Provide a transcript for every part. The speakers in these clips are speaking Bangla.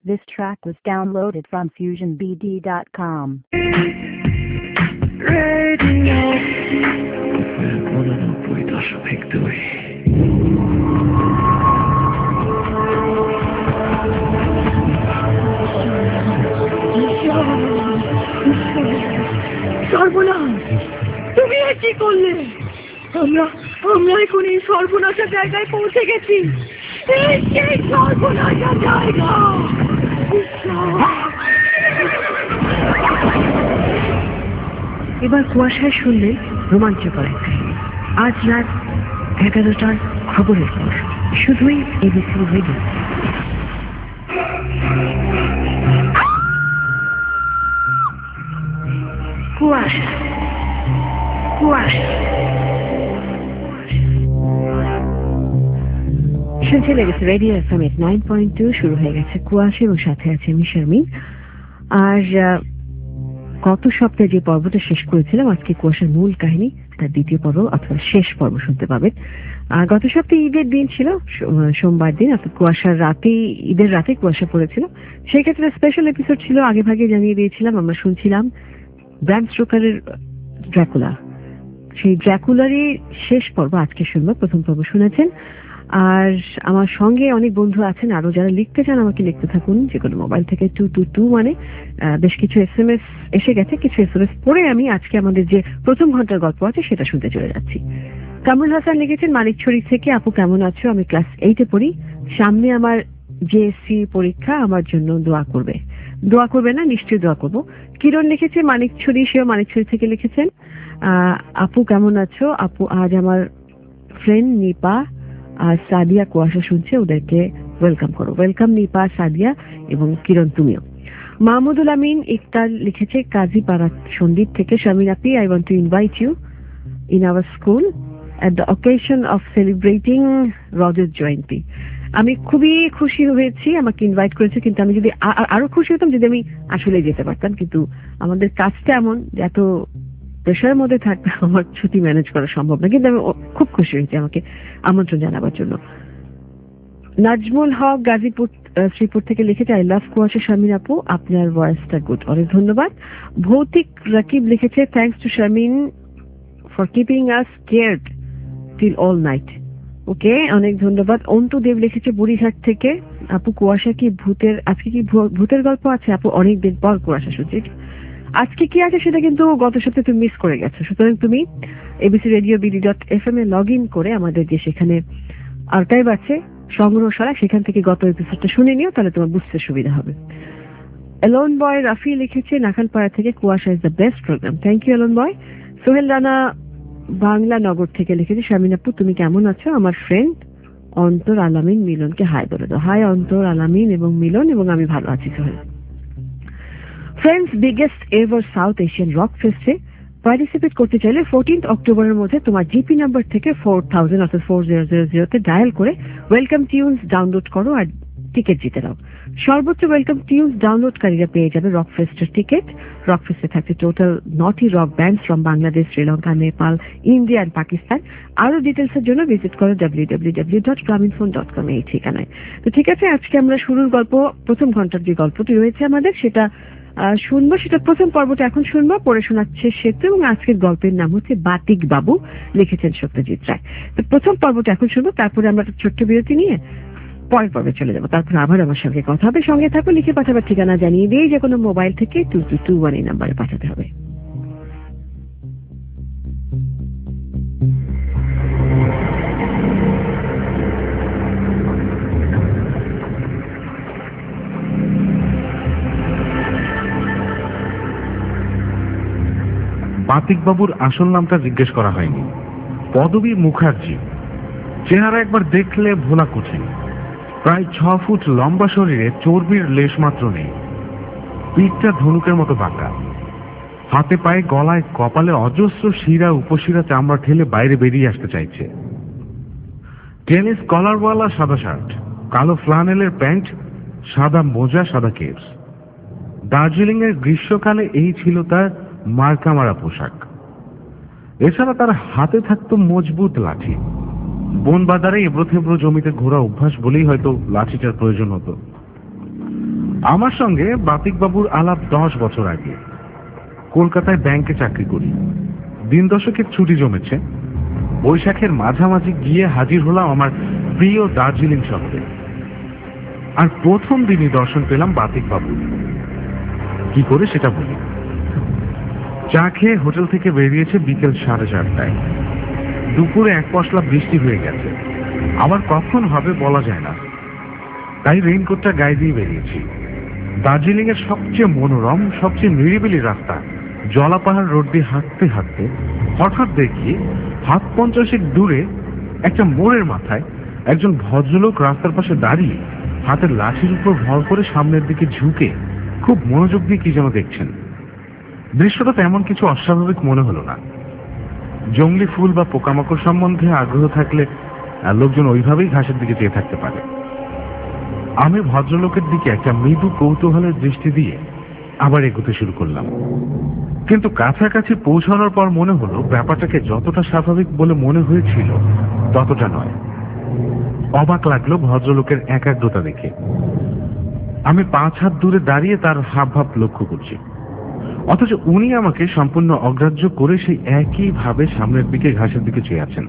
This track was downloaded from FusionBD.com. Radio 89.2 সর্বনাশ, তুমি কি করলে? আমরা এখন এই সর্বনাশের জায়গায় পৌঁছে গেছি। এই সর্বনাশের জায়গা। এবার কুয়াশায় শুনলেন রোমাঞ্চকর এক কাহিনী। আজ রাত 11টার খবরের পর শুধুই এবিসি রেডিও। কুয়াশা কুয়াশা শুনছেন এবিসি রেডিও FM 89.2। শুরু হয়ে গেছে কুয়াশা এবং সাথে আছে আমি শারমিন। আর গত সপ্তাহে যে পর্বটা শেষ করেছিলাম, আজকে কুয়াশার মূল কাহিনী তার দ্বিতীয় পর্ব অথবা শেষ পর্ব শুনতে পাবেন। গত সপ্তাহে ঈদের দিন ছিল, সোমবার দিন, অর্থাৎ কুয়াশার রাতে, ঈদের রাতে কুয়াশা পড়েছিল। সেই ক্ষেত্রে স্পেশাল এপিসোড ছিল, আগে ভাগে জানিয়ে দিয়েছিলাম। আমরা শুনছিলাম ব্র্যাম স্টোকারের ড্র্যাকুলা। সেই ড্র্যাকুলারই শেষ পর্ব আজকে শুনবো। প্রথম পর্ব শুনেছেন। আর আমার সঙ্গে অনেক বন্ধু আছেন, আরো যারা লিখতে চান আমাকে লিখতে থাকুন, যে কোনো মোবাইল থেকে 222 বেশ কিছু SMS এসে গেছে। কিছু SMS পড়ে আমি আজকে আমাদের যে প্রথম ঘন্টার গল্প আছে সেটা শুনতে চলে যাচ্ছি। কামরুল হাসান লিখেছেন মানিকছড়ি থেকে, আপু কেমন আছো? আমি ক্লাস 8-এ পড়ি, সামনে আমার JSC পরীক্ষা, আমার জন্য দোয়া করবে। দোয়া করবে না, নিশ্চয়ই দোয়া করবো। কিরণ লিখেছে মানিকছড়ি, সেও মানিকছড়ি থেকে লিখেছেন, আপু কেমন আছো? আপু আজ আমার ফ্রেন্ড নিপা আর সাদিয়া কুয়াশা শুনছে, ওদেরকে ওয়েলকাম করো। ওয়েলকাম নিপা, সাদিয়া এবং কিরণ, তুমিও। মাহমুদুল আমিন ইকতার লিখেছে কাজীপাড়া সন্দ্বীপ থেকে, শামিন আপি, I want to invite you in our school at the occasion of celebrating রজত জয়ন্তী। আমি খুবই খুশি হয়েছি আমাকে ইনভাইট করেছে, কিন্তু আমি যদি আরো খুশি হতাম যদি আমি আসলে যেতে পারতাম, কিন্তু আমাদের কাজটা এমন যে এত প্রেশারের মধ্যে থাকতে আমার ছুটি ম্যানেজ করা সম্ভব না। কিন্তু আমি খুব খুশি হয়েছি আমাকে আমন্ত্রণ জানাবার জন্য। নাজমুল হক গাজীপুর শ্রীপুর থেকে লিখেছে, আই লাভ কুয়াশা শারমিন আপু, আপনার ভয়েসটা গুড, অনেক ধন্যবাদ। ভৌতিক রাকিব লিখেছে, thanks to Sharmin for keeping us cared till all night. Okay, অনেক ধন্যবাদ। অন্তু দেব লিখেছে বুড়িঘাট থেকে, আপু কুয়াশা কি ভূতের, আজকে কি ভূতের গল্প আছে? আপু অনেকদিন পর কুয়াশা শুনছি, আজকে কি আছে সেটা কিন্তু গত সপ্তাহে তুমি মিস করে গেছো। সুতরাং তুমি abcradiobd.fm এ লগ ইন করে আমাদের যে সেখানে আর্কাইভ আছে, সংগ্রহশালা, সেখান থেকে গত এপিসোডটা শুনে নিও, তাহলে তোমার বুঝতে সুবিধা হবে। এলন বয় রাফি লিখেছে নাখালপাড়া থেকে, Kuasha is the best program. Thank you Elon boy. Sohel Rana Bangla Nagar থেকে লিখেছে, শারমিন আপু তুমি কেমন আছো? আমার ফ্রেন্ড অন্তর আলামিন মিলনকে হাই বলে দাও। হাই অন্তর আলামিন এবং মিলন, এবং আমি ভালো আছি Sohel. Friends biggest ever South Asian rock ফেস্টে পার্টিসিপেট করতে চাইলে 14 অক্টোবরের মধ্যে তোমার জিপি নাম্বার থেকে 4000 অর্থাৎ 4000 ডায়াল করে ওয়েলকাম টিউনস ডাউনলোড করো আর টিকিট জিতে নাও। সর্বোচ্চ ওয়েলকাম টিউনস ডাউনলোডকারীরা পেয়ে যাবে রক ফেস্টের টিকিট। রক ফেস্টে থাকছে টোটাল 9টি rock bands from Bangladesh, Sri Lanka, Nepal, India and Pakistan. আরো ডিটেলসের জন্য ভিজিট করো www.graminphone.com এই ঠিকানায়। তো ঠিক আছে, আজকে আমরা শুরুর গল্প, প্রথম ঘন্টার যে গল্পটি রয়েছে আমাদের সেটা শুনবো। সেটা প্রথম পর্বটা এখন শুনবো, পড়ে শোনাচ্ছে সেতু, এবং আজকের গল্পের নাম হচ্ছে বাতিক বাবু, লিখেছেন সত্যজিৎ রায়। তো প্রথম পর্বটা এখন শুনবো, তারপরে আমরা ছোট্ট বিরতি নিয়ে পরের পর্বে চলে যাবো। তারপর আবার আমার সঙ্গে কথা হবে। সঙ্গে থাকো, লিখে পাঠাবার ঠিকানা জানিয়ে দিই, যে কোনো মোবাইল থেকে 2221 এই নাম্বারে পাঠাতে হবে। বাতিকবাবুর আসল নামটা জিজ্ঞেস করা হয়নি। পদবী মুখার্জি। চেহারা একবার দেখলে ভোলা কঠিন। প্রায় 6 ফুট লম্বা শরীরে চর্বির লেশ মাত্র নেই। পিঠটা ধনুকের মতো বাঁকা। হাতে পায়ে গলায় কপালে অজস্র শিরা উপশিরা চামড়া ঠেলে বাইরে বেরিয়ে আসতে চাইছে। টেনিস কলারওয়ালা সাদা শার্ট, কালো ফ্লানেলের প্যান্ট, সাদা মোজা, সাদা কেপস। দার্জিলিং এর গ্রীষ্মকালে এই ছিল তার মার্কামারা পোশাক। এছাড়া তার হাতে থাকতো মজবুত লাঠি। বন বাজারে এবড়ো থেবড়ো জমিতে ঘোরা অভ্যাস বলেই হয়তো লাঠিটার প্রয়োজন হতো। আমার সঙ্গে বাতিকবাবুর আলাপ 10 বছর আগে। কলকাতায় ব্যাংকে চাকরি করি। দিন দশকের ছুটি জমেছে। বৈশাখের মাঝামাঝি গিয়ে হাজির হলাম আমার প্রিয় দার্জিলিং শহরে। আর প্রথম দিনই দর্শন পেলাম বাতিকবাবু। কি করে সেটা বলি। চা খেয়ে হোটেল থেকে বেরিয়েছে বিকেল 4:30টায়। দুপুরে এক পশলা বৃষ্টি হয়ে গেছে, আবার কখন হবে বলা যায় না। তাই রেইনকোটটা গায়ে দিয়ে বেরিয়েছি। দার্জিলিং এর সবচেয়ে মনোরম, সবচেয়ে নিরিবিলি রাস্তা জলাপাহাড় রোড দিয়ে হাঁটতে হাঁটতে হঠাৎ দেখি 50 দূরে একটা মোড়ের মাথায় একজন ভদ্রলোক রাস্তার পাশে দাঁড়িয়ে হাতের লাঠির উপর ভর করে সামনের দিকে ঝুঁকে খুব মনোযোগ দিয়ে কি যেন দেখছেন। দৃশ্যটা তেমন কিছু অস্বাভাবিক মনে হলো না। জংলি ফুল বা পোকামাকড় সম্বন্ধে আগ্রহ থাকলে লোকজন ওইভাবেই ঘাসের দিকে চেয়ে থাকতে পারে। আমি ভদ্রলোকের দিকে একটা মৃদু কৌতূহলের দৃষ্টি দিয়ে আবার এগোতে শুরু করলাম। কিন্তু কাছাকাছি পৌঁছানোর পর মনে হলো ব্যাপারটাকে যতটা স্বাভাবিক বলে মনে হয়েছিল ততটা নয়। অবাক লাগলো ভদ্রলোকের একাগ্রতা দেখে। আমি 5 হাত দূরে দাঁড়িয়ে তার হাবভাব লক্ষ্য করছি, অথচ উনি আমাকে সম্পূর্ণ অগ্রাহ্য করে সেই একই ভাবে সামনের দিকে ঘাসের দিকে চেয়ে আছেন।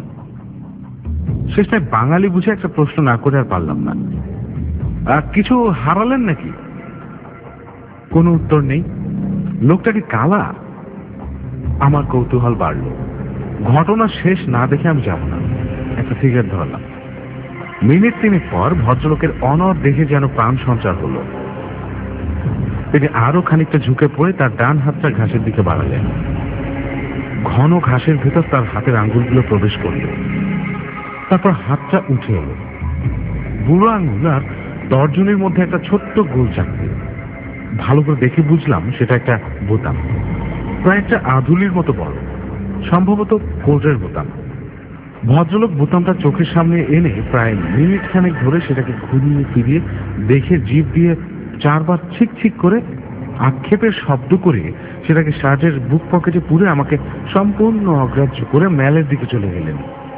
শেষটায় বাঙালি বুঝে একটা প্রশ্ন না করে আর পারলাম না, কিছু হারালেন নাকি? কোনো উত্তর নেই। লোকটা কি কালা? আমার কৌতূহল বাড়ল। ঘটনা শেষ না দেখে আমি যাব না। একটা সিগারেট ধরলাম। মিনিট 3 পর ভদ্রলোকের অনড় দেখে যেন প্রাণ সঞ্চার হলো। তিনি আরো খানিকটা ঝুঁকে পড়ে তার ডান হাতটা ঘাসের দিকে বাড়ালেন। ঘন ঘাসের ভেতর তার হাতের আঙ্গুলগুলো প্রবেশ করল। তারপর হাতটা উঠে এলো। বুড়ো আঙ্গুল আর তর্জনীর মধ্যে একটা ছোট্ট গোল চাকরি। ভালো করে দেখে বুঝলাম সেটা একটা বোতাম, প্রায় একটা আধুলির মতো বড়, সম্ভবত কোটের বোতাম। ভদ্রলোক বোতামটা চোখের সামনে এনে প্রায় মিনিট খানেক ধরে সেটাকে ঘুরিয়ে ফিরিয়ে দেখে জিভ দিয়ে 4 বার ছিক ছিক করে আক্ষেপের শব্দ করে সেটাকে শার্টের বুক পকেটে পুরে আমাকে সম্পূর্ণ অগ্রাহ্য করে ম্যালের দিকে চলে গেলেন।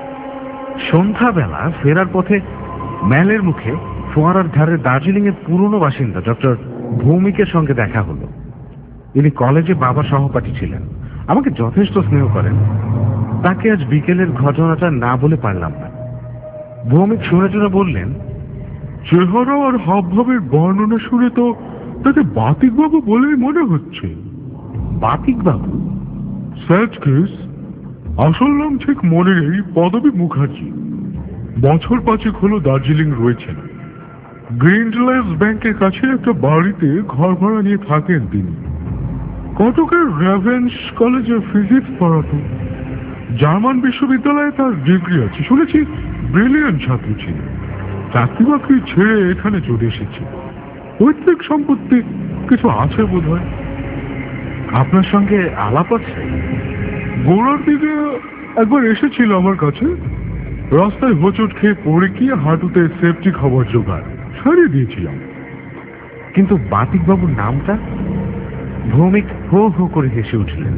সন্ধ্যাবেলা ফেরার পথে ম্যালের মুখে ফোয়ারার ধারে দার্জিলিং এর পুরনো বাসিন্দা ডক্টর ভৌমিকের সঙ্গে দেখা হলো। ইনি কলেজে বাবা সহপাঠী ছিলেন, আমাকে যথেষ্ট স্নেহ করেন। তাকে আজ বিকেলের ঘটনাটা না বলে পারলাম না। ভৌমিক শুনে শুনে বললেন, চেহারা আর হাবভাবের বর্ণনা শুনে তো তাকে বাতিকবাবু বলেই মনে হচ্ছে। বাতিকবাবু? স্যাজ কেস। আসল নাম ঠিক মনে নেই, পদবী মুখার্জি। বছর 5 হলো দার্জিলিং রয়েছেন। গ্রিনল্যান্ড ব্যাংকের কাছে একটা বাড়িতে ঘর ভাড়া নিয়ে থাকেন তিনি। কটকের রেভেন্স কলেজে ফিজিক্স পড়াতেন। জার্মান বিশ্ববিদ্যালয়ে তার ডিগ্রি আছে, শুনেছি ব্রিলিয়ান্ট ছাত্র ছিল। চাকরি বাকরি ছেড়ে এখানে চলে এসেছে। পৈতৃক সম্পত্তি কিছু আছে বোধ হয়। আপনার সঙ্গে আলাপ আছে? গোড়ার দিকে একবার এসেছিল আমার কাছে। রাস্তায় হোঁচট খেয়ে পড়ে গিয়ে হাঁটুতে সেফটি খবর জোগাড় সারিয়ে দিয়েছিলাম। কিন্তু বাতিকবাবুর নামটা? ভৌমিক হো হো করে হেসে উঠলেন।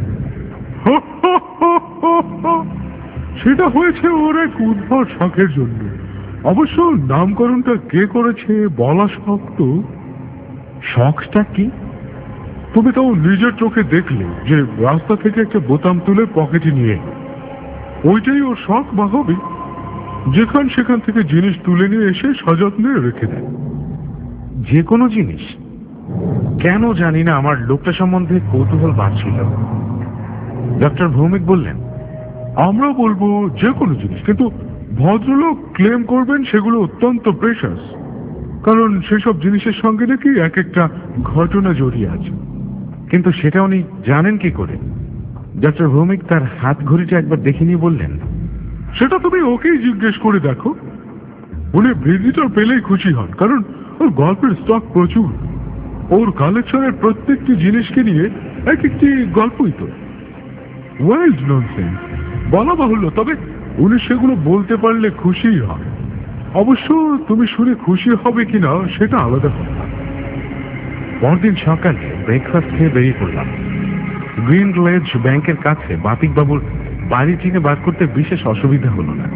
সেটা হয়েছে ওর এক উদ্ভট শখের জন্য। অবশ্য নামকরণটা কে করেছে বলা শক্ত। শখটা কি? তুমি তাও নিজের চোখে দেখলে যে রাস্তা থেকে একটা বোতাম তুলে পকেটে নিয়ে এলো। ওইটাই ওর শখ বা হবি। যেখান সেখান থেকে জিনিস তুলে নিয়ে এসে সযত্নে রেখে দেয়। যে কোনো জিনিস? কেন জানি না আমার লোকটা সম্বন্ধে কৌতূহল বাড়ছিল। ডক্টর ভৌমিক বললেন, আমরা বলবো যে কোনো জিনিস, কিন্তু ভদ্রলোক ক্লেম করবেন সেগুলো অত্যন্ত প্রেশাস, কারণ সেসব জিনিসের সঙ্গে নাকি এক একটা ঘটনা জড়িয়ে আছে। কিন্তু সেটা উনি জানেন কি করে? ডক্টর ভৌমিক তার হাত ঘড়িটা একবার দেখে নিয়ে বললেন, সেটা তুমি ওকেই জিজ্ঞেস করে দেখো। উনি ভিজিটর পেলেই খুশি হন, কারণ ওর গল্পের স্টক প্রচুর। ওর কালেকশনের প্রত্যেকটি জিনিসকে নিয়ে এক একটি গল্পই তো। ওয়াইল্ড ননসেন্স বলা বাহুল্য, তবে উনি সেগুলো বলতে পারলে খুশিই হয়। অবশ্য তুমি শুনে খুশি হবে কিনা সেটা আলাদা কথা। পরদিন সকালে ব্রেকফাস্ট খেয়ে বেরিয়ে পড়লাম। গ্রিনল্যান্ড ব্যাংকের কাছে বাতিকবাবুর বাড়ি চিনে বার করতে বিশেষ অসুবিধা হলো না,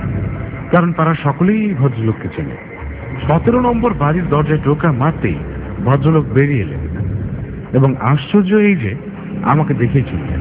কারণ তারা সকলেই ভদ্রলোককে চেনে। 17 নম্বর বাড়ির দরজায় ঢোকা মাত্রেই ভদ্রলোক বেরিয়ে এলেন এবং আশ্চর্য এই যে আমাকে দেখেই চিনলেন।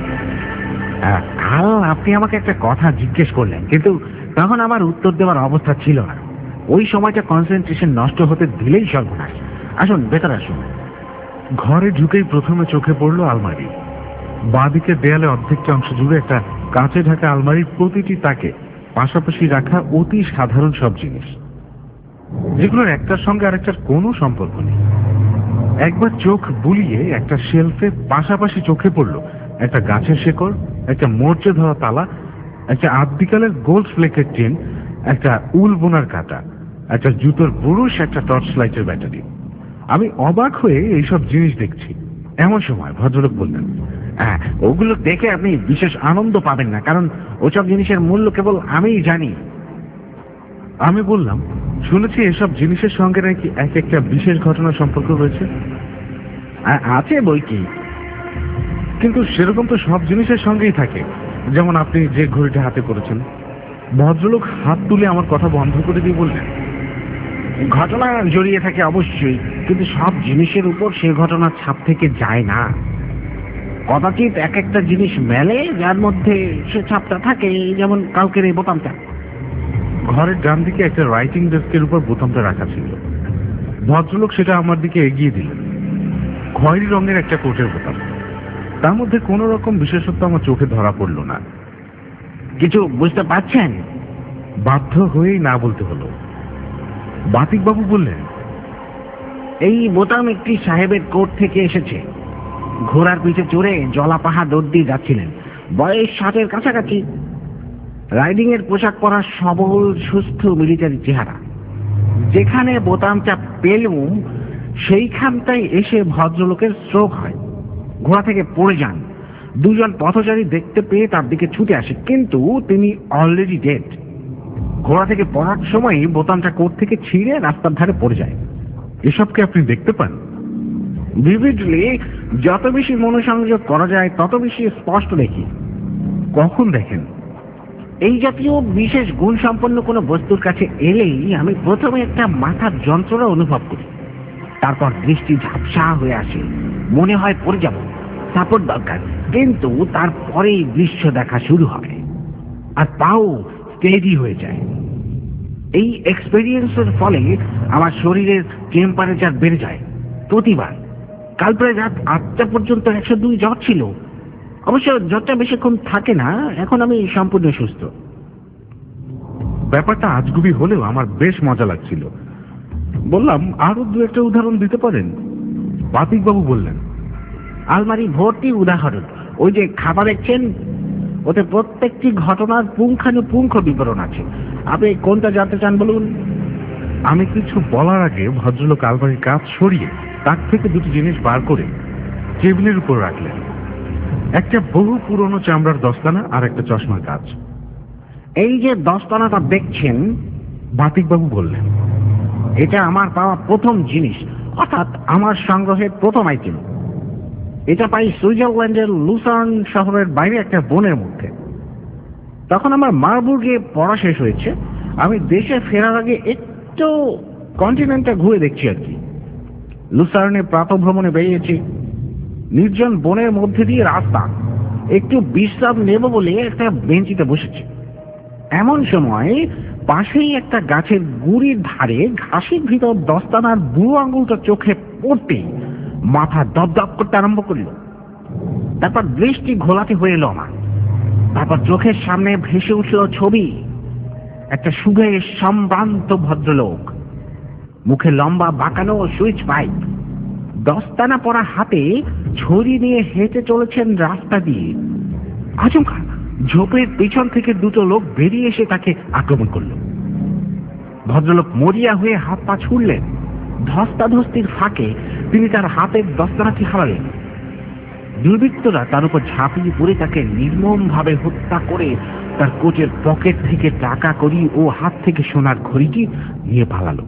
কাল আপনি আমাকে একটা কথা জিজ্ঞেস করলেন, কিন্তু তখন আমার উত্তর দেওয়ার অবস্থা ছিল না। ওই সময়টা কনসেন্ট্রেশন নষ্ট হতে দিলেই সর্বনাশ। আসুন ভেতরে আসুন। ঘরে ঢুকেই প্রথমে চোখে পড়ল আলমারি। বাঁদিকে দেয়ালে অর্ধেকটা অংশ জুড়ে একটা কাঁচে ঢাকা আলমারির প্রতিটি তাকে পাশাপাশি রাখা অতি সাধারণ সব জিনিস, যেগুলোর একটার সঙ্গে আরেকটার কোনো সম্পর্ক নেই। একবার চোখ বুলিয়ে একটা শেলফে পাশাপাশি চোখে পড়ল একটা গাছের শেকড়, একটা মরচে ধরা তালা, একটা আদ্যিকালের গোল্ড ফ্লেকের চেন, একটা উল বোনার কাঁটা, একটা জুতোর বুরুশ, একটা টর্চ লাইটের ব্যাটারি। আমি অবাক হয়ে এইসব জিনিস দেখছি। এমন সময় ভদ্রলোক বললেন, ওগুলো দেখে আপনি বিশেষ আনন্দ পাবেন না, কারণ ওসব জিনিসের মূল্য কেবল আমিই জানি। আমি বললাম, শুনেছি এসব জিনিসের সঙ্গে নাকি এক একটা বিশেষ ঘটনার সম্পর্ক রয়েছে। আছে বই কি, কিন্তু সেরকম তো সব জিনিসের সঙ্গেই থাকে, যেমন আপনি যে ঘড়িটা হাতে করেছেন। ভদ্রলোক হাত তুলে আমার কথা বন্ধ করে দিয়ে বললেন, ঘটনা জড়িয়ে থাকে অবশ্যই, কিন্তু সব জিনিসের উপর সে ঘটনার ছাপ থেকে যায় না। কদাচিৎ এক একটা জিনিস মেলে যার মধ্যে সে ছাপটা থাকে, যেমন কালকের এই বোতামটা। ঘরের ডান দিকে একটা রাইটিং ডেস্কের উপর বোতামটা রাখা ছিল। ভদ্রলোক সেটা আমার দিকে এগিয়ে দিলেন। খয়েরি রঙের একটা কোটের বোতাম। তার মধ্যে কোন রকম বিশেষত্ব আমার চোখে ধরা পড়ল না। কিছু বুঝতে পারছেন? বাধ্য হয়েই না বলতে হলো। বাতিকবাবু বললেন, এই বোতাম একটি সাহেবের কোট থেকে এসেছে। ঘোড়ার পিঠে চড়ে জলাপাহা দৌড় দিয়ে যাচ্ছিলেন। বয়স 60-এর কাছাকাছি। রাইডিং এর পোশাক পরা সবল সুস্থ মিলিটারি চেহারা। যেখানে বোতামটা পেলুম সেইখানটাই এসে ভদ্রলোকের স্ট্রোক হয়, ঘোড়া থেকে পড়ে যান। দুজন পথচারী দেখতে পেয়ে তার দিকে ছুটে আসে, কিন্তু তিনি অলরেডি ডেড। ঘোড়া থেকে পড়ার সময় বোতামটা কোট থেকে ছিঁড়ে রাস্তার ধারে পড়ে যায়। এসবকে আপনি দেখতে পান? ভিভিডলি। যত বেশি মনোসংযোগ করা যায় তত বেশি স্পষ্ট দেখি। কখন দেখেন? এই জাতীয় বিশেষ গুণ সম্পন্ন কোনো বস্তুর কাছে এলেই আমি প্রথমে একটা মাথার যন্ত্রণা অনুভব করি। তারপর দৃষ্টি ঝাপসা হয়ে আসে, মনে হয় পড়ে যাব, সাপোর্ট দরকার। কিন্তু তারপরেই দৃশ্য দেখা শুরু হয় আর পাও স্টেডি হয়ে যায়। এই এক্সপেরিয়েন্সের ফলে আমার শরীরের টেম্পারেচার বেড়ে যায় প্রতিবার। কাল প্রায় রাত 8টা পর্যন্ত 102 জ্বর ছিল। অবশ্য জ্বরটা বেশিক্ষণ থাকে না, এখন আমি সম্পূর্ণ সুস্থ। ব্যাপারটা আজগুবি হলেও আমার বেশ মজা লাগছিল। বললাম, আরো দু একটা উদাহরণ দিতে পারেন? বাতিকবাবু বললেন, আলমারি ভর্তি উদাহরণ। ওই যে খাবার দেখছেন, ওতে প্রত্যেকটি ঘটনার পুঙ্খানুপুঙ্খ বিবরণ আছে। আপনি কোনটা জানতে চান বলুন? আমি কিছু বলার আগে ভদ্রলোক আলমারির কাজ সরিয়ে তার থেকে দুটি জিনিস বার করে টেবিলের উপর রাখলেন। একটা বহু পুরনো চামড়ার দস্তানা আর একটা চশমার কাজ। এই যে দস্তানাটা দেখছেন, বাতিকবাবু বললেন, এটা আমার পাওয়া প্রথম জিনিস, অর্থাৎ আমার সংগ্রহের প্রথম আইটেম। এটা পাই সুইজারল্যান্ডের লুসার্ন শহরের বাইরে একটা বনের মধ্যে। তখন আমার মার্বুর্গে পড়া শেষ হয়েছে। আমি দেশে ফেরার আগে একটু কন্টিনেন্টটা ঘুরে দেখছি আর কি। লুসার্নে প্রাতঃভ্রমণে বেরিয়েছি। নির্জন বনের মধ্যে দিয়ে রাস্তা। একটু বিশ্রাম নেব বলে একটা বেঞ্চিতে বসেছি। এমন সময় পাশেই একটা গাছের গুড়ির ধারে ঘাসের ভিতর দস্তানার বুড়ো আঙুলটা চোখে পড়তেই মাথা দপদপ করতে আরম্ভ করল। তারপর দৃষ্টি ঘোলাটে হয়ে এলো আমার। তারপর চোখের সামনে ভেসে উঠল ছবি। একটা সুবেশ সম্ভ্রান্ত ভদ্রলোক, মুখে লম্বা বাঁকানো সুইচ পাইপ, দস্তানা পরা হাতে ছড়ি নিয়ে হেঁটে চলেছেন রাস্তা দিয়ে। আচমকা ঝোপের পেছন থেকে দুটো লোক বেরিয়ে এসে তাকে আক্রমণ করল। ভদ্রলোক মরিয়া হয়ে হাত পা ছুড়লেন। ধস্তাধস্তির ফাঁকে তিনি তার হাতের দস্তানাটি হারালেন। দুর্বৃত্তরা তার উপর ঝাঁপিয়ে পড়ে তাকে নির্মমভাবে হত্যা করে তার কোটের পকেট থেকে টাকা কড়ি ও হাত থেকে সোনার ঘড়িটি নিয়ে পালালো।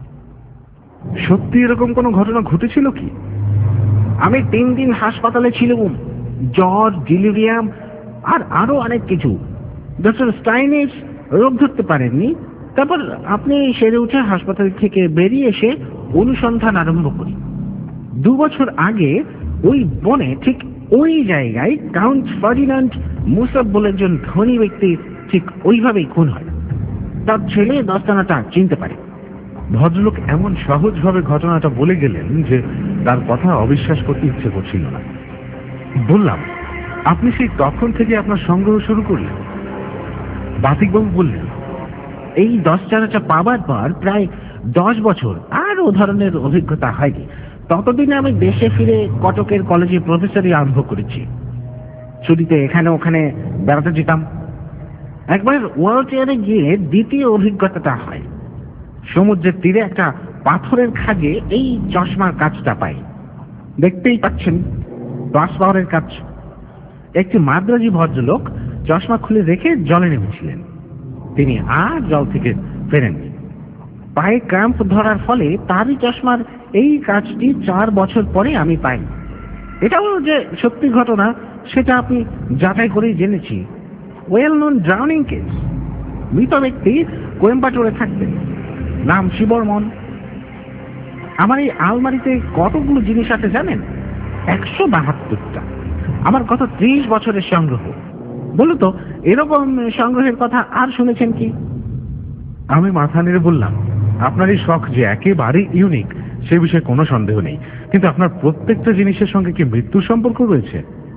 সত্যি এরকম কোনো ঘটনা ঘটেছিল কি? আমি 3 দিন হাসপাতালে ছিলাম। জ্বর, ডিলিরিয়াম আর আরো অনেক কিছু। ডক্টর স্টাইনিস রোগ ধরতে পারেননি। তারপর আপনি সেরে উঠে হাসপাতাল থেকে বেরিয়ে এসে অনুসন্ধান আরম্ভ করি। 2 বছর আগে ওই বনে ঠিক ওই জায়গায় কাউন্ট ফার্ডিনান্ড মুসাব বলে একজন ধনী ব্যক্তি ঠিক ওইভাবেই খুন হয়। তার ছেলে দস্তানাটা চিনতে পারে। ভদ্রলোক এমন সহজভাবে ঘটনাটা বলে গেলেন যে তার কথা অবিশ্বাস করতে ইচ্ছে করছিল না। বললাম, আপনি সেই তখন থেকে আপনার সংগ্রহ শুরু করলেন? বাতিকবাবু বললেন, এই দস্তানাটা পাবার পর প্রায় 10 বছর আর ও ধরনের অভিজ্ঞতা হয়নি। ততদিনে আমি দেশে ফিরে কটকের কলেজে প্রফেসরি আরম্ভ করেছি। ছুটিতে এখানে ওখানে বেড়াতে যেতাম। একবার ওয়ালটেয়ারে গিয়ে দ্বিতীয় অভিজ্ঞতাটা হয়। সমুদ্রের তীরে একটা পাথরের খাঁজে এই চশমার কাজটা পাই। দেখতেই পাচ্ছেন, গ্লাস পাওয়ারের কাজ। একটি মাদ্রাজি ভদ্রলোক চশমা খুলে রেখে জলে নেমেছিলেন। তিনি আর জল থেকে ফেরেননি। পায়ে ক্র্যাম্প ধরার ফলে তারই চশমার এই কাজটি 4 বছর পরে আমি পাই। এটাও যে সত্যি ঘটনা সেটা আপনি যাচাই করেই জেনেছি। Well known drowning case. মৃত ব্যক্তি কোয়েম্বাটোরে থাকতেন, নাম শিববর্মন। আমার এই আলমারিতে কতগুলো জিনিস আছে জানেন? 172টা। আমার গত 30 বছরের সংগ্রহ। বলো তো, এরকম সংগ্রহের কথা আর শুনেছেন কি? আমি মাথা নেড়ে বললাম, আপনার এই শখ যে একেবারে ইউনিক সে বিষয়ে কোনো সন্দেহ নেই, কিন্তু আপনার প্রত্যেকটা জিনিসের সঙ্গে কি মৃত্যুর সম্পর্ক রয়েছে?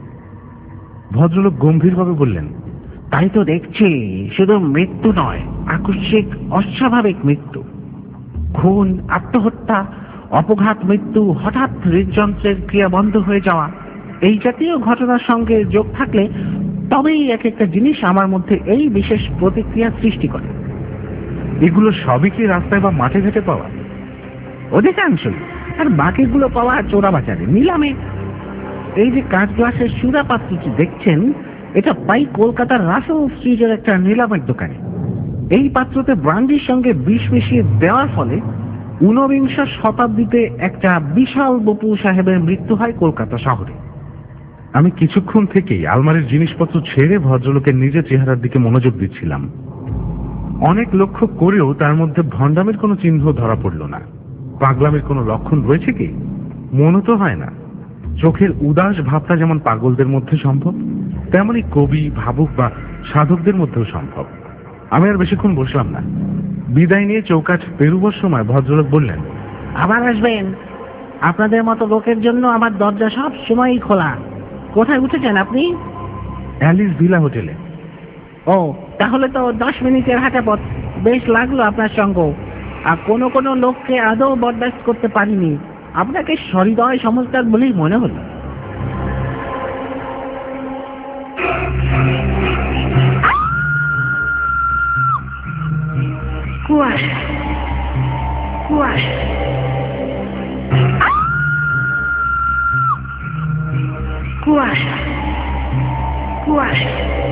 ভদ্রলোক গম্ভীরভাবে বললেন, তাই তো দেখছি, শুধু মৃত্যু নয়, আকস্মিক অস্বাভাবিক মৃত্যু। খুন, আত্মহত্যা, অপঘাত মৃত্যু, হঠাৎ হৃদযন্ত্রের ক্রিয়া বন্ধ হয়ে যাওয়া, এই জাতীয় ঘটনার সঙ্গে যোগ থাকলে তবেই এক একটা জিনিস আমার মধ্যে এই বিশেষ প্রতিক্রিয়া সৃষ্টি করে। এগুলো সবই কি রাস্তায় বা মাঠে ঘাটে পাওয়া? অধিকাংশই। আর বাকিগুলো পাওয়া চোরা বাজারে, নিলামে। এই যে কাঁচ গ্লাসের সুরা পাত্রটি দেখছেন, এটা পাই কলকাতার রাসেল স্ট্রিটের একটা নিলামের দোকানে। এই পাত্রতে ব্রান্ডির সঙ্গে বিষ মিশিয়ে দেওয়ার ফলে 19 শতাব্দীতে একটা বিশাল বপু সাহেবের মৃত্যু হয় কলকাতা শহরে। আমি কিছুক্ষণ থেকেই আলমারির জিনিসপত্র ছেড়ে ভদ্রলোকের নিজের চেহারার দিকে মনোযোগ দিচ্ছিলাম। অনেক লক্ষ্য করেও তার মধ্যে ভণ্ডামের কোনো চিহ্ন ধরা পড়ল না। পাগলামের কোনো লক্ষণ রয়েছে কি? মনে তো হয় না। চোখের উদাস ভাবটা যেমন পাগলদের মধ্যে সম্ভব, তেমনি কবি, ভাবুক বা সাধকদের মধ্যেও সম্ভব। আমি আর বেশিক্ষণ বসলাম না। বিদায় নিয়ে চৌকাঠ পেরুবার সময় ভদ্রলোক বললেন, আবার আসবেন। আপনাদের মতো লোকের জন্য আমার দরজা সব সময়ই খোলা। কোথায় উঠেছেন আপনি? অ্যালিস ভিলা হোটেলে। ও, তাহলে তো 10 মিনিটের হাঁটা পথ। বেশ লাগলো আপনার সঙ্গ। আর কোনো কোনো লোককে আদৌ বরদাস্ত করতে পারিনি। আপনাকে সহৃদয় সমজদার বলেই মনে হলো। কুয়াশা, কুয়াশা, কুয়াশা, কুয়াশা।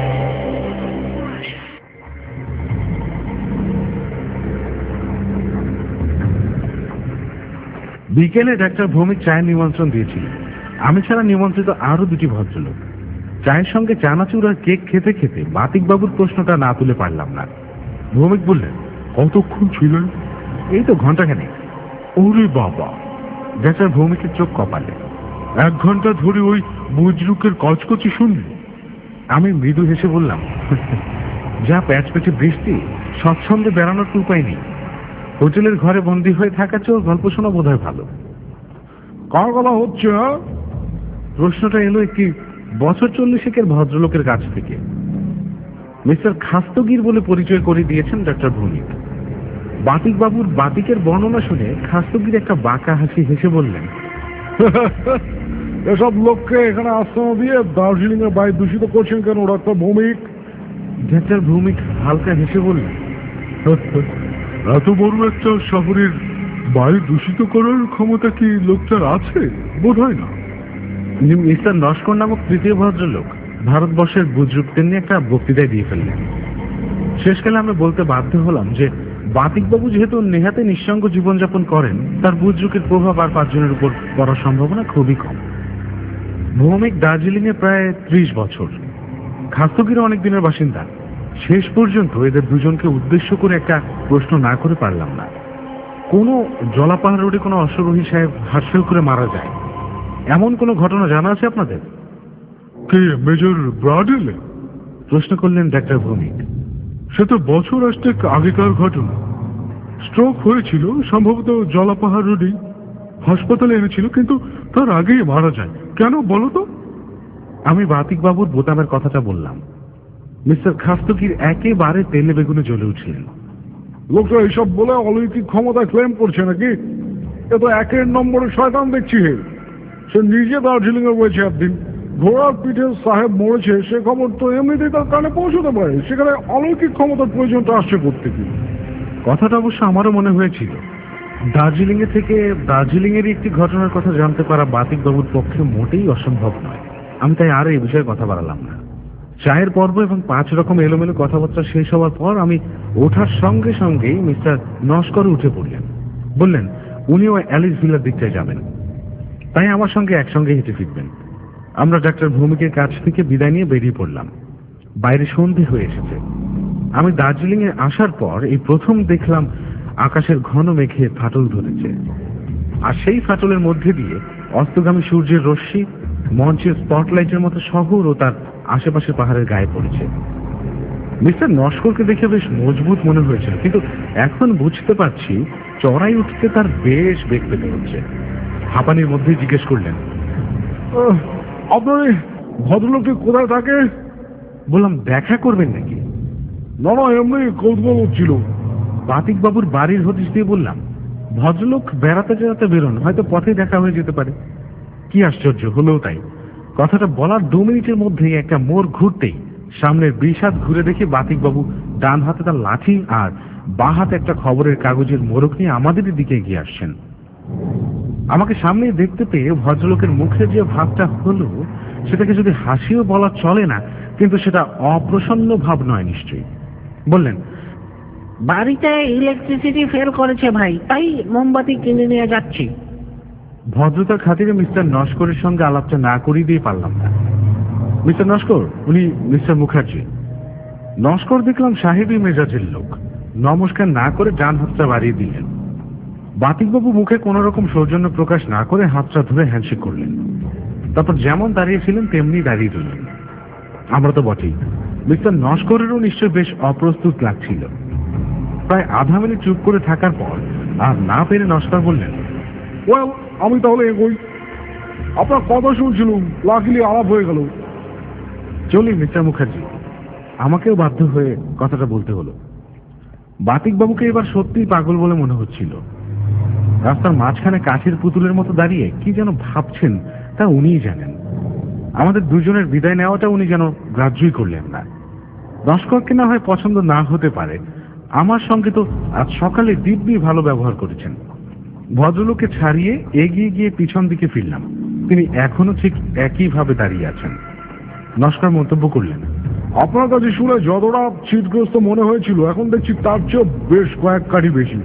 বিকেলে ডাক্তার ভৌমিক চায়ের নিমন্ত্রণ দিয়েছিলেন। আমি ছাড়া নিমন্ত্রিত আরো 2টি ভদ্রলোক। চায়ের সঙ্গে চানাচুর আর কেক খেতে খেতে বাতিকবাবুর প্রশ্নটা না তুলে পারলাম না। ভৌমিক বললেন, কতক্ষণ ছিলেন? এই তো ঘন্টাখানেক। ওরে বাবা! ডাক্তার ভৌমিকের চোখ কপালে। 1 ঘন্টা ধরে ওই বুজরুকের কচকচি শুনলি? আমি মৃদু হেসে বললাম, যা প্যাচ পেটে বৃষ্টি, স্বচ্ছন্দে বেড়ানোর তো উপায় নেই। হোটেলের ঘরে বন্দী হয়ে থাকার চেয়েও গল্প শোনা বোধ হয় ভালো। কার গলা হচ্ছে? প্রশ্নটা এলো একটি বছর 40-এর ভদ্রলোকের কাছ থেকে। মিস্টার খাস্তগির বলে পরিচয় করে দিয়েছেন ডাক্তার ভৌমিক। বাতিকবাবুর বাতিকের বর্ণনা শুনে খাস্তগির একটা বাঁকা হাসি হেসে বললেন, এসব লোককে এখানে আশ্রয় দিয়ে দার্জিলিং এর বায়ু দূষিত করছেন কেন ডাক্তার ভৌমিক? ডাক্তার ভৌমিক হালকা হেসে বললেন, এত বড় একটা শহরের বায়ু দূষিত করার ক্ষমতা কি লোকটার আছে? বোধ হয় না। মিস্টার নস্কর নামক 3য় ভদ্রলোক ভারতবর্ষের বুজরুকদের নিয়ে একটা বক্তৃতায় দিয়ে ফেললেন। শেষকালে আমি বলতে বাধ্য হলাম যে বাতিকবাবু যেহেতু নেহাতে নিঃসঙ্গ জীবনযাপন করেন, তার বুজরুকের প্রভাব আর 5 জনের উপর পড়ার সম্ভাবনা খুবই কম। ভৌমিক দার্জিলিং এ প্রায় 30 বছর, খাস্তগিরও অনেক দিনের বাসিন্দা। শেষ পর্যন্ত এদের দুজনকে উদ্দেশ্য করে একটা প্রশ্ন না করে পারলাম না। কোনো জলাপাহাড় রোডে কোনো অশ্বারোহী সাহেব হার্টফেল করে মারা যায় এমন কোনো ঘটনা জানা আছে আপনাদের? কে, মেজর ব্রাডেলে? প্রশ্ন করলেন ডাক্তার ভৌমিক। সে তো বছর 8 আগেকার ঘটনা। স্ট্রোক হয়েছিল সম্ভবত জলাপাহাড় রোডেই। হাসপাতালে এনেছিল, কিন্তু তার আগেই মারা যায়। কেন বলো তো? আমি বাতিক বাবুর বোতামের কথাটা বললাম। মিস্টার খাস্তগির একেবারে তেলে বেগুনে জ্বলে উঠলেন। লোকটা এইসব বলে অলৌকিক ক্ষমতা ক্লেম করছে নাকি? এ তো 1 নম্বরের শয়তান দেখছি। সে নিজে দার্জিলিং এ রয়েছে একদিন। ঘোড়ার পিঠে সাহেব মরেছে সে খবর তো এমনিতেই তার কানে পৌঁছতে পারে। সেখানে অলৌকিক ক্ষমতার প্রয়োজনটা আসছে প্রত্যেকে। কথাটা অবশ্য আমারও মনে হয়েছিল। দার্জিলিং এরই একটি ঘটনার কথা জানতে পারা বাতিক বাবুর পক্ষে মোটেই অসম্ভব নয়। আমি তাই আর এই বিষয়ে কথা বাড়ালাম না। চায়ের পর্ব এবং 5 রকম এলোমেলো কথাবার্তা শেষ হওয়ার পর আমি ওঠার সঙ্গে সঙ্গেই মিস্টার নস্কর উঠে পড়লেন। বললেন উনিও অ্যালিস ভিলার দিকটায় যাবেন, তাই আমার সঙ্গে একসঙ্গে হেঁটে ফিরবেন। আমরা ডাক্তার ভৌমিকের কাছ থেকে বিদায় নিয়ে বেরিয়ে পড়লাম। বাইরে সন্ধে হয়ে এসেছে। আমি দার্জিলিং এ আসার পর এই প্রথম দেখলাম আকাশের ঘন মেঘে ফাটল ধরেছে, আর সেই ফাটলের মধ্যে দিয়ে অস্তগামী সূর্যের রশ্মি মঞ্চের স্পটলাইটের মতো শহর ও তার আশেপাশে পাহাড়ের গায়ে পড়েছে। মিস্টার নস্করকে দেখে বেশ মজবুত মনে হয়েছিল, কিন্তু এখন বুঝতে পারছি চড়াই উঠতে তার বেশ বেগ পেতে হচ্ছে। হাঁপানির মধ্যেই জিজ্ঞেস করলেন, আপনার এই ভদ্রলোকটি কোথায় থাকে? বললাম দেখা করবেন নাকি? না, এমনি কৌতূহল হচ্ছিল। বাতিক বাবুর বাড়ির হদিশ দিয়ে বললাম, ভদ্রলোক বেড়াতে বেড়াতে বেরোন, হয়তো পথে দেখা হয়ে যেতে পারে। কি আশ্চর্য হলেও তাই। কথাটা বলার 2 মিনিটের মধ্যেই একটা মোড় ঘুরতেই সামনের 20 হাত ঘুরে দেখে বাতিক বাবু ডান হাতে তার লাঠি আর বাঁ হাতে একটা খবরের কাগজের মোড়ক নিয়ে আমাদের দিকে এগিয়ে আসছেন। আমাকে সামনে দেখতে পেয়ে ভদ্রলোকের মুখে যে ভাবটা হলো সেটাকে যদি হাসিও বলা চলে না, কিন্তু সেটা অপ্রসন্ন ভাব নয় নিশ্চয়ই। বললেন, বাড়িতে ইলেকট্রিসিটি ফেল করেছে ভাই, তাই মোমবাতি কিনে নিয়ে যাচ্ছি। ভদ্রতার খাতিরে মিস্টার নস্করের সঙ্গে আলাপটা না করিয়ে দিয়ে পারলাম না। মিস্টার নস্কর, উনি মিস্টার মুখার্জি। নস্কর দেখলাম সাহেবী মেজাজের লোক। নমস্কার না করে ডান হাতটা বাড়িয়ে দিলেন। বাতিকবাবু মুখে কোন রকম সৌজন্য প্রকাশ না করে হাতটা ধরে হ্যান্ডশেক করলেন। তারপর যেমন দাঁড়িয়েছিলেন তেমনি দাঁড়িয়ে রইলেন। আমরা তো বটেই। মিস্টার নস্করেরও নিশ্চয় বেশ অপ্রস্তুত লাগছিল। প্রায় আধা মিনিট চুপ করে থাকার পর আর না পেরে নস্কর বললেন, ওয়েল, আমি তাহলে এগোই। আপনার কথা শুনছিলাম, লাকিলি আলাপ হয়ে গেল। চলি মিস্টার মুখার্জি। আমাকেও বাধ্য হয়ে কথাটা বলতে হলো। বাতিকবাবুকে এবার সত্যিই পাগল বলে মনে হচ্ছিল। রাস্তার মাঝখানে কাঠের পুতুলের মতো দাঁড়িয়ে কি যেন ভাবছেন তা উনিই জানেন। আমাদের দুজনের বিদায় নেওয়াটা উনি যেন গ্রাহ্যই করলেন না। নস্করকে না হয় পছন্দ না হতে পারে, আমার সঙ্গে তো আজ সকালে দিব্যি ভালো ব্যবহার করেছেন। ভদ্রলোককে ছাড়িয়ে এগিয়ে গিয়ে পিছন দিকে ফিরলাম। তিনি এখনো ঠিক একইভাবে দাঁড়িয়ে আছেন। নস্কর মন্তব্য করলেন, আপনার কাছে শুনে যতটা শীতগ্রস্ত মনে হয়েছিল এখন দেখছি তার চেয়ে বেশ কয়েক কাঠি বেশি।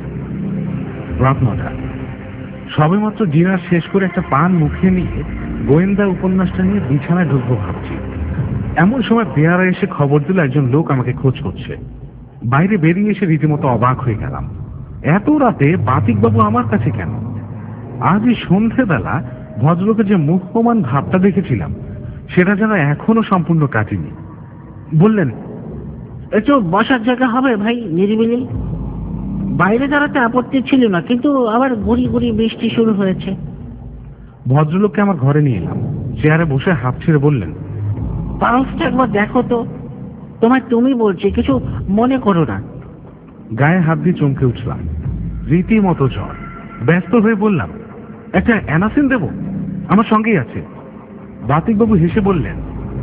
রাত 9টা। সবেমাত্র ডিনার শেষ করে একটা পান মুখে নিয়ে গোয়েন্দা উপন্যাসটা নিয়ে বিছানায় ঢুকবো ভাবছি। এমন সময় বেয়ারা এসে খবর দিল একজন লোক আমাকে খোঁজ করছে। বাইরে বেরিয়ে এসে রীতিমতো অবাক হয়ে গেলাম। এত রাতে বাতিকবাবু আমার কাছে কেন? আজ এই সন্ধ্যেবেলা ভদ্রলোকের যে মুখ্যমান ভাবটা দেখেছিলাম সেটা যেন এখনো সম্পূর্ণ কাটেনি। বললেন, একটু বসার জায়গা হবে ভাই, নিরিবিলি? বাইরে দাঁড়াতে আপত্তি ছিল না, কিন্তু আবার গুড়ি গুড়ি বৃষ্টি শুরু হয়েছে। ভদ্রলোককে আমার ঘরে নিয়ে এলাম। চেয়ারে বসে হাত ছেড়ে বললেন, পালসটা একবার দেখো তো। তোমায় তুমি বলছি, কিছু মনে করো না। গায়ে হাত দিয়ে চমকে উঠলাম। রীতিমতো জ্বর। ব্যস্ত হয়ে বললাম, একটা অ্যানাসিন দেব? আমার সঙ্গেই আছে। বাতিকবাবু হেসে বললেন,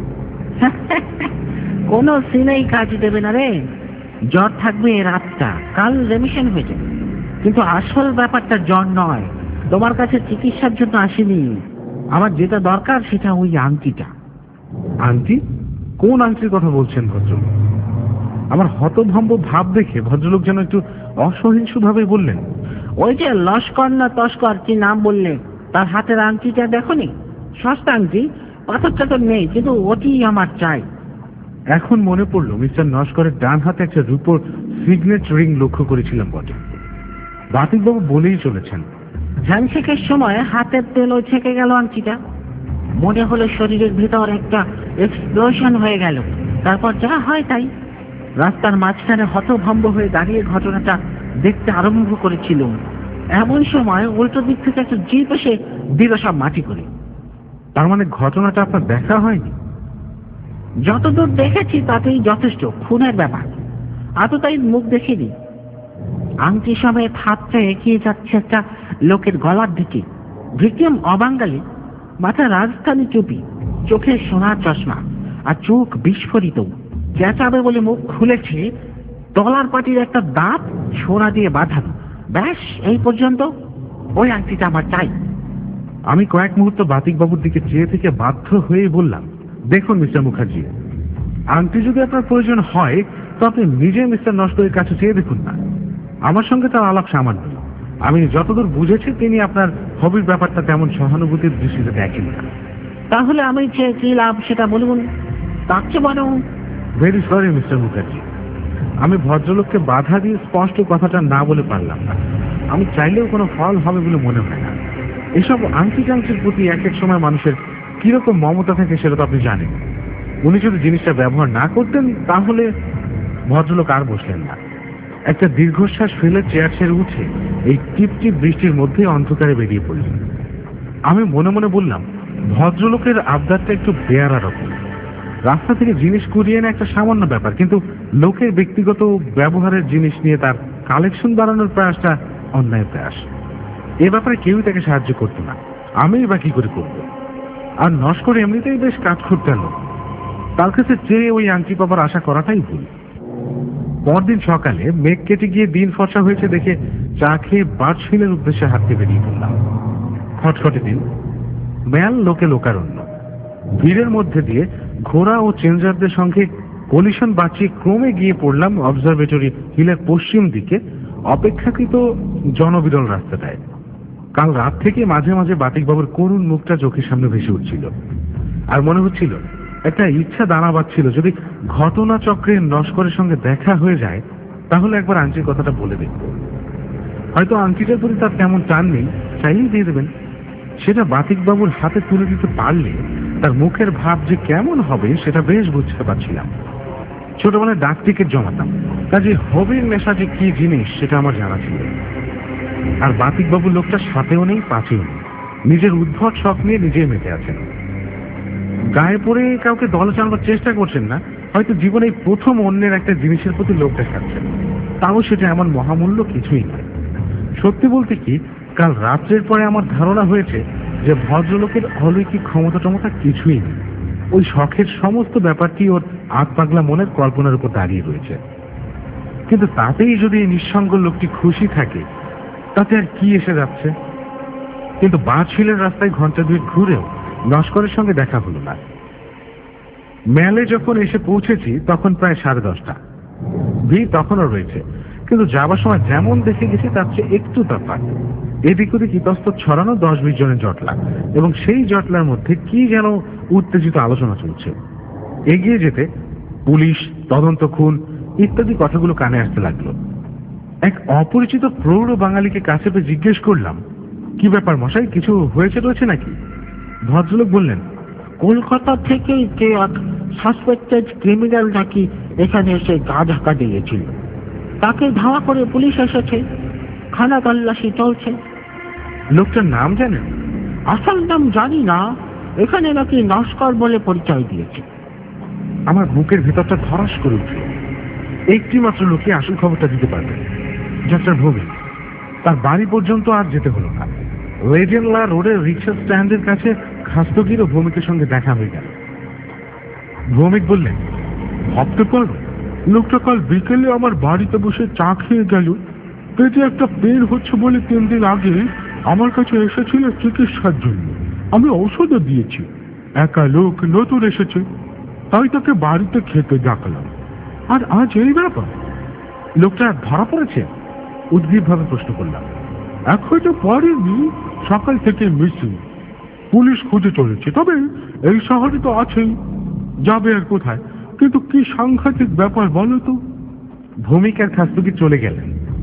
কোনো সিনেই কাজ দেবে না রে। জ্বর থাকবে রাতটা, কাল রেমিশন হয়ে যাবে। কিন্তু আসল ব্যাপারটা জ্বর নয়। তোমার কাছে চিকিৎসার জন্য আসিনি। আমার যেটা দরকার সেটা ওই আংটিটা। আংটি? কোন আংটির কথা বলছেন ভদ্রলোক? আমার হতভম্ব ভাব দেখে ভদ্রলোক যেন একটু অসহিষ্ণু ভাবে বললেন, ওই যে লস্কর না তস্কর কি নাম বললে, তার হাতের আংটিটা দেখোনি? সস্তা আংটি, পাথর চাথর নেই, কিন্তু ওটি আমার চাই। এখন মনে পড়লো মিস্টার নস্করের ডান হাতে একটা রূপোর সিগনেট রিং লক্ষ্য করেছিলাম বটে। বাতিকবাবু বলেই চলেছেন, হ্যান্ডশেকের সময় হাতের তেল ছেঁকে গেল আংটিটা। মনে হলো শরীরের ভিতর একটা এক্সপ্লোশন হয়ে গেল। তারপর যা হয় তাই। রাস্তার মাঝখানে হতভম্ব হয়ে দাঁড়িয়ে ঘটনাটা দেখতে আরম্ভ করেছিলাম। এমন সময় উল্টো দিক থেকে একটা জিপ এসে দিল সব মাটি করে। তার মানে ঘটনাটা আপনার দেখা হয়নি? যতদূর দেখেছি তাতেই যথেষ্ট। খুনের ব্যাপার, এতটাই মুখ দেখিনি। আংটি সমেত হাতটা এগিয়ে যাচ্ছে একটা লোকের গলার দিকে। ভিকটিম অবাঙ্গালি, মাথা রাজস্থানী টুপি, চোখে সোনার চশমা আর চোখ বিস্ফোরিত। চেঁচাবে বলে মুখ খুলেছে, তলার পাটির একটা দাঁত সোনা দিয়ে বাঁধানো। ব্যাস এই পর্যন্ত। ওই আংটিটা আমার চাই। আমি কয়েক মুহূর্ত বাতিকবাবুর দিকে চেয়ে থেকে বাধ্য হয়ে বললাম, দেখুন মিস্টার মুখার্জি, আংটি যদি আপনার প্রয়োজন হয় তো আপনি নিজে মিস্টার নস্করের কাছে চেয়ে দেখুন না। আমার সঙ্গে তার আলাপ সামান্য। আমি যতদূর বুঝেছি তিনি আপনার হবির ব্যাপারটা তেমন সহানুভূতির দৃষ্টিতে দেখেন না। তাহলে আমি চেয়ে কি লাভ সেটা বলুন। তার চেয়ে বরং ভেরি সরি মিস্টার মুখার্জি, আমি ভদ্রলোককে বাধা দিয়ে স্পষ্ট কথাটা না বলে পারলাম না। আমি চাইলেও কোনো ফল হবে বলে মনে হয় না। এসব আংটি টাংটির প্রতি এক এক সময় মানুষের কিরকম মমতা থাকে সেটা তো আপনি জানেন। উনি যদি জিনিসটা ব্যবহার না করতেন তাহলে ভদ্রলোক আর বসলেন না। একটা দীর্ঘশ্বাস ফেলে চেয়ার ছেড়ে উঠে এই টিপটিপ বৃষ্টির মধ্যে অন্ধকারে বেরিয়ে পড়লেন। আমি মনে মনে বললাম, ভদ্রলোকের আবদারটা একটু বেয়ারা রকম। রাস্তা থেকে জিনিস কুড়িয়ে এনে একটা সামান্য ব্যাপার, কিন্তু লোকের ব্যক্তিগত ব্যবহারের জিনিস নিয়ে তার কালেকশন বাড়ানোর প্রয়াসটা অন্যায় প্রয়াস। এ ব্যাপারে কেউই তাকে সাহায্য করতো না, আমিই বা কি করে করব। আর নস্কর এমনিতেই বেশ কাজ করতে লোক, তার কাছে চেয়ে ওই আংটি পাবার আশা করাটাই ভুল। পরদিন সকালে মেঘ কেটে গিয়ে দিন ফর্সা হয়েছে দেখে চা খেয়ে বার্চহিলের উদ্দেশ্যে হাঁটতে বেরিয়ে পড়লাম। খটখটে দিন, মেল লোকে লোকারণ্য। ভিড়ের মধ্যে দিয়ে ঘোড়া ও চেঞ্জারদের সঙ্গে কলিশন বাঁচিয়ে ক্রমে গিয়ে পড়লাম অবজারভেটরি হিলের পশ্চিম দিকে অপেক্ষাকৃত জনবিরল রাস্তাটায়। কাল রাত থেকে মাঝে মাঝে বাতিকবাবুর করুণ মুখটা চোখের সামনে ভেসে উঠছিল, আর মনে হচ্ছিল একটা ইচ্ছা দানা বাঁধছিল, যদি ঘটনাচক্রে নস্করের সঙ্গে দেখা হয়ে যায় তাহলে একবার আংটির কথাটা বলে দেখব। হয়তো আংটিটার প্রতি তার তেমন টান নেই, চাইলেই দিয়ে দেবেন। সেটা বাতিকবাবুর হাতে তুলে দিতে পারলে তার মুখের ভাব যে কেমন হবে সেটা বেশ বুঝতে পারছিলাম। ছোটবেলায় ডাক টিকিট জমাতাম, কাজে হবির নেশা যে কি জিনিস সেটা আমার জানা ছিল। আর বাতিকবাবুর লোকটা সাথেও নেই, পাশেও নেই, নিজের উদ্ভট শখ নিয়ে নিজেই মেতে আছেন। গায়ে পড়ে কাউকে দলে চালানোর চেষ্টা করছেন না, হয়তো জীবনে প্রথম অন্যের একটা জিনিসের প্রতি লোভ দেখাচ্ছেন, তাও সেটা এমন মহামূল্য কিছুই নয়। সত্যি বলতে কি, কাল রাত্রের পরে আমার ধারণা হয়েছে যে ভদ্রলোকের অলৌকিক ক্ষমতা টমতা কিছুই নেই। ওই শখের সমস্ত ব্যাপারটি ওর আত পাগলা মনের কল্পনার উপর দাঁড়িয়ে রয়েছে। কিন্তু তাতেই যদি এই নিঃসঙ্গ লোকটি খুশি থাকে তাতে আর কি এসে যাচ্ছে। কিন্তু বাঁশহিলের রাস্তায় ঘন্টা দুই ঘুরেও নস্করের সঙ্গে দেখা হলো না। মেলে যখন এসে পৌঁছেছি তখন প্রায় 10:30। ভিড় তখনও রয়েছে, কিন্তু যাবার সময় যেমন দেখে গেছি তার চেয়ে একটু তফাৎ। এদিক ওদিক ইতস্তত ছড়ানো 10-20 জনের জটলা, এবং সেই জটলার মধ্যে কি যেন উত্তেজিত আলোচনা চলছে। এগিয়ে যেতে পুলিশ, তদন্ত, খুন ইত্যাদি কথাগুলো কানে আসতে লাগলো। এক অপরিচিত প্রৌঢ় বাঙালিকে কাছে পেয়ে জিজ্ঞেস করলাম, কি ব্যাপার মশাই, কিছু হয়েছে রয়েছে নাকি? ভদ্রলোক বললেন, কলকাতা থেকে যে এক সাসপেক্টেড ক্রিমিনাল নাকি এখানে এসে গা ঢাকা দিয়েছিল, তাকে ধাওয়া করে পুলিশ এসেছে, খানা তল্লাশি চলছে। লোকটার নাম জানেন? আসল নাম জানি না, এখানে নাকি নস্কর বলে পরিচয় দিয়েছে। আমার বুকের ভেতরটা ধরাস করে উঠল। একটি মাত্র লোকে আসল খবরটা দিতে পারবে, যাত্রার ভূমি। তার বাড়ি পর্যন্ত আর যেতে হলো না। রেজেনলা রোডের রিক্সা স্ট্যান্ডের কাছে খাস্তগির ও ভৌমিকের সঙ্গে দেখা হয়ে গেল। ভৌমিক বললেন, ভাবতে পারো লোকটা কাল বিকেলে আমার বাড়িতে বসে চা খেয়ে গেল। পেটে একটা পেন হচ্ছে বলে 3 দিন আগে আমার কাছে এসেছিল চিকিৎসার জন্য। আমি ঔষধও দিয়েছি। একা লোক, নতুন এসেছে, তাই তাকে বাড়িতে খেতে ডাকলাম। আর আজ এই ব্যাপার। লোকটা ধরা পড়েছে? উদ্গ্রীব ভাবে প্রশ্ন করলাম। এখনো পড়েনি, সকাল থেকে মিসিং। পুলিশ খুঁজে চলেছে, তবে এই শহরে তো আছেই, যাবে আর কোথায়? কিন্তু কি সাংঘাতিক ব্যাপার বলো তো। ভূমিকার খাস্তগির চলে গেলেন।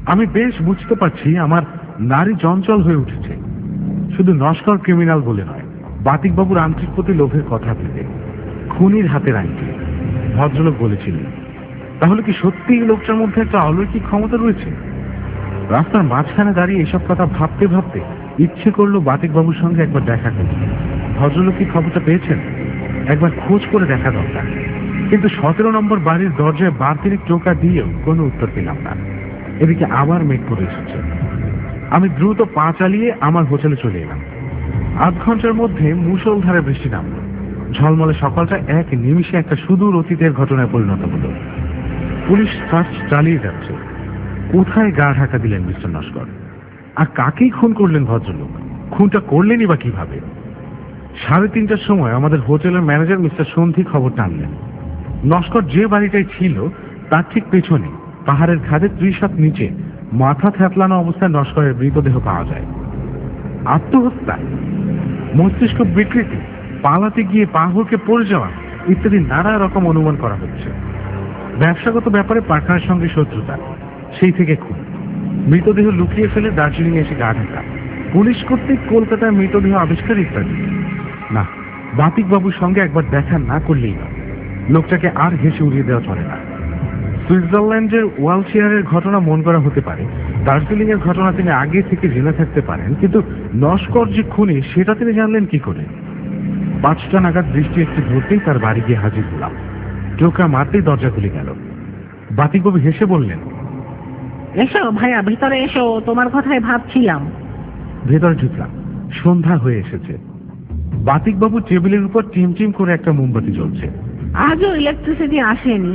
আমি বেশ বুঝতে পারছি আমার নারী চঞ্চল হয়ে উঠেছে, শুধু নস্কর ক্রিমিনাল বলে নয়, বাতিকবাবুর আন্তরিক প্রতি লোভের কথা ভেবে। খুনির হাতের আইনটি ভদ্রলোক বলেছিলেন। তাহলে কি সত্যি এই লোকটার মধ্যে একটা অলৌকিক ক্ষমতা রয়েছে? রাস্তার মাঝখানে দাঁড়িয়ে এসব কথা ভাবতে ভাবতে ইচ্ছে করলো বাতিকবাবুর সঙ্গে একবার দেখা করতে। ভদ্রলোক কি খবরটা পেয়েছেন? একবার খোঁজ করে দেখা দরকার। কিন্তু 17 নম্বর বাড়ির দরজায় বাড়তিরিক টোকা দিয়েও কোনো উত্তর পেলাম না। এদিকে আবার মেঘ করে এসেছে। আমি দ্রুত পা চালিয়ে আমার হোটেলে চলে এলাম। আধ ঘন্টার মধ্যে মুষলধারে বৃষ্টি নামল। ঝলমলে সকালটা এক নিমিষে একটা সুদূর অতীতের ঘটনায় পরিণত হলো। পুলিশ সার্চ চালিয়ে যাচ্ছে। কোথায় গা ঢাকা দিলেন মিস্টার নস্কর? আর কাকেই খুন করলেন ভদ্রলোক? খুনটা করলেনই বা কিভাবে? 3:30টার সময় আমাদের হোটেলের ম্যানেজার মিস্টার সন্ধি খবরটা আনলেন। নস্কর যে বাড়িটাই ছিল তার ঠিক পেছনে পাহাড়ের খাদে 30 হাত নিচে মাথা থ্যাতলানো অবস্থায় নস্করের মৃতদেহ পাওয়া যায়। আত্মহত্যা, মস্তিষ্ক বিকৃতি, পালাতে গিয়ে পা হুড়কে পড়ে যাওয়া ইত্যাদি নানা রকম অনুমান করা হচ্ছে। ব্যবসাগত ব্যাপারে পার্টনারের সঙ্গে শত্রুতা, সেই থেকে খুন। মৃতদেহ লুকিয়ে ফেলে দার্জিলিং এসে গা ঢাকা, পুলিশ কর্তৃক কলকাতায় মৃতদেহ আবিষ্কার ইত্যাদি। না, বাতিকবাবুর সঙ্গে একবার দেখা না করলেই না। লোকটাকে আর হেসে উড়িয়ে দেওয়া চলে না। সুইজারল্যান্ডের ওয়ালশেয়ারের ঘটনা মন করা হতে পারে, দার্জিলিং এর ঘটনা তিনি আগে থেকে জেনে থাকতে পারেন, কিন্তু নস্কর যে খুনি সেটা তিনি জানলেন কি করে? 5টা নাগাদ বৃষ্টি একটু ধরতেই তার বাড়ি গিয়ে হাজির হলাম। টোকা মারতেই দরজা খুলে গেল। বাতিকবাবু হেসে বললেন, এসো ভাইয়া, ভিতরে এসো, তোমার কথাই ভাবছিলাম। ভেতরে ঢুকলাম। সন্ধ্যা হয়ে এসেছে। বাতিকবাবু টেবিলের উপর চিমচিম করে একটা মোমবাতি জ্বলছে। আজও ইলেকট্রিসিটি আসেনি।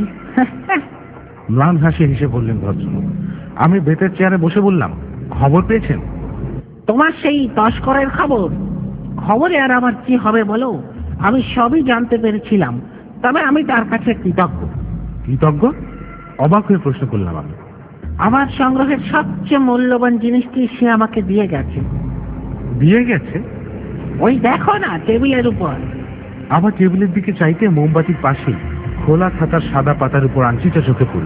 ম্লান হাসি হেসে বললেন ভদ্রলোক। আমি বেতের চেয়ারে বসে বললাম, খবর পেয়েছেন? তোমার সেই তস্করের খবর? খবরে আর আমার কি হবে বলো? আমি সবই জানতে পেরেছিলাম, তবে আমি তার কাছে কৃতজ্ঞ। কৃতজ্ঞ? অবাক হয়ে প্রশ্ন করলাম আমি। আমার সংগ্রহের সবচেয়ে মূল্যবান জিনিসটি সে আমাকে দিয়ে গেছে। দিয়ে গেছে? ওই দেখো না, টেবিলের উপর। আবার টেবিলের দিকে চাইতে মোমবাতির পাশেই খোলা খাতার সাদা পাতার উপর আংটিটা চোখে পড়ল।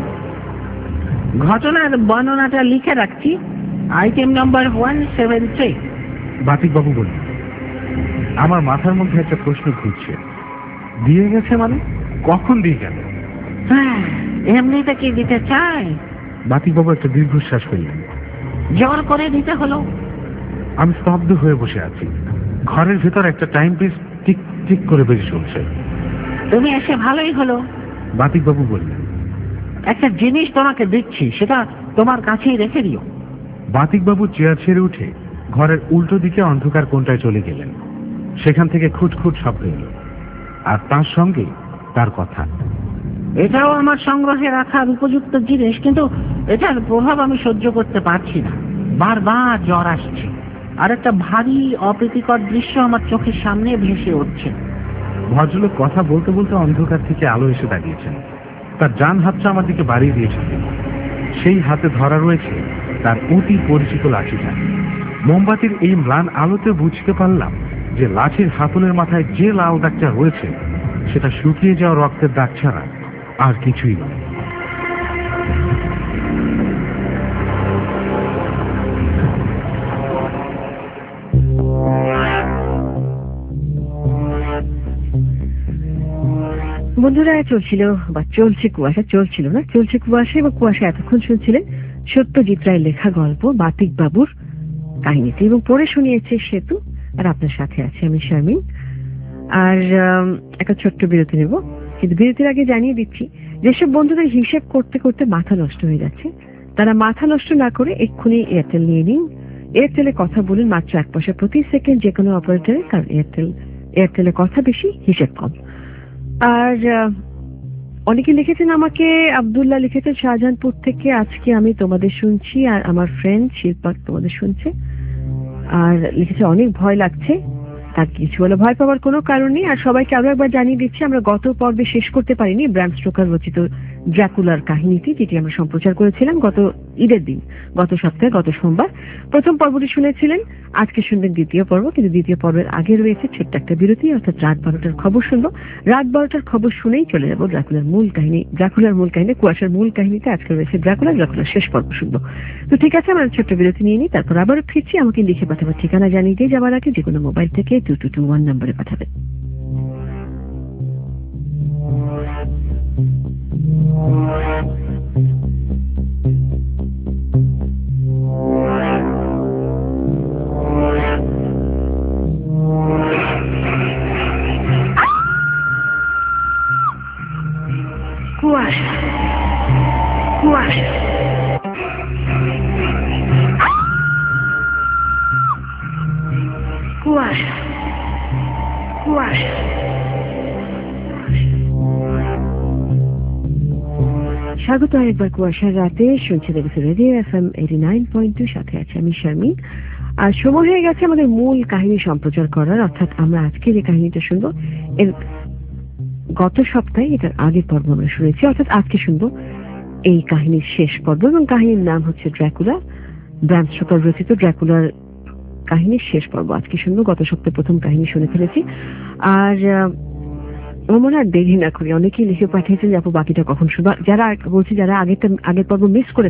ঘটনার বর্ণনাটা লিখে রাখছি, আইটেম নম্বর 173। বাতিকবাবু বললেন। আমার মাথার মধ্যে একটা প্রশ্ন ঘুরছে। দিয়ে গেছে মানে? কখন দিয়ে গেল? হ্যাঁ, এমনিতে কি দিতে চায়? বাতিকবাবু একটা দীর্ঘশ্বাস ফেললেন। জোর করে দিতে হলো। আমি স্তব্ধ হয়ে বসে আছি। ঘরের ভেতর একটা টাইম পিস টিক টিক করে বেজে চলছে। তুমি এসে ভালোই হলো। বাতিকবাবু বললেন, একটা জিনিস তোমাকে দিচ্ছি, সেটা তোমার কাছেই রেখে দিও। বাতিকবাবু চেয়ার ছেড়ে উঠে ঘরের উল্টো দিকে অন্ধকার কোণটায় চলে গেলেন। সেখান থেকে খুটখুট শব্দ এলো, আর তার সঙ্গে তার কথা। এটাও আমার সংগ্রহে রাখার উপযুক্ত জিনিস, কিন্তু এটার প্রভাব আমি সহ্য করতে পারছি না। বারবার জ্বর আসছে, আর একটা ভারী অপ্রীতিকর দৃশ্য আমার চোখের সামনে ভেসে উঠছে। ভদ্রলোক কথা বলতে বলতে অন্ধকার থেকে আলো এসে দাঁড়িয়েছেন। তার ডান হাতটা আমার দিকে বাড়িয়ে দিয়েছেন। সেই হাতে ধরা রয়েছে তার অতি পরিচিত লাঠিটা। মোমবাতির এই ম্লান আলোতে বুঝতে পারলাম যে লাঠির হাতলের মাথায় যে লাল দাগটা রয়েছে সেটা শুকিয়ে যাওয়া রক্তের দাগ ছাড়া আর কিছুই নয়। বন্ধুরা, চলছিল বা চলছে কুয়াশা, চলছিল না, চলছে কুয়াশা, এবং কুয়াশা এতক্ষণ শুনছিলেন সত্যজিৎ রায়ের লেখা গল্প বাতিকবাবুর কাহিনীটি, এবং পড়ে শুনিয়েছে সেতু, আর আপনার সাথে আছে আমি শারমিন। আর একটা ছোট্ট বিরতি নেব, কিন্তু বিরতির আগে জানিয়ে দিচ্ছি, যেসব বন্ধুদের হিসেব করতে করতে মাথা নষ্ট হয়ে যাচ্ছে তারা মাথা নষ্ট না করে এক্ষুনি এয়ারটেল নিয়ে নিন। এয়ারটেলে কথা বলুন মাত্র 1 পয়সা প্রতি সেকেন্ড যে কোনো অপারেটরে, কারণ এয়ারটেলে কথা বেশি, হিসেব কম। আর অনেকে লিখেছেন আমাকে, আব্দুল্লাহ লিখেছেন শাহজাহানপুর থেকে, আজকে আমি তোমাদের শুনছি আর আমার ফ্রেন্ড শিল্পা তোমাদের শুনছে। আর লিখেছে অনেক ভয় লাগছে। তার কিছু বলে ভয় পাওয়ার কোনো কারণ নেই। আর সবাইকে আরো একবার জানিয়ে দিচ্ছি, আমরা গত পর্বে শেষ করতে পারিনি ব্র্যাম স্টোকার রচিত ড্রাকুলার কাহিনীটি, যেটি আমরা সম্প্রচার করেছিলাম গত ঈদের দিন, গত সপ্তাহে, গত সোমবার। প্রথম পর্বটি শুনেছিলেন, আজকে শুনবেন দ্বিতীয় পর্ব, কিন্তু দ্বিতীয় পর্বের আগে রয়েছে ছোট্ট একটা বিরতি, অর্থাৎ রাত 12টার খবর শুনবো। রাত 12টার খবর শুনেই চলে যাবো ড্রাকুলার মূল কাহিনী, কুয়াশার মূল কাহিনীতে। আজকে রয়েছে ড্রাকুলার শেষ পর্ব শুনবো। তো ঠিক আছে, আমরা ছোট্ট বিরতি নিয়ে নিই, তারপর আবারও ফিরছি। আমাকে লিখে পাঠাবার ঠিকানা জানিয়ে দিয়ে যাবার আগে যে কোনো মোবাইল থেকে 2221 নম্বরে পাঠাবেন। কুয়াশা, কুয়াশা, কুয়াশা, কুয়াশা। স্বাগত আরেকবার কুয়াশার রাতে, শুনছে দেখেছে রেডিও FM 89.2, সাথে আছে আমি শারমিন। আর সময় হয়ে গেছে আমাদের মূল কাহিনী সম্প্রচার করার, অর্থাৎ আমরা আজকে যে কাহিনীটা শুনবো এর গত সপ্তাহে এটার আগের পর্ব আমরা শুনেছি, অর্থাৎ আজকে শুনবো এই কাহিনীর শেষ পর্ব, এবং কাহিনীর নাম হচ্ছে ড্রাকুলা, ব্রাম স্টোকার রচিত ড্রাকুলার কাহিনীর শেষ পর্ব আজকে শুনবো। গত সপ্তাহে প্রথম কাহিনী শুনে ফেলেছি, আর মনে আর দেরি না করি, অনেকেই লিখে পাঠিয়েছেন যে আপু বাকিটা কখন শুনবো। যারা বলছি, যারা আগের পর্ব মিস করে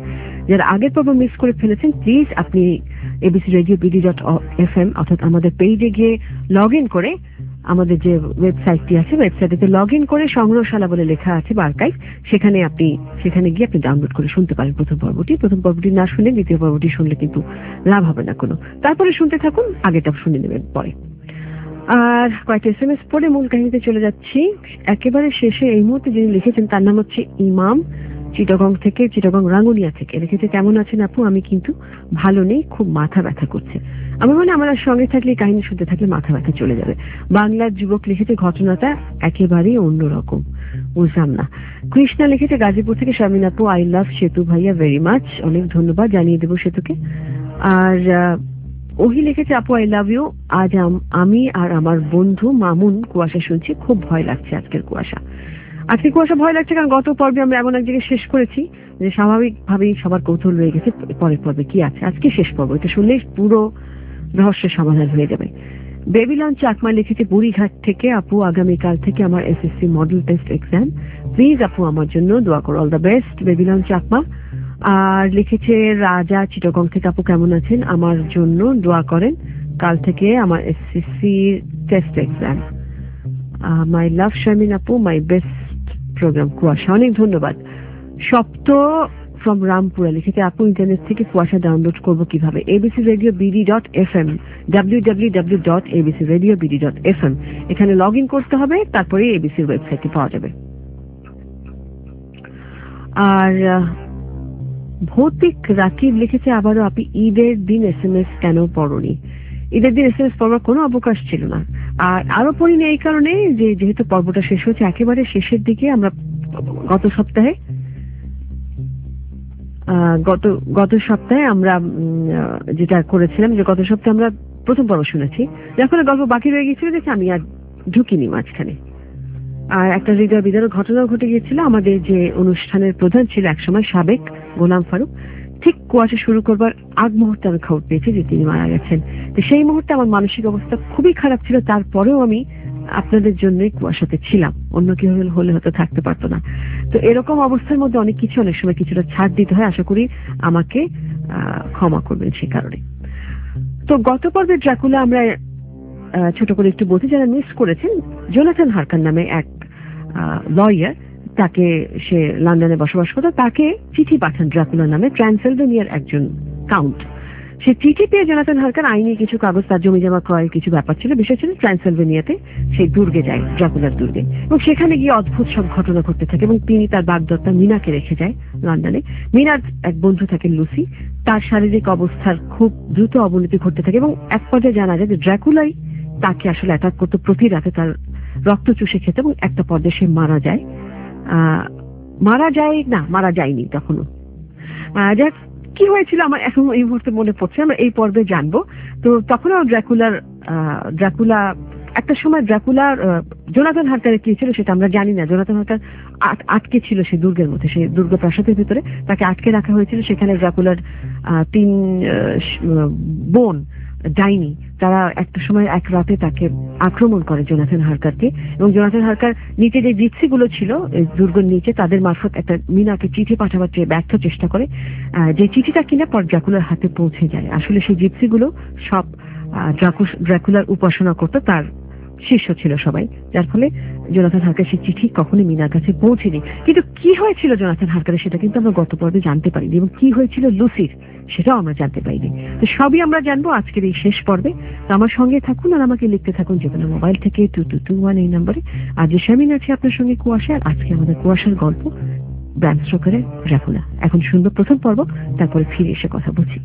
ফেলেছেন, প্লিজ আপনি abcradiobd.fm অর্থাৎ আমাদের পেজে গিয়ে লগ ইন করে, আমাদের যে ওয়েবসাইটটি আছে, ওয়েবসাইটে লগ ইন করে সংগ্রহশালা বলে লেখা আছে বা আর্কাইভ, সেখানে গিয়ে আপনি ডাউনলোড করে শুনতে পারেন প্রথম পর্বটি না শুনে দ্বিতীয় পর্বটি শুনলে কিন্তু লাভ হবে না কোনো। তারপরে শুনতে থাকুন, আগেটা শুনে নেবেন পরে। আর কয়েকটা SMS পড়ে মূল কাহিনীতে চলে যাচ্ছি। একেবারে শেষে এই মুহূর্তে যিনি লিখেছেন তার নাম হচ্ছে ইমাম, চিটাগং রাঙ্গুনিয়া থেকে লিখেছে, কেমন আছেন আপু? আমি কিন্তু ভালো নেই, খুব মাথা ব্যথা করছে। আমার মনে আমার সঙ্গে থাকলে, কাহিনী শুনতে থাকলে মাথা ব্যথা চলে যাবে। বাংলার যুবক লিখেছে, ঘটনাটা একেবারেই অন্যরকম, বুঝলাম না। কৃষ্ণা লিখেছে গাজীপুর থেকে, শারমিন আপু আই লাভ সেতু ভাইয়া ভেরি মাচ, অনেক ধন্যবাদ, জানিয়ে দেবো সেতুকে। আর ওহি লিখেছে, আপু আই লাভ ইউ, আজ আমি আর আমার বন্ধু মামুন কুয়াশা শুনছি, খুব ভয় লাগছে আজকের কুয়াশা ভয় লাগছে, কারণ গত পর্বে আমরা এমন এক জায়গায় শেষ করেছি যে স্বাভাবিকভাবেই সবার কৌতূহল রয়ে গেছে পরের পর্বে কি আছে। আজকে শেষ পর্ব, এটা শুনলেই পুরো রহস্যের সমাধান হয়ে যাবে। বেবিলন চাকমা লিখেছে বুড়িঘাট থেকে, আপু আগামীকাল থেকে আমার SSC model test exam, please আপু আমার জন্য দোয়া করো, all the best Babylon Chakma. আর লিখেছে রাজা চিটাগং থেকে, আপু কেমন আছেন? আমার জন্য দোয়া করেন, কাল থেকে আমার SSC test exam. My love Sharmin আপু, মাই বেস্ট প্রোগ্রাম কুয়াশা, অনেক ধন্যবাদ। সপ্ত ফ্রম রামপুরা লিখেছে, আপু ইন্টারনেট থেকে কুয়াশা ডাউনলোড করবো কিভাবে? abcradiobd.fm, www.abcradiobd.fm, এখানে লগ ইন করতে হবে, তারপরে এবিসির ওয়েবসাইটে পাওয়া যাবে। আর ভৌতিক রাকিব লিখেছে, আবারও আপনি ঈদের দিন SMS কেন পড়নি? ঈদের দিন SMS পড়ার কোনো অবকাশ ছিল না, আর আরো পড়িনি এই কারণে যে যেহেতু পর্বটা শেষ হচ্ছে একেবারে শেষের দিকে, আমরা গত সপ্তাহে আমরা যেটা করেছিলাম, যে গত সপ্তাহে আমরা প্রথম পর্ব শুনেছি, যখন গল্প বাকি রয়ে গিয়েছিল দেখে আমি আর ঢুকিনি মাঝখানে। আর একটা হৃদয় বিদারক ঘটনাও ঘটে গিয়েছিল। আমাদের যে অনুষ্ঠানের প্রধান ছিল একসময় সাবেক গোলাম ফারুক, ঠিক কুয়াশা শুরু করবার আগ মুহূর্তে আমি খবর পেয়েছি যে তিনি মারা গেছেন। তো সেই মুহূর্তে আমার মানসিক অবস্থা খুবই খারাপ ছিল, তারপরেও আমি আপনাদের জন্যই কুয়াশাতে ছিলাম, অন্য কেউ হলে হয়তো থাকতে পারতো না। তো এরকম অবস্থার মধ্যে অনেক সময় কিছুটা ছাড় দিতে হয়, আশা করি আমাকে ক্ষমা করবেন সে কারণে। তো গত পর্বে ড্রাকুলা আমরা ছোট করে একটু বলতে, যারা মিস করেছেন, জোনাথন হারকার নামে এক লয়ার, তাকে, সে লন্ডনে বসবাস করত, তাকে চিঠি পাঠান ড্রাকুলা নামে ট্রান্সিলভেনিয়ার একজন কাউন্ট। সে চিঠি পেয়ে জোনাথন হারকার আইনি কিছু কাগজ, তার জমি জমা ক্রয়ের কিছু ব্যাপার ছিল, বিষয় ছিল, ট্রান্সিলভেনিয়াতে সেই দুর্গে যায়, ড্রাকুলার দুর্গে, এবং সেখানে গিয়ে অদ্ভুত সব ঘটনা ঘটতে থাকে, এবং তিনি তার বাগদত্তা মিনাকে রেখে যায় লন্ডনে। মিনার এক বন্ধু থাকে লুসি, তার শারীরিক অবস্থার খুব দ্রুত অবনতি ঘটতে থাকে, এবং এক পর্যায়ে জানা যায় যে ড্রাকুলাই তাকে আসলে অ্যাটাক করতো, প্রতি রাতে তার রক্ত চুষে খেতে, এবং একটা পর্যায়ে সে মারা যায়নি তখনো। যাক, কি হয়েছিল আমার এখন এই মুহূর্তে মনে পড়ছে, আমরা এই পর্বে জানবো। তো তখন ড্রাকুলা একটা সময় ড্রাকুলার জোনাথন হার্কারের কি ছিল সেটা আমরা জানি না। জোনাথন হার্কার আটকে ছিল সেই দুর্গের মধ্যে, সেই দুর্গ প্রাসাদের ভিতরে তাকে আটকে রাখা হয়েছিল। সেখানে ড্রাকুলার 3 বোন ডাইনি তারা একটা সময় এক রাতে তাকে আক্রমণ করে জোনাথন হার্কারকে, এবং জোনাথন হার্কার নিচে যে জিপসি গুলো ছিল দুর্গের নিচে তাদের মারফত একটা মিনাকে চিঠি পাঠাবার ব্যর্থ চেষ্টা করে, যে চিঠিটা কিনা পর ড্রাকুলার হাতে পৌঁছে যায়। আসলে সেই জিপসি গুলো সব ড্রাকুলার উপাসনা করতো, তার শিষ্য ছিল সবাই, যার ফলে জোনাথন হার্কার সেই চিঠি কখনোই মিনার কাছে পৌঁছেনি। কিন্তু কি হয়েছিল জোনাথন হার্কারের সেটা কিন্তু আমরা গত পর্বে জানতে পারিনি, এবং কি হয়েছিল লুসির সেটাও আমরা জানতে পারিনি। তো সবই আমরা জানবো আজকের এই শেষ পর্বে। তো আমার সঙ্গে থাকুন আর আমাকে লিখতে থাকুন যে কোনো মোবাইল থেকে 2221 এই নম্বরে। আজ যে শামিন আছে আপনার সঙ্গে কুয়াশা, আর আজকে আমাদের কুয়াশার গল্প ব্রাম স্টোকারের ড্রাকুলা। এখন শুনবো প্রথম পর্ব, তারপরে ফিরে এসে কথা বলছি।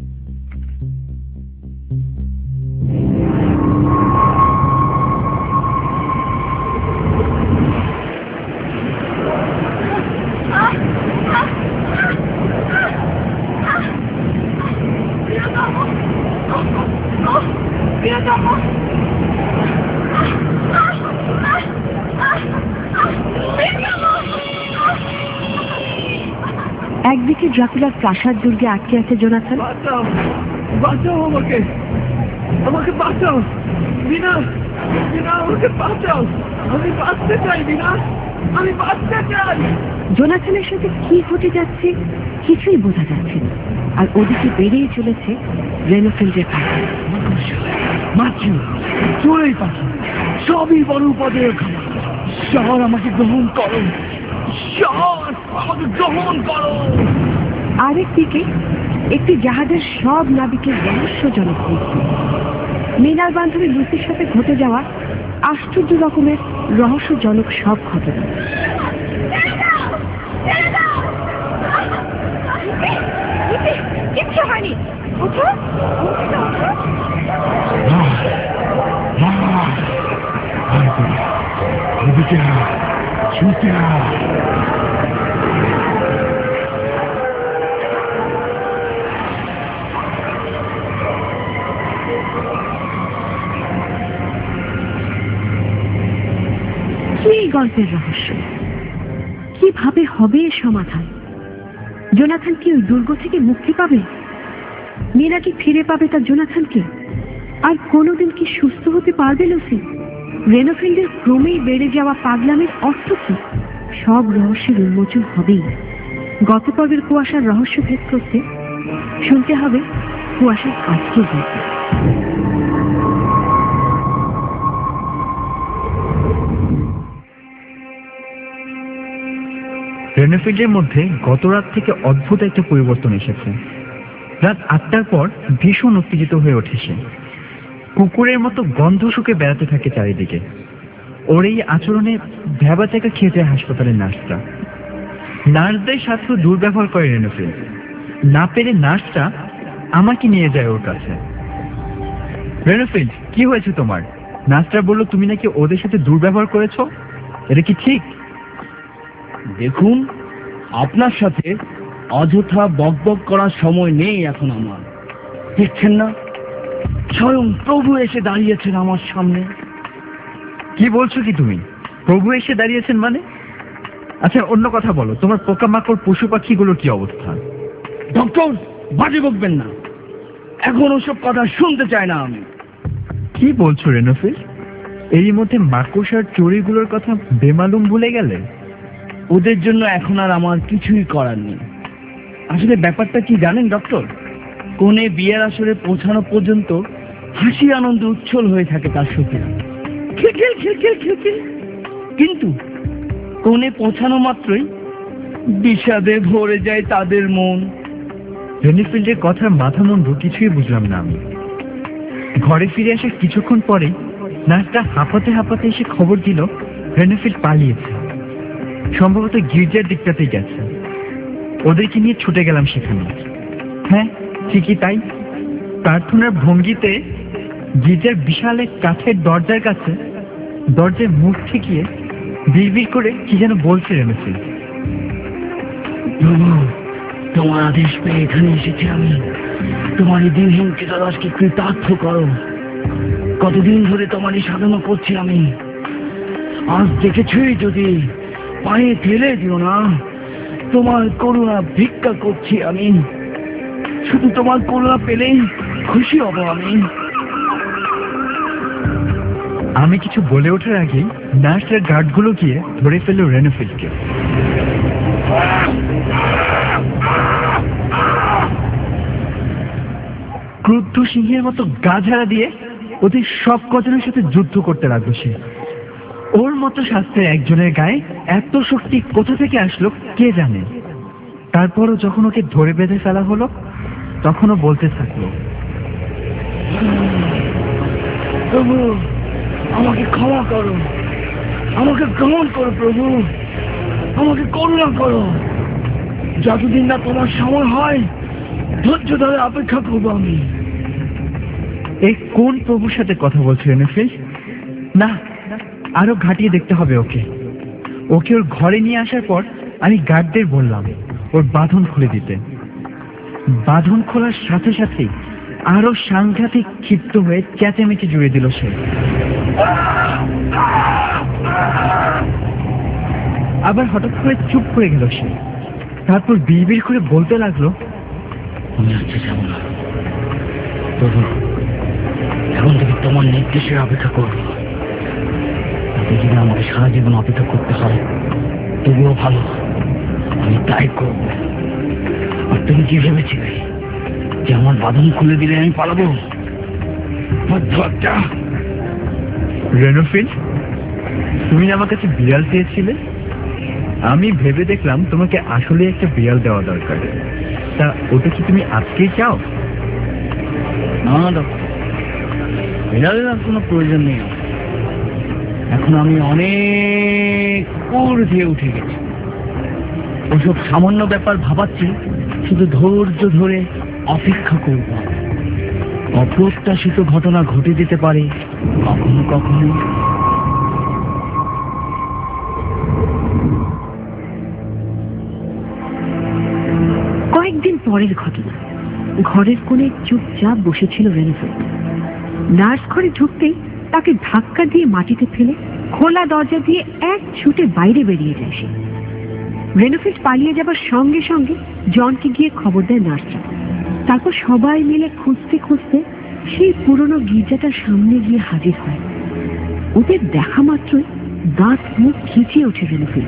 একদিকে ড্রাকুলার প্রাসাদ দুর্গে আটকে আছে জোনাথন। বাঁচাও আমাকে, আমাকে বাঁচাও বিনা, বিনা আমাকে বাঁচাও, আমি বাঁচতে চাই বিনা, আমি বাঁচতে চাই। জোনাথনের সাথে কি হতে যাচ্ছে কিছুই বোঝা যাচ্ছে না, আর ওদিকে বেরিয়ে চলেছে রেনোফিল্ডের পাখি। মাছি, চোরের পাখি, সবই বড় পদের খাবার। শহর আমাকে গ্রহণ করো, শহর আমাকে গ্রহণ করো। আরেকদিকে একটি জাহাজের সব নাবিকের রহস্যজনক মৃত্যু। মিনার বান্ধবী লুসির সাথে ঘটে যাওয়া আশ্চর্য রকমের রহস্যজনক সব ঘটনা। কিচ্ছু হয়নি, ওঠো, কি গল্পের রহস্য, কিভাবে হবে সমাধান? জোনাথন কি ওই দুর্গ থেকে মুক্তি পাবে? মেয়েরা কি ফিরে পাবে তার জোনাথনকে? আর কোনোদিন কি সুস্থ হতে পারবে লুসি? রেনোফিল্ডের ক্রমেই বেড়ে যাওয়া পাগলামের অর্থ কি? সব রহস্যের উন্মোচন হবেই। গত পর্বের কুয়াশার রহস্য ভেদ করতে শুনতে হবে কুয়াশার আজকের গল্প। রেনোফিল্ডের মধ্যে গত রাত থেকে অদ্ভুত একটা পরিবর্তন এসেছে। রাত 8টার পর ভীষণ উত্তেজিত হয়ে ওঠে সে। কুকুরের মতো গন্ধ শুকে বেড়াতে থাকে চারিদিকে। ওর এই আচরণে ভ্যাবাচাকা খেয়ে যায় হাসপাতালের নার্সরা। নার্সদের সাথেও দুর্ব্যবহার করে রেনোফিল্ড। না পেরে নার্সটা আমাকে নিয়ে যায় ওর কাছে। রেনোফিল্ড, কি হয়েছে তোমার? নার্সরা বললো তুমি নাকি ওদের সাথে দুর্ব্যবহার করেছো, এটা কি ঠিক? দেখুন, আপনার সাথে অযথা বকবক করার সময় নেই এখন আমার। দেখছেন না, স্বয়ং প্রভু এসে দাঁড়িয়েছেন আমার সামনে। কি বলছো কি তুমি? প্রভু এসে দাঁড়িয়েছেন মানে? আচ্ছা অন্য কথা বলো, তোমার পোকামাকড় পশু পাখিগুলোর কি অবস্থা? ডক্টর, বাজে বকবেন না, এখন ওসব কথা শুনতে চাই না আমি। কি বলছো রেনোফিল্ড? এরই মধ্যে মাকড়সার চড়ুইগুলোর কথা বেমালুম ভুলে গেলে? ওদের জন্য এখন আর আমার কিছুই করার নেই। আসলে ব্যাপারটা কি জানেন ডক্টর? কোণে বিয়ের আসরে পৌঁছানো পর্যন্ত হাসি আনন্দ উচ্ছল হয়ে থাকে তার সখীরা, খিলখিল খিলখিল খিলখিল। কিন্তু কোণে পৌঁছানো মাত্রই বিষাদে ভরে যায় তাদের মন। রেনোফিল্ডের কথার মাথা মুন্ডু কিছুই বুঝলাম না আমি। ঘরে ফিরে আসার কিছুক্ষণ পরেই নার্সটা হাঁপাতে হাঁপাতে এসে খবর দিল রেনোফিল্ড পালিয়েছে। সম্ভবত গির্জার দিকটাতেই গেছে। ওদেরকে নিয়ে ছুটে গেলাম সেখানে। হ্যাঁ, ঠিকই তাই। প্রার্থনার ভঙ্গিতে গির্জার বিশাল এক কাঠের দরজার কাছে দরজায় মুখ ঠেকিয়ে বিড়বিড় করে কি যেন বলছে রেনোফিল্ড। তোমার আদেশ পেয়ে এখানে এসেছি আমি। তোমার এই দিনহীন ক্রীতদাসকে কৃতার্থ করো। কতদিন ধরে তোমারই সাধনা করছি আমি। আজ দেখেছি, যদি পায়ে ঠেলে দিও না, তোমার করুণা ভিক্ষা করছি আমি। শুধু তোমার করুণা পেলেই খুশি হব আমি। আমি কিছু বলে ওঠার আগেই নার্সের গার্ডগুলো গিয়ে ধরে ফেলল রেনোফিলকে। ক্রুদ্ধ সিংহের মতো গা ঝাড়া দিয়ে ওদের সব কজনের সাথে যুদ্ধ করতে লাগলো সে। ওর মতো শাস্ত্রে একজনের গায়ে এত শক্তি কোথা থেকে আসলো কে জানে। তারপরও যখন ওকে ধরে বেঁধে ফেলা হলো, তখনও বলতে থাকলো, প্রভু আমাকে ক্ষমা করো, আমাকে গ্রহণ করো প্রভু, আমাকে করুণা করো। যতদিন না তোমার সময় হয় ধৈর্য ধরে অপেক্ষা করবো আমি। এই কোন প্রভুর সাথে কথা বলছে রেনোফিল? না, আরো ঘাটিয়ে দেখতে হবে ওকে। ওকে ওর ঘরে নিয়ে আসার পর আমি গার্ডদের বললাম ওর বাঁধন খুলে দিতে। বাঁধন খোলার সাথে সাথেই আরো সাংঘাতিক ক্ষিপ্ত হয়ে চেঁচামেচি জুড়ে দিল সে। আবার হঠাৎ করে চুপ করে গেল সে। তারপর বিড়বিড় করে বলতে লাগলো, আমি আজকে যাবো না প্রভু, এখন থেকে তোমার নির্দেশের অপেক্ষা করবো। আপনি যদি আমাকে সারা জীবন অপেক্ষা করতে হয় তবুও ভালো, আমি তাই করবো। আর তুমি কি ভেবেছিলে যে আমার বাঁধন খুলে দিলে আমি পালাবো? রেনোফিল, তুমি আমার কাছে বিড়াল চেয়েছিলে। আমি ভেবে দেখলাম তোমাকে আসলে একটা বিড়াল দেওয়া দরকার। তা ওটা কি তুমি আজকেই চাও? না ডক্টর, বিড়ালের আর কোনো প্রয়োজন নেই। এখন আমি অনেক ঊর্ধ্বে উঠে গেছি। ওসব সামান্য ব্যাপার ভাবাচ্ছি, শুধু ধৈর্য ধরে অপেক্ষা করব। অপ্রত্যাশিত ঘটনা ঘটে যেতে পারে কখনো কখনো। কয়েকদিন পরের ঘটনা। ঘরের কোণে চুপচাপ বসেছিল রেনোফিল। নার্স ঘরে ঢুকতেই তাকে ধাক্কা দিয়ে মাটিতে ফেলে খোলা দরজা দিয়ে এক ছুটে বাইরে বেরিয়ে যায় সে। রেনোফিল পালিয়ে যাবার সঙ্গে সঙ্গে জনকে গিয়ে খবর দেয় নার্সরা। তারপর সবাই মিলে খুঁজতে খুঁজতে সেই পুরনো গির্জাটার সামনে গিয়ে হাজির হয়। ওদের দেখা মাত্রই দাঁত মুখ খিচিয়ে ওঠে রেনোফিল।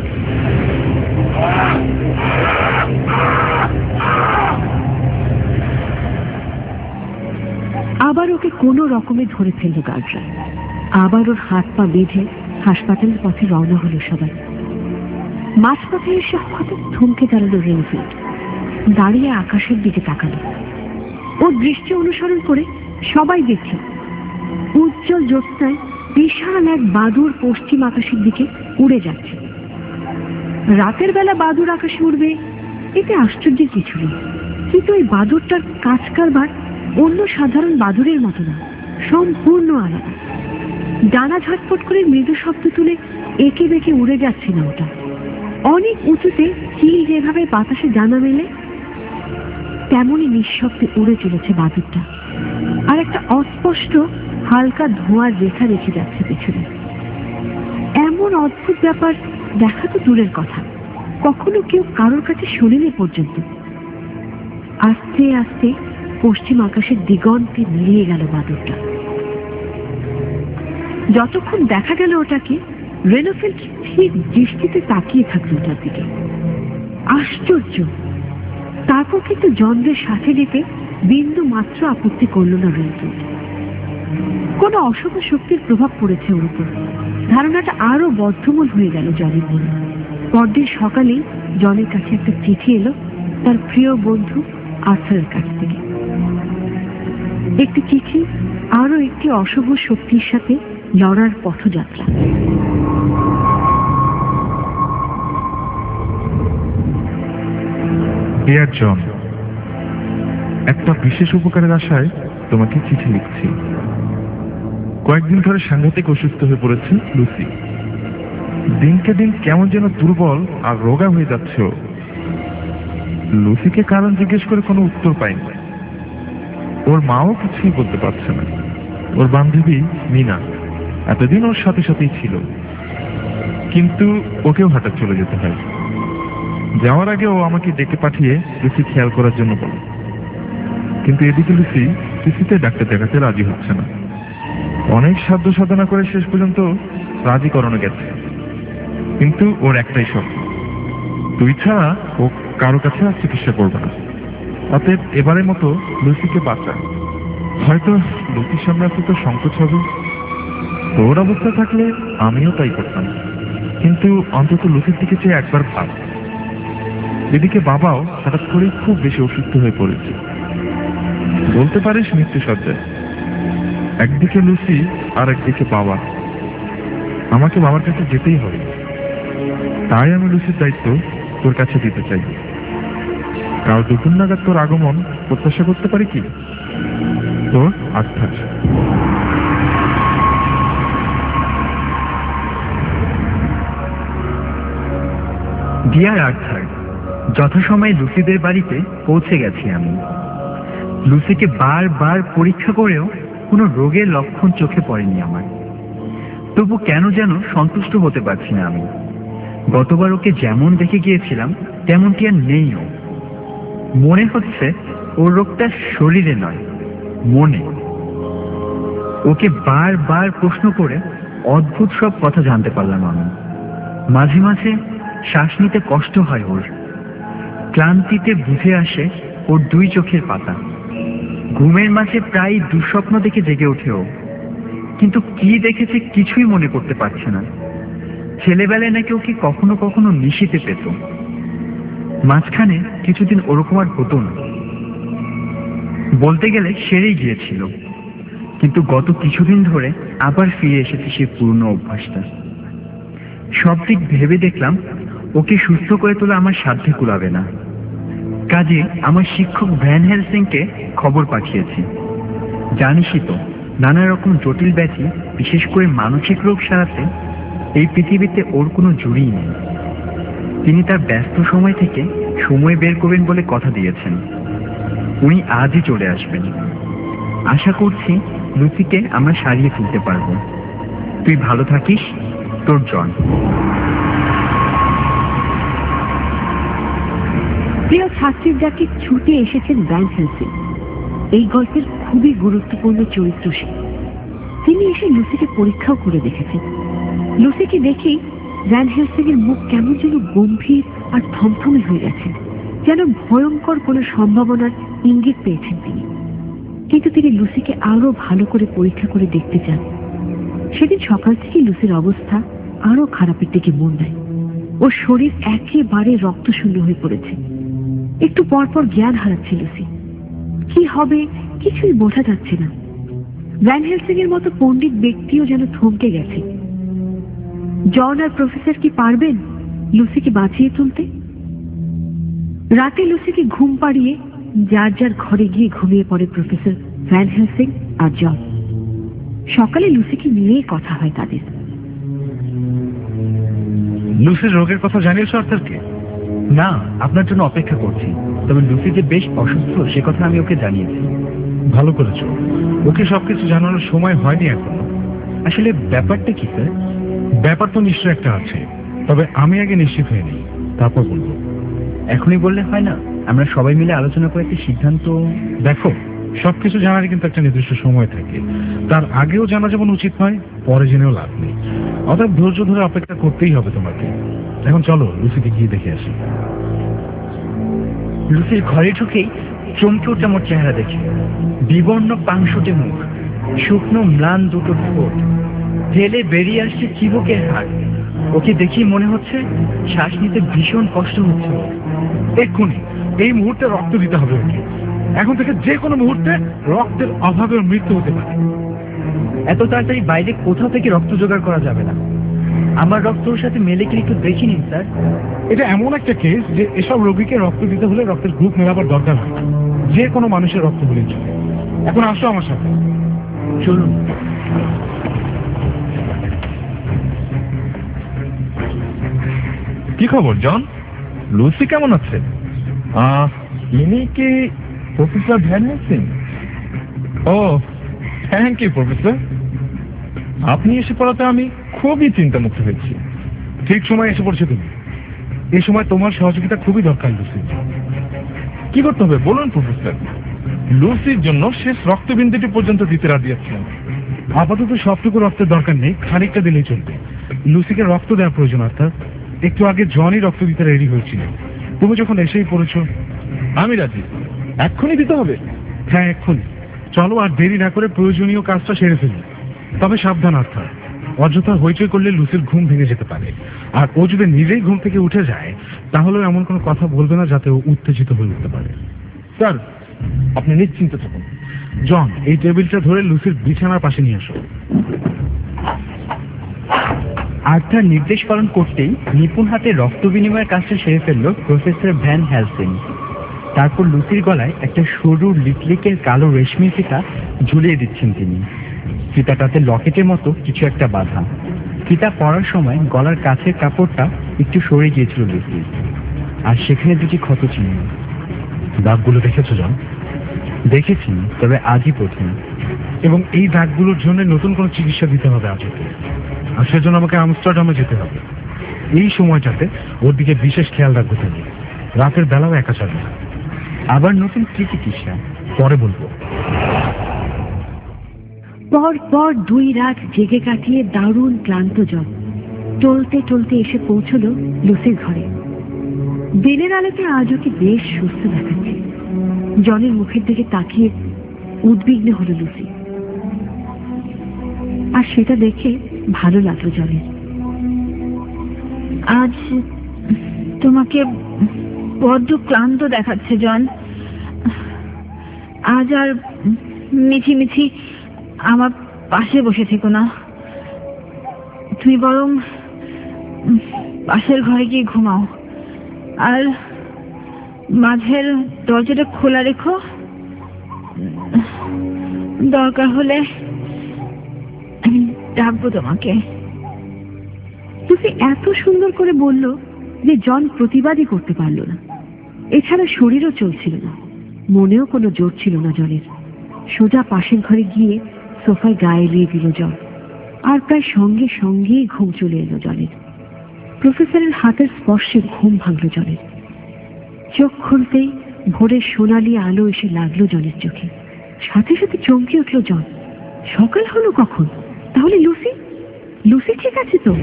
আবার ওকে কোনো রকমে ধরে ফেলল গার্ডরা। আবার ওর হাত পা বেঁধে হাসপাতালের পথে রওনা হলো সবাই। মাঝপথে এসে হঠাৎ থমকে দাঁড়ালো রেনোফিল। দাঁড়িয়ে আকাশের দিকে তাকালো। ওর দৃষ্টি অনুসরণ করে সবাই দেখল উজ্জ্বল জ্যোৎস্নায় বিশাল এক বাদুড় পশ্চিম আকাশের দিকে উড়ে যাচ্ছে। রাতের বেলা বাদুড় আকাশে উড়বে, এতে আশ্চর্যের কিছু নেই। কিন্তু এই বাদুড়টার কাজ কারবার অন্য সাধারণ বাদুড়ের মতো না, সম্পূর্ণ আলাদা। ডানা ঝটপট করে মৃদু শব্দ তুলে এঁকে বেঁকে উড়ে যাচ্ছে না ওটা। অনেক উঁচুতে চিল যেভাবে বাতাসে ডানা মেলে তেমনই নিঃশব্দে উড়ে চলেছে বাদুড়টা। আর একটা অস্পষ্ট হালকা ধোঁয়ার রেখা রেখে যাচ্ছে পেছনে। এমন অদ্ভুত ব্যাপার দেখা তো দূরের কথা, কখনো কেউ কারোর কাছে শোনেনি পর্যন্ত। আস্তে আস্তে পশ্চিম আকাশের দিগন্তে মিলিয়ে গেল বাদুড়টা। যতক্ষণ দেখা গেল ওটাকে, রেনোফিল ঠিক দৃষ্টিতে তাকিয়ে থাকলো ওটার দিকে। আশ্চর্য! তারপর কিন্তু জনদের সাথে যেতে বিন্দু মাত্র আপত্তি করল না রেনোফিল। কোনো অশুভ শক্তির প্রভাব পড়েছে ওর উপর, ধারণাটা আরো বদ্ধমূল হয়ে গেল জনের মনে। পরদিন সকালেই জনের কাছে একটা চিঠি এলো তার প্রিয় বন্ধু আর্থারের কাছ থেকে। একটি চিঠি আরো একটি অশুভ শক্তির সাথে লড়ার পথযাত্রা। ডিয়ার জন, একটা বিশেষ উপকারের আশায় তোমাকে চিঠি লিখছি। কয়েকদিন ধরে সাংঘাতিক অসুস্থ হয়ে পড়েছে লুসি। দিনকে দিন কেমন যেন দুর্বল আর রোগা হয়ে যাচ্ছে। লুসিকে কারণ জিজ্ঞেস করে কোনো উত্তর পাইনি। ওর মাও কিছুই বলতে পারছে না। ওর বান্ধবী মিনা এতদিন ওর সাথে সাথেই ছিল, কিন্তু ওকেও হঠাৎ চলে যেতে হয়। যাওয়ার আগে ও আমাকে ডেকে পাঠিয়ে লুসি খেয়াল করার জন্য বলে, কিন্তু এদিকে লুসি কিছুতে ডাক্তার দেখাতে রাজি হচ্ছে না। অনেক সাধ্য সাধনা করে শেষ পর্যন্ত রাজি করানো গেছে, কিন্তু ওর একটাই স্বপ্ন, তুই ছাড়া ও কারো কাছে আর চিকিৎসা করবে না। অতএব এবারের মতো লুসিকে বাঁচা। হয়তো লুসির সামনে আসতে তো সংকোচ হবে, তোর অবস্থা থাকলে আমিও তাই করতাম, কিন্তু অন্তত লুসির দিকে চেয়ে একবার ভাব। এদিকে বাবাও হঠাৎ করেই খুব বেশি অসুস্থ হয়ে পড়েছে, বলতে পারিস মৃত্যু সজ্জায়। একদিকে লুসি আর একদিকে বাবা। আমাকে বাবার কাছে যেতেই হবে, তাই আমি লুসির দায়িত্ব তোর কাছে দিতে চাই। কাল দুপুর নাগাদ তোর আগমন প্রত্যাশা করতে পারি কি? তোর আর্থার। ডিয়ার আর্থার, যথাসময়ে লুসিদের বাড়িতে পৌঁছে গেছি আমি। লুসিকে বারবার পরীক্ষা করেও কোনো রোগের লক্ষণ চোখে পড়েনি আমার। তবু কেন যেন সন্তুষ্ট হতে পারছি না আমি। গতবার ওকে যেমন দেখে গিয়েছিলাম তেমনটি আর নেই ও। মনে হচ্ছে ওর রোগটা শরীরে নয়, মনে। ওকে বারবার প্রশ্ন করে অদ্ভুত সব কথা জানতে পারলাম আমি। মাঝে মাঝে শ্বাস নিতে কষ্ট হয় ওর, ক্লান্তিতে বুঝে আসে ওর দুই চোখের পাতা। ঘুমের মাঝে প্রায় দুঃস্বপ্ন দেখে জেগে ওঠে ও, কিন্তু কি দেখেছে কিছুই মনে করতে পারছে না। ছেলেবেলায় নাকি ওকে কখনো কখনো নিশিতে পেত, মাঝখানে কিছুদিন ওরকম আর হতো না। বলতে গেলে সেরেই গিয়েছিল, কিন্তু গত কিছুদিন ধরে আবার ফিরে এসেছে সেই পুরনো অভ্যাসটা। সব দিক ভেবে দেখলাম ওকে সুস্থ করে তোলা আমার সাধ্যে কুলাবে না। কাজে আমার শিক্ষক ভ্যান হেলসিংকে খবর পাঠিয়েছি। জানিসই তো, নানা রকম জটিল ব্যাধি, বিশেষ করে মানসিক রোগ সারাতে এই পৃথিবীতে ওর কোনো জুড়িই নেই। তিনি তার ব্যস্ত সময় থেকে সময় বের করবেন বলে কথা দিয়েছেন। উনি আজই চলে আসবেন। আশা করছি লুসিকে আমরা সারিয়ে তুলতে পারবো। তুই ভালো থাকিস, তোর জন। প্রিয় ছাত্রীর যাকে ছুটে এসেছেন ভ্যান হেলসিং, এই গল্পের খুবই গুরুত্বপূর্ণ চরিত্র সে। তিনি এসে লুসিকে পরীক্ষাও করে দেখেছেন। লুসিকে দেখেই ভ্যান হেলসিং এর মুখ কেমন যেন গম্ভীর আর থমথমে হয়ে গেছে, যেন ভয়ঙ্কর কোনো সম্ভাবনার ইঙ্গিত পেয়েছেন তিনি। কিন্তু তিনি লুসিকে আরো ভালো করে পরীক্ষা করে দেখতে চান। সেদিন সকাল থেকে লুসির অবস্থা আরো খারাপের দিকে মন দেয়। ওর শরীর একেবারে রক্তশূন্য হয়ে পড়েছে। একটু পরপর জ্ঞান হারাচ্ছে লুসি। কি হবে কিছুই বোঝা যাচ্ছে না। ভ্যান হেলসিং এর মতো পণ্ডিত ব্যক্তিও যেন থমকে গেছে। জন আর প্রফেসর কি পারবেন লুসিকে বাঁচিয়ে তুলতে? রাতে লুসিকে ঘুম পাড়িয়ে যার যার ঘরে গিয়ে ঘুমিয়ে পড়ে প্রফেসর ভ্যান হেলসিং আর জন। সকালে লুসিকে নিয়েই কথা হয় তাদের। লুসির রোগের কথা জানিয়েছো আর্থারকে? না, আপনার জন্য অপেক্ষা করছি। তবে লুসি যে বেশ অসুস্থ সে কথা আমি ওকে জানিয়েছি। ভালো করেছো, ওকে সবকিছু জানানোর সময় হয়নি এখনো। আসলে ব্যাপারটা কি স্যার? ব্যাপার তো নিশ্চয় একটা আছে, তবে আমি আগে নিশ্চিত হয়ে নিই, তারপর বলবো। এখনই বললে হয় না? আমরা সবাই মিলে আলোচনা করে একটা সিদ্ধান্ত। দেখো, সবকিছু জানারই কিন্তু একটা নির্দিষ্ট সময় থাকে। তার আগেও জানা যেমন উচিত নয়, পরে জেনেও লাভ নেই। অতএব ধৈর্য ধরে অপেক্ষা করতেই হবে তোমাকে। এখন চলো লুসিকে গিয়ে দেখে আসি। লুসির ঘরে ঢুকেই চমকে উঠে আমার চেহারা দেখে। বিবর্ণ পাংশুটে মুখ, শুকনো ম্লান দুটো ঠোঁট, ঢেলে বেরিয়ে আসছে চিবুকের হাড়। ওকে দেখি মনে হচ্ছে শ্বাস নিতে ভীষণ কষ্ট হচ্ছে। এক্ষুনি এই মুহূর্তে রক্ত দিতে হবে ওকে। এখন থেকে যে কোনো মুহূর্তে রক্তের অভাবে মৃত্যু হতে পারে। এত তাড়াতাড়ি বাইরে কোথাও থেকে রক্ত জোগাড় করা যাবে না। আমার রক্ত ওর সাথে মেলে কি একটু দেখে নিন স্যার। এটা এমন একটা কেস যে এসব রোগীকে রক্ত দিতে হলে রক্তের গ্রুপ মেলাবার দরকার হয় না। যে কোনো মানুষের রক্ত হলেই চলে। এখন আসো আমার সাথে। চলুন। কি খবর জন? লুসি কেমন আছে? ইনি কি প্রফেসর ভ্যান হেলসিং? ও থ্যাংক ইউ প্রফেসর, আপনি এসে পড়াতে আমি খুবই চিন্তামুক্ত হয়েছি। ঠিক সময় এসে পড়ছো তুমি। এই সময় তোমার সহযোগিতা খুবই দরকার লুসি। কি করতে হবে বলুন প্রফেসর? লুসির জন্য শেষ রক্তবিন্দুটি পর্যন্ত দিতে রাজি আছিলাম। আপাতত সবটুকু রক্তের দরকার নেই, খানিকটা দিলেই চলবে। লুসিকে রক্ত দেওয়ার প্রয়োজন। অর্থাৎ একটু আগে জনই রক্ত দিতে রেডি হয়েছিল, তুমি যখন এসেই পড়েছ। আমি রাজি, এক্ষুনি দিতে হবে। হ্যাঁ এক্ষুনি চলো, আর দেরি না করে প্রয়োজনীয় কাজটা সেরে ফেলি। তবে সাবধান অর্থাৎ অযথা হইচই করলে লুসির ঘুম ভেঙে যেতে পারে। আর ও যদি নিজেই ঘুম থেকে উঠে যায় তাহলে এমন কোনো কথা বলবে না যাতে ও উত্তেজিত হয়ে উঠতে পারে। স্যার আপনি নিশ্চিন্ত থাকুন। জন, এই টেবিলটা ধরে লুসির বিছানার পাশে নিয়ে আসো। আর্থার নির্দেশ পালন করতেই নিপুণ হাতে রক্ত বিনিময়ের কাজটা সেরে ফেলল প্রফেসর ভ্যান হ্যালসিং। তারপর লুসির গলায় একটা সরু লিকলিকের কালো রেশমি ফিতা ঝুলিয়ে দিচ্ছেন তিনি। ফিতাটাতে লকেটের মতো কিছু একটা বাঁধা। ফিতা পরার সময় গলার কাছের কাপড়টা একটু সরে গিয়েছিল লুসির, আর সেখানে দুটি ক্ষত চিহ্ন। দাগগুলো দেখেছো জন? দেখেছি, তবে আজই প্রথম। এবং এই দাগগুলোর জন্য নতুন কোনো চিকিৎসা দিতে হবে আজ ওকে, আর সেজন্য আমাকে আমস্টারডামে যেতে হবে। এই সময়টাতে ওর দিকে বিশেষ খেয়াল রাখবো তুমি। রাতের বেলাও একা ছাড়বে না। আবার নতুন কি চিকিৎসা? পরে বলবো। পর পর 2 রাত জেগে কাটিয়ে দারুণ ক্লান্ত জন টলতে টলতে এসে পৌঁছল লুসির ঘরে। দিনের আলোতে আজ ওকে বেশ সুস্থ দেখাচ্ছে। জনের মুখের দিকে তাকিয়ে উদ্বিগ্ন হলো লুসি, আর সেটা দেখে ভালো লাগলো জনের। আজ তোমাকে বড্ড ক্লান্ত দেখাচ্ছে জন। আজ আর মিছি মিছি আমার পাশে বসে থেকো না, তুমি বরং পাশের ঘরে গিয়ে ঘুমাও, আর মাঝের দরজাটা খোলা রেখো। দরকার হলে আমি ডাকবো তোমাকে। লুসি এত সুন্দর করে বলল যে জন প্রতিবাদই করতে পারল না। এছাড়া শরীরও চলছিল না, মনেও কোনো জোর ছিল না জনের। সোজা পাশের ঘরে গিয়ে সোফায় গায়ে এলিয়ে দিল জন, আর প্রায় সঙ্গে সঙ্গেই ঘুম চলে এলো জনের। প্রফেসরের হাতের স্পর্শে ঘুম ভাঙল জনের। চোখ খুলতেই ভোরের সোনালি আলো এসে লাগলো জনের চোখে। সাথে সাথে চমকে উঠল জন। সকাল হলো কখন? তাহলে লুসি লুসি ঠিক আছে তো?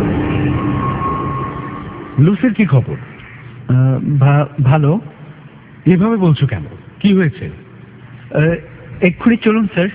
লুসির কি খবর? ভালো। এভাবে বলছো কেন? কি হয়েছে? এক্ষুনি চলুন স্যার।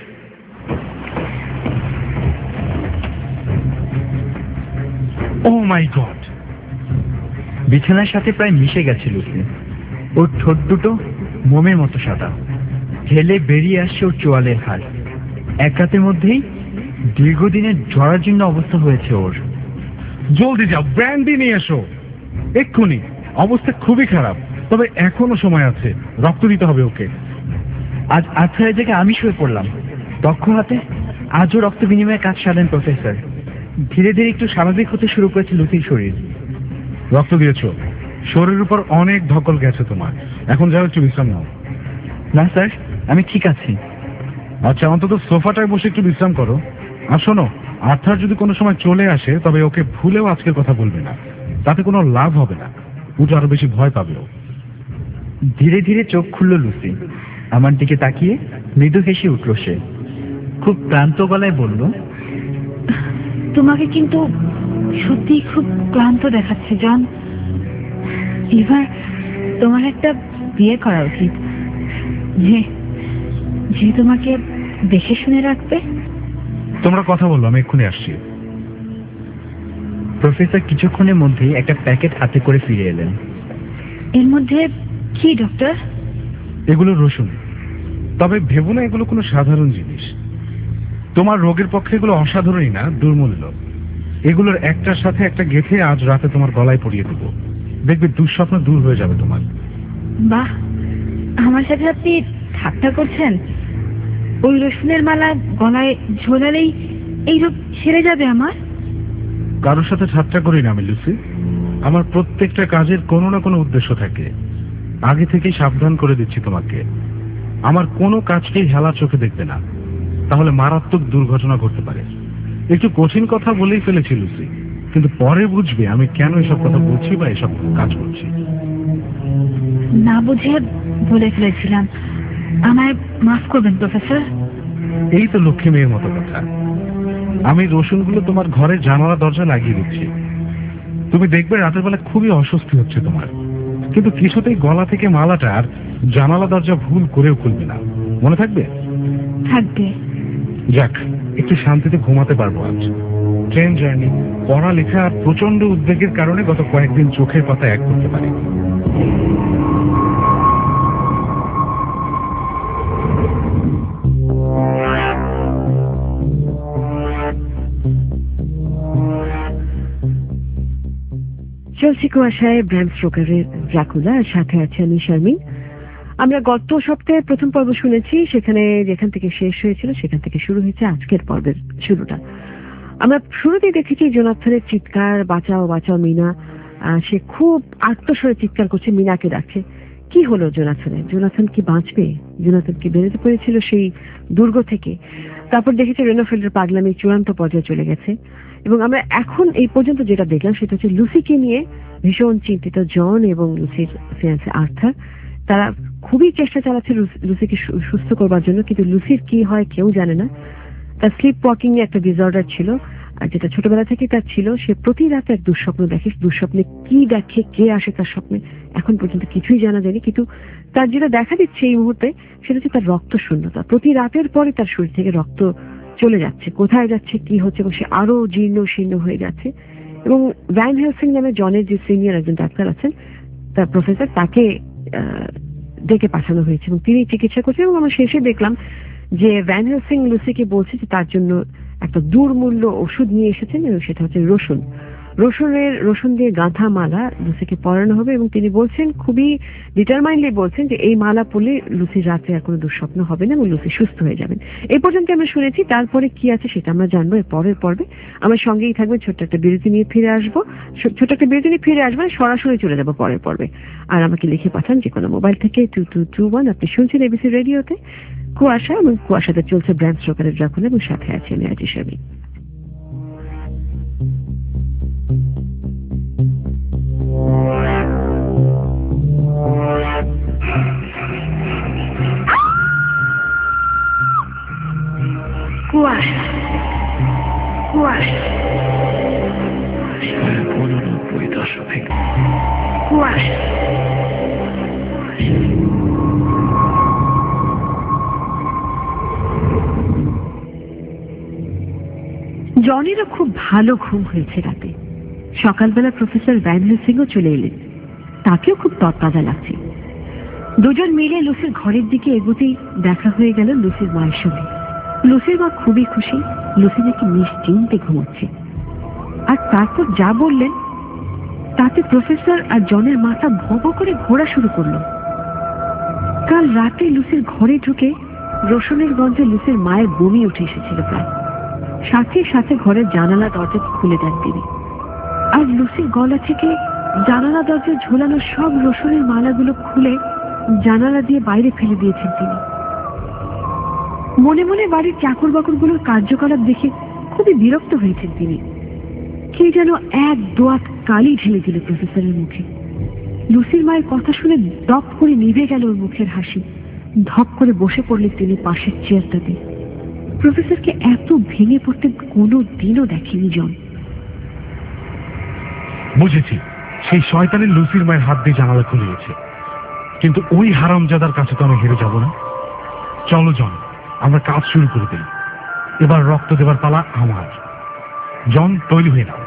ও মাই গড! বিছানার সাথে প্রায় মিশে গেছে লুসি। ওর ঠোঁট দুটো মোমের মতো সাদা, ঢেলে বেরিয়ে আসছে ওর চোয়ালের হাড়। এক রাতের মধ্যেই দীর্ঘদিনের জরাজীর্ণ অবস্থা হয়েছে ওর। জলদি যাও, ব্র্যান্ডি নিয়ে এসো এক্ষুনি। অবস্থা খুবই খারাপ, তবে এখনো সময় আছে। রক্ত দিতে হবে ওকে। আজ আর্থারের জায়গায় আমি শুয়ে পড়লাম দক্ষ হাতে। আজও রক্ত বিনিময়ের কাজ সারেন প্রফেসর। ধীরে ধীরে একটু স্বাভাবিক হতে শুরু করেছে লুসির শরীর। রক্ত দিয়েছো, শরীরের উপর অনেক ধকল গেছে তোমার। এখন যাও, একটু বিশ্রাম নাও। না স্যার, আমি ঠিক আছি। আচ্ছা, অন্তত সোফাটায় বসে একটু বিশ্রাম করো। আর শোনো, আর্থার যদি কোনো সময় চলে আসে তবে ওকে ভুলেও আজকের কথা বলবে না, তাতে কোনো লাভ হবে না। উঠে আরো বেশি ভয় পাবে ও। ধীরে ধীরে চোখ খুলল লুসি। আমার দিকে তাকিয়ে মৃদু হেসে উঠল সে। খুব ক্লান্ত গলায় বলল, তোমাকে কিন্তু সত্যি খুব ক্লান্ত দেখাচ্ছে জন। এবার তোমার একটা বিয়ে করা উচিত, যে যে তোমাকে দেখে শুনে রাখবে। তোমরা কথা বললো, আমি এক্ষুনি আসছি। প্রফেসর কিছুক্ষণের মধ্যেই একটা প্যাকেট হাতে করে ফিরে এলেন। এর মধ্যে কি ডক্টর? এগুলো রসুন, তবে ভেবো না এগুলো কোনো সাধারণ জিনিস। তোমার রোগের পক্ষে এগুলো অসাধারণই না, দুর্মূল্য। এগুলোর একটার সাথে একটা গেঁথে আজ রাতে তোমার গলায় পরিয়ে দেবো। দেখবে দুঃস্বপ্ন দূর হয়ে যাবে তোমার। বাহ, আমার সাথে আপনি ঠাট্টা করছেন? ওই রসুনের মালা গলায় ঝোলালেই এই রোগ সেরে যাবে আমার? কারোর সাথে ঠাট্টা করি না আমি লুসি। আমার প্রত্যেকটা কাজের কোনো না কোনো উদ্দেশ্য থাকে। আগে থেকেই সাবধান করে দিচ্ছি তোমাকে, আমার কোনো কাজকেই হেলা চোখে দেখবে না। তাহলে মারাত্মক দুর্ঘটনা ঘটতে পারে। একটু কঠিন কথা বলেই ফেলেছি লুসি, কিন্তু পরে বুঝবে আমি কেন এসব কথা বলছি বা এসব কাজ করছি। না বুঝে বলে ফেলেছিলাম, আমায় মাফ করবেন প্রফেসর। এই তো লক্ষ্মী মেয়ের মতো কথা। আমি রসুনগুলো তোমার ঘরের জানালা দরজা লাগিয়ে দিচ্ছি। তুমি দেখবে রাতের বেলা খুবই অস্বস্তি হচ্ছে তোমার, কিন্তু কিছুতেই গলা থেকে মালাটা আর জানালা দরজা ভুল করেও খুলবে না। মনে থাকবে? থাকবে। যাক, একটু শান্তিতে ঘুমাতে পারবো আজ। ট্রেন জার্নি, পড়ালেখা আর প্রচন্ড উদ্বেগের কারণে গত কয়েকদিন চোখের পাতা এক করতে পারি। চলছি কুয়াশায় ব্র্যাম স্টোকারের ড্রাকুলা, আর সাথে আছে আমি শারমিন। আমরা গত সপ্তাহে প্রথম পর্ব শুনেছি, যেখান থেকে শেষ হয়েছিল সেখান থেকে শুরু হয়েছে আজকের পর্বের শুরুটা। আমরা শুরুতেই দেখেছি জোনাথনের চিৎকার, বাঁচাও বাঁচাও মিনা। সে খুব আত্মস্বরে চিৎকার করছে, মিনাকে ডাকছে। কি হলো জোনাথনের? জোনাথন কি বাঁচবে? জোনাথন কি বেরোতে পেরেছিল সেই দুর্গ থেকে? তারপর দেখেছি রেনোফিল্ডের পাগলামি চূড়ান্ত পর্যায়ে চলে গেছে, এবং আমরা এখন এই পর্যন্ত যেটা দেখলাম সেটা হচ্ছে লুসিকে নিয়ে ভীষণ চিন্তিত জন এবং লুসির ফিয়ান্সে আর্থার। তারা খুবই চেষ্টা চালাচ্ছে লুসিকে সুস্থ করবার জন্য, কিন্তু লুসির কি হয় কেউ জানে না। তার স্লিপ ওয়াকিং এ একটা ডিসঅর্ডার ছিল, আর যেটা ছোটবেলা থেকে তার ছিল। সে প্রতি রাতে এক দুঃস্বপ্ন দেখে। দুঃস্বপ্নে কি দেখে, কে আসে তার স্বপ্নে, এখন পর্যন্ত কিছুই জানা যায়নি। কিন্তু তার যেটা দেখা দিচ্ছে এই মুহূর্তে সেটা হচ্ছে তার রক্ত শূন্যতা। প্রতি রাতের পরে তার শরীর থেকে রক্ত চলে যাচ্ছে, কোথায় যাচ্ছে, কি হচ্ছে, এবং সে আরো জীর্ণ শীর্ণ হয়ে যাচ্ছে। এবং ভ্যান হেলসিং নামে জনের যে সিনিয়র একজন ডাক্তার আছেন, তার প্রফেসর, তাকে ডেকে পাঠানো হয়েছে এবং তিনি চিকিৎসা করছেন। এবং আমরা শেষে দেখলাম যে ভ্যান হেলসিং লুসিকে বলছে যে তার জন্য একটা দুর্মূল্য ওষুধ নিয়ে এসেছেন, এবং সেটা হচ্ছে রসুন। রসুন দিয়ে গাঁথা মালা লুসিকে পরানো হবে, এবং তিনি বলছেন, খুবই ডিটারমাইন্ডলি বলছেন, যে এই মালা পরলে লুসির রাতে আর কোনো দুঃস্বপ্ন হবে না এবং লুসি সুস্থ হয়ে যাবেন। এই পর্যন্ত আমরা শুনেছি। তারপরে কি আছে সেটা আমরা জানবো এর পরের পর্বে। আমার সঙ্গেই থাকবে। ছোট্ট একটা বিরতি নিয়ে ফিরে আসবো, সরাসরি চলে যাবো পরের পর্বে। আর আমাকে লিখে পাঠান যে কোনো মোবাইল থেকে 2221। আপনি শুনছেন এবিসি রেডিওতে কুয়াশা, এবং কুয়াশাতে চলছে ব্র্যাম স্টোকারের ড্রাকুলা, এবং সাথে আছে আমি আজি শারমিন। কুয়াশা, কুয়াশা, 89.1 কুয়াশা। জনেরও খুব ভালো ঘুম হয়েছে রাতে। সকালবেলা প্রফেসর ভ্যান হেলসিংও চলে এলেন, তাকেও খুব তরতাজা লাগছে। দুজন মিলে লুসির ঘরের দিকে এগোতেই দেখা হয়ে গেল লুসির মায়ের সঙ্গে। লুসির মা খুবই খুশি, লুসি নাকি নিশ্চিন্তে ঘুমোচ্ছে। আর তারপর যা বললেন তাতে প্রফেসর আর জনের মাথা ভোঁ করে ঘোরা শুরু করলো। কাল রাতে লুসির ঘরে ঢুকে রসুনের গন্ধে লুসির মায়ের বমি উঠে এসেছিল প্রায়। সাথে সাথে ঘরের জানালা দরজা খুলে দেন তিনি, আর লুসির গলা থেকে জানালা দরজায় ঝোলানো সব রসুনের মালাগুলো খুলে জানালা দিয়ে বাইরে ফেলে দিয়েছেন তিনি। মনে মনে বাড়ির চাকর বাকরগুলোর কার্যকলাপ দেখে খুবই বিরক্ত হয়েছেন তিনি। কে যেন এক দোয়াত কালি ঢেলে দিল প্রফেসরের মুখে। লুসির মায়ের কথা শুনে দপ করে নিভে গেল ওর মুখের হাসি। ধপ করে বসে পড়লেন তিনি পাশের চেয়ারটাতে। প্রফেসরকে এত ভেঙে পড়তে কোনো দিনও দেখেনি জন। বুঝেছি, সেই শয়তানের লুসির মায়ের হাত দিয়ে জানালা খুলে গেছে, কিন্তু ওই হারামজাদার কাছে তো আমি হেরে যাব না। চলো জন, আমরা কাজ শুরু করে দিই। এবার রক্ত দেবার পালা আমার। জন, তৈরি হয়ে নাও।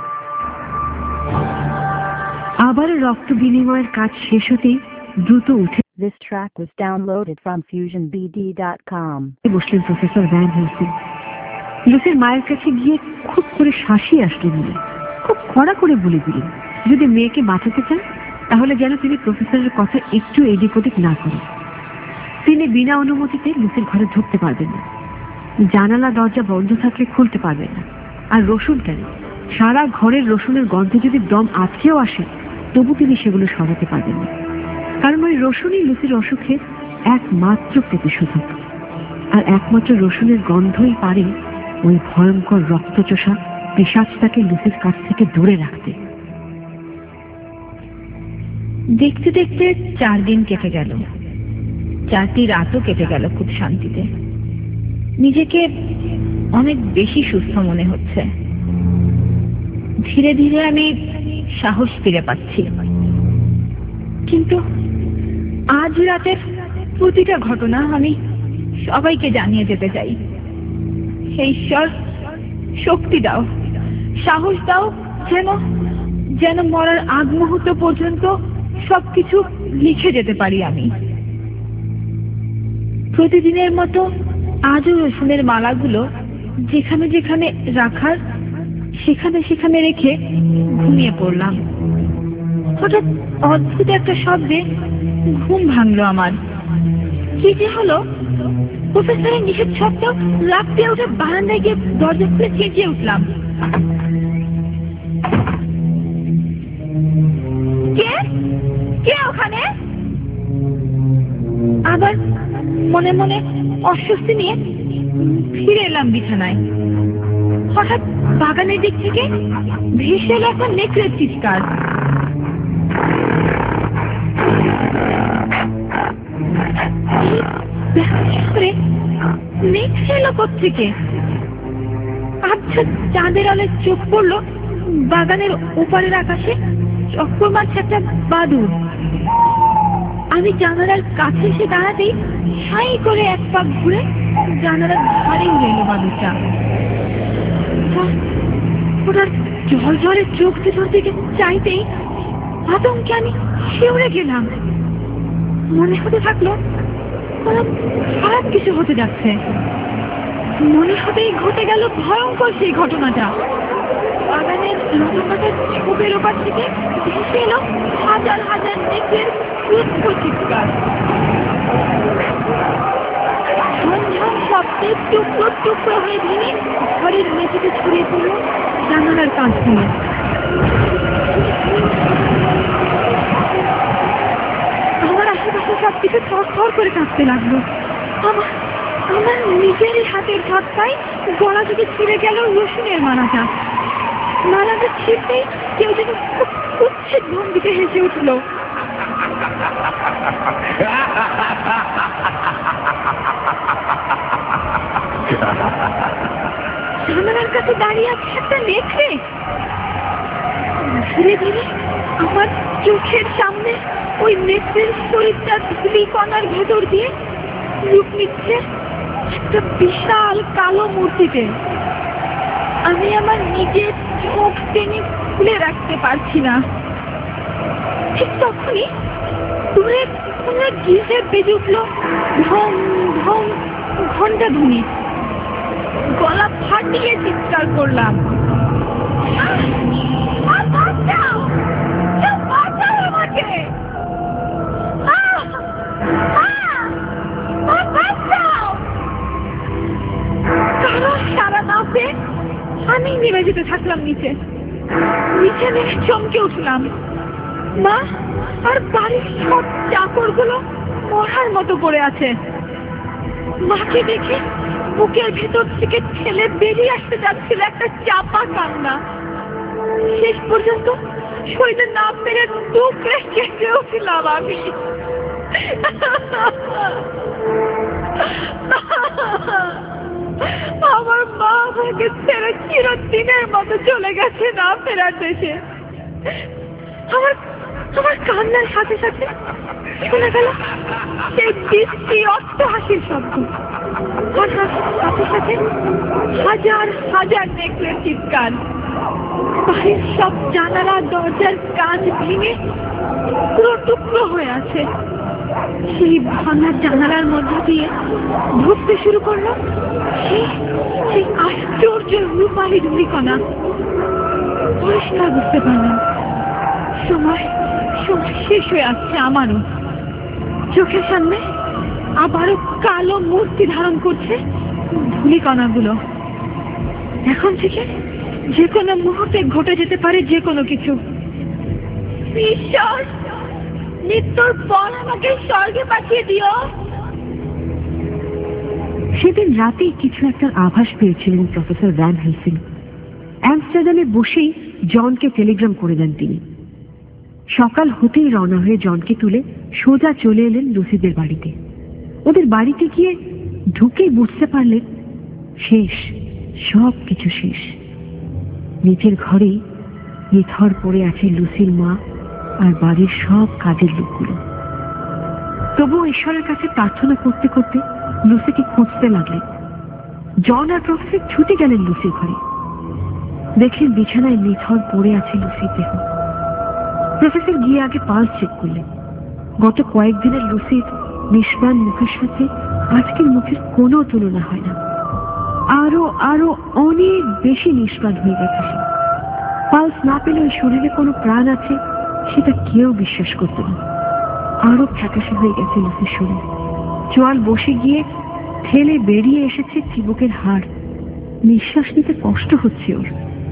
আবার রক্ত বিনিময়ের কাজ শেষ হতেই দ্রুত উঠে This track was downloaded from FusionBD.com. বসলেন প্রফেসর ভ্যান হেলসিং। লুসির মায়ের কাছে গিয়ে খুব করে শাসিয়ে আসলেন উনি। খুব কড়া করে বলে দিলেন যদি মেয়েকে বাঁচাতে চান তাহলে যেন তিনি প্রফেসরের কথা একটু এদিক ওদিক না করেন। তিনি বিনা অনুমতিতে লুসির ঘরে ঢুকতে পারবেন না, জানালা দরজা বন্ধ থাকলে খুলতে পারবেন না। আর রসুন কেন, সারা ঘরের রসুনের গন্ধে যদি দম আটকেও আসে তবু তিনি সেগুলো সরাতে পারবেন না, কারণ ওই রসুনই লুসির অসুখের একমাত্র প্রতিশোধক। আর একমাত্র রসুনের গন্ধই পারে ওই ভয়ঙ্কর রক্তচোষা পিশাচটাকে লুসির কাছ থেকে দূরে রাখতে। দেখতে দেখতে 4 দিন কেটে গেল, 4টি রাতও কেটে গেল খুব শান্তিতে। নিজেকে অনেক বেশি সুস্থ মনে হচ্ছে। ধীরে ধীরে আমি সাহস ফিরে পাচ্ছি। কিন্তু আজ রাতের প্রতিটা ঘটনা আমি সবাইকে জানিয়ে যেতে চাই। হে ঈশ্বর, শক্তি দাও, সাহস দাও, যেন মরার আগ মুহূর্ত পর্যন্ত সবকিছু লিখে যেতে পারি আমি। প্রতিদিনের মতো আজও রসুনের মালাগুলো যেখানে যেখানে রাখার সেখানে সেখানে রেখে ঘুমিয়ে পড়লাম। হঠাৎ অদ্ভুত একটা শব্দে ঘুম ভাঙলো আমার। কি যে হলো? প্রফেসরের নিষেধ শব্দ রাখতে উঠে বারান্দায় গিয়ে দরজা খুলে চেঁচিয়ে উঠলাম, কে কে ওখানে? আবার মনে মনে অস্বস্তি নিয়ে ফিরে এলাম বিছানায়। হঠাৎ বাগানের দিক থেকে ভেসে এলো একটা নেকড়ের চিৎকার। নেকড়ে এলো কোত্থেকে? আচ্ছা, চাঁদের আলোয় চোখ পড়লো বাগানের ওপারের আকাশে চক্কর মারছে একটা বাদুড়। আমি জানালার কাছে এসে দাঁড়াতেই সাই করে এক পাক ঘুরে জানালার ধারে উড়ে এলো বাদুড়টা। ওটার জল জলে চোখ দুটোর দিকে চাইতেই আতঙ্কে আমি শিউরে গেলাম। মনে হতে থাকলো খারাপ কিছু হতে যাচ্ছে। মনে হতেই ঘটে গেল ভয়ঙ্কর সেই ঘটনাটা। বাগানের লতাপাতার ছোপের ওপর থেকে ভেসে এলো হাজার হাজার নেকড়ের ক্রুদ্ধ চিৎকার। ঝনঝন শব্দে টুকরো টুকরো হয়ে ভেঙে ঘরের মেঝেতে ছড়িয়ে পড়ল জানালার কাঁচগুলো। আমার আশেপাশে সবকিছু থরথর করে কাঁপতে লাগলো। আমার নিজেরই হাতের ধাক্কায় গলা থেকে ছিঁড়ে গেল রসুনের মালাটা। মালাটা ছিঁড়তেই কেউ যেন খুব উচ্ছেদ ভঙ্গিতে হেসে উঠল। জানালার কাছে দাঁড়িয়ে আছে একটা নেকড়ে। ধীরে ধীরে আমার চোখের সামনে ওই নেকড়ের শরীরটা ধুলি কণার ভেতর দিয়ে রূপ নিচ্ছে একটা বিশাল কালো মূর্তিতে। আমি আমার নিজের চোখ টেনে খুলে রাখতে পারছি না। ঠিক তখনই দূরে কোনো গির্জে বেজে উঠল ঢং ঢং ঘন্টা ধ্বনি। গলা ফাটিয়ে চিৎকার করলাম, আমাকে! কারো সারা না পেয়ে আমি নেমে যেতে থাকলাম নিচে। নিচে নেমে চমকে উঠলাম। মা আর বাড়ির সব চাকরগুলো মরার মতো পড়ে আছে। মাকে দেখে বুকের ভেতর থেকে ঠেলে বেরিয়ে আসতে যাচ্ছিল একটা চাপা কান্না। শেষ পর্যন্ত শরীরে না পেরে টুকরে কেটে উঠলাম আমি। আমার মা আমাকে ছেড়ে চিরদিনের মতো চলে গেছে না ফেরার দেশে। আমার কান্নার সাথে সাথে শোনা গেল সেই বৃষ্টি অট্ট হাসির শব্দ। আর সাথে সাথে হাজার হাজার নেকড়ের চিৎকার। বাড়ির সব জানালা দরজার কাঁচ ভেঙে টুকরো টুকরো হয়ে আছে। সেই ভাঙা জানালার মধ্যে দিয়ে ঢুকতে শুরু করলো সেই আশ্চর্য রূপালী ধূলিকণা। পরিষ্কার বুঝতে পারলাম সময় শেষ হয়ে আসছে আমারও। চোখের সামনে আবারও কালো মূর্তি ধারণ করছে ধূলিকণাগুলো। এখন থেকে যে কোনো মুহূর্তে ঘটে যেতে পারে যে কোনো কিছু। ঈশ্বর, মৃত্যুর পর আমাকে স্বর্গে পাঠিয়ে দিও। সেদিন রাতেই কিছু একটা আভাস পেয়েছিলেন প্রফেসর ভ্যান হেলসিং। অ্যামস্টারডামে বসেই জনকে টেলিগ্রাম করে দেন তিনি। সকাল হতেই রওনা হয়ে জনকে তুলে সোজা চলে এলেন লুসিদের বাড়িতে। ওদের বাড়িতে গিয়ে ঢুকেই বুঝতে পারলেন শেষ, সব কিছু শেষ। নিচের ঘরেই নিথর পড়ে আছে লুসির মা আর বাড়ির সব কাজের লোকগুলো। তবুও ঈশ্বরের কাছে প্রার্থনা করতে করতে লুসিকে খুঁজতে লাগলেন। জন আর প্রফেসর ছুটে গেলেন লুসির ঘরে। দেখলেন বিছানায় নিথর পড়ে আছে লুসির দেহ। প্রফেসর গিয়ে আগে পালস চেক করলেন। গত কয়েকদিনের লুসির নিষ্প্রাণ মুখের সাথে আজকের মুখের কোনো তুলনা হয় না। আরো আরো অনেক বেশি নিষ্প্রাণ হয়ে গেছে সে। পালস না পেলে ওই শরীরে কোনো প্রাণ আছে সেটা কেউ বিশ্বাস করত না। আরো ফ্যাকাশে হয়ে গেছে লুসির শরীর। চোয়াল বসে গিয়ে ঠেলে বেরিয়ে এসেছে চিবুকের হাড়। নিঃশ্বাস নিতে কষ্ট হচ্ছে ওর।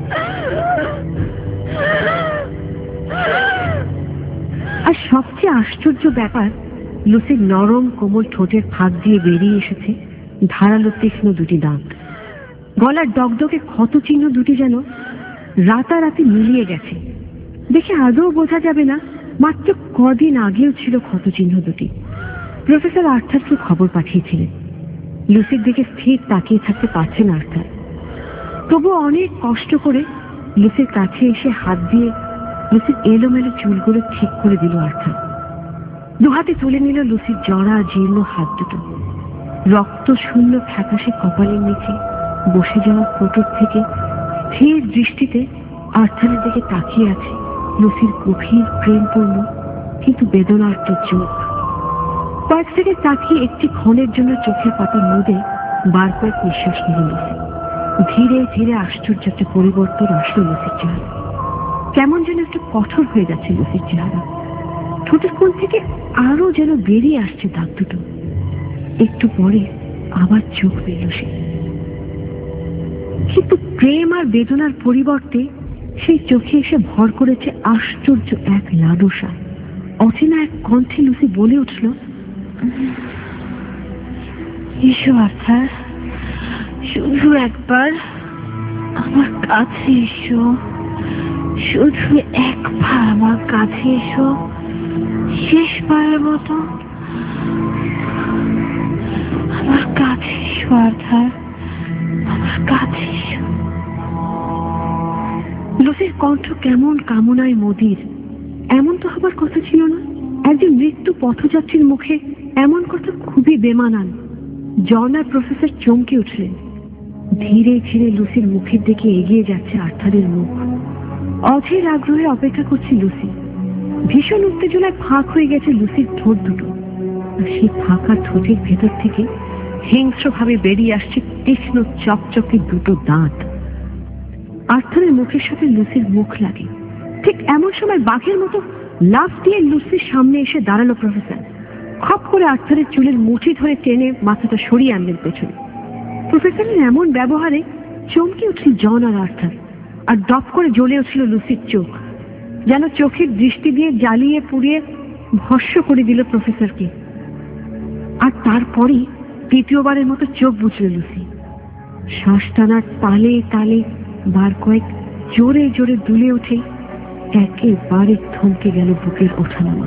আর সবচেয়ে আশ্চর্য ব্যাপার, লুসির নরম কোমল ঠোঁটের ফাঁক দিয়ে বেরিয়ে এসেছে ধারালো তীক্ষ্ণ দুটি দাঁত। গলার ডগডগে ক্ষত চিহ্ন দুটি যেন রাতারাতি মিলিয়ে গেছে। দেখে আদৌ বোঝা যাবে না মাত্র কদিন আগেও ছিল ক্ষত চিহ্ন দুটি। প্রফেসর আর্থারকে খবর পাঠিয়েছিলেন। লুসির দিকে স্থির তাকিয়ে থাকতে পারছেন আর্থার। তবু অনেক কষ্ট করে লুসির কাছে এসে হাত দিয়ে লুসির এলোমেলো চুলগুলো ঠিক করে দিল আর্থার। দুহাতে তুলে নিল লুসির জড়া জীর্ণ হাত দুটো। রক্ত শূন্য ফ্যাকাশে কপালের নিচে বসে যাওয়া ফোটোর থেকে স্থির দৃষ্টিতে আর্থারের দিকে তাকিয়ে আছে লুসির গভীর প্রেমপূর্ণ কিন্তু বেদনার্ত চোখ। কয়েক সেকেন্ড তাকিয়ে একটি ক্ষণের জন্য চোখের পাতা মুদে বার কয়েক নিঃশ্বাস নিল লুসি। ধীরে ধীরে আশ্চর্য একটা পরিবর্তন আসলো লুসির চেহারা। কেমন যেন একটু কঠোর হয়ে যাচ্ছে লুসির চেহারা। ঠোঁটের কোণ থেকে আরো যেন বেরিয়ে আসছে দাঁত দুটো। একটু পরে আবার চোখ পেল সে। কিন্তু প্রেম আর বেদনার পরিবর্তে সেই চোখে এসে ভর করেছে আশ্চর্য এক লালসা। অচেনা এক কণ্ঠে লুসি বলে উঠল, এসো আর্থার, শুধু একবার আমার কাছে এসো, শুধু একবার আমার কাছে এসো, শেষবারের মতো আমার কাছে এসো আর্থার, আমার কাছে এসো। লুসির কণ্ঠ কেমন কামনায় মদির। এমন তো হবার কথা ছিল না। একজন মৃত্যু পথযাত্রীর মুখে এমন কথা খুবই বেমানান। জন আর প্রফেসর চমকে উঠলেন। ধীরে ধীরে লুসির মুখের দিকে এগিয়ে যাচ্ছে আর্থারের মুখ। অধীর আগ্রহে অপেক্ষা করছে লুসি। ভীষণ উত্তেজনায় ফাঁক হয়ে গেছে লুসির ঠোঁট দুটো। আর সেই ফাঁকা ঠোঁটের ভেতর থেকে হিংস্রভাবে বেরিয়ে আসছে তীক্ষ্ণ চকচকে দুটো দাঁত। আর্থারের মুখের সাথে লুসির মুখ লাগে। ঠিক এমন সময় বাঘের মতো লাফ দিয়ে লুসির সামনে এসে দাঁড়ালো প্রফেসর। খপ করে আর্থারের চুলের মুঠি ধরে টেনে মাথাটা সরিয়ে আনলেন পেছনে। প্রফেসরের এমন ব্যবহারে চমকে উঠল জন আর আর্থার। আর দপ করে জ্বলে উঠল লুসির চোখ, যেন চোখের দৃষ্টি দিয়ে জ্বালিয়ে পুড়িয়ে ভস্ম করে দিল প্রফেসরকে। আর তারপরই দ্বিতীয়বারের মতো চোখ বুঝল লুসি। শ্বাস টানার তালে তালে বার কয়েক জোরে জোরে দুলে উঠে একেবারে থমকে গেল বুকের ওঠানামা।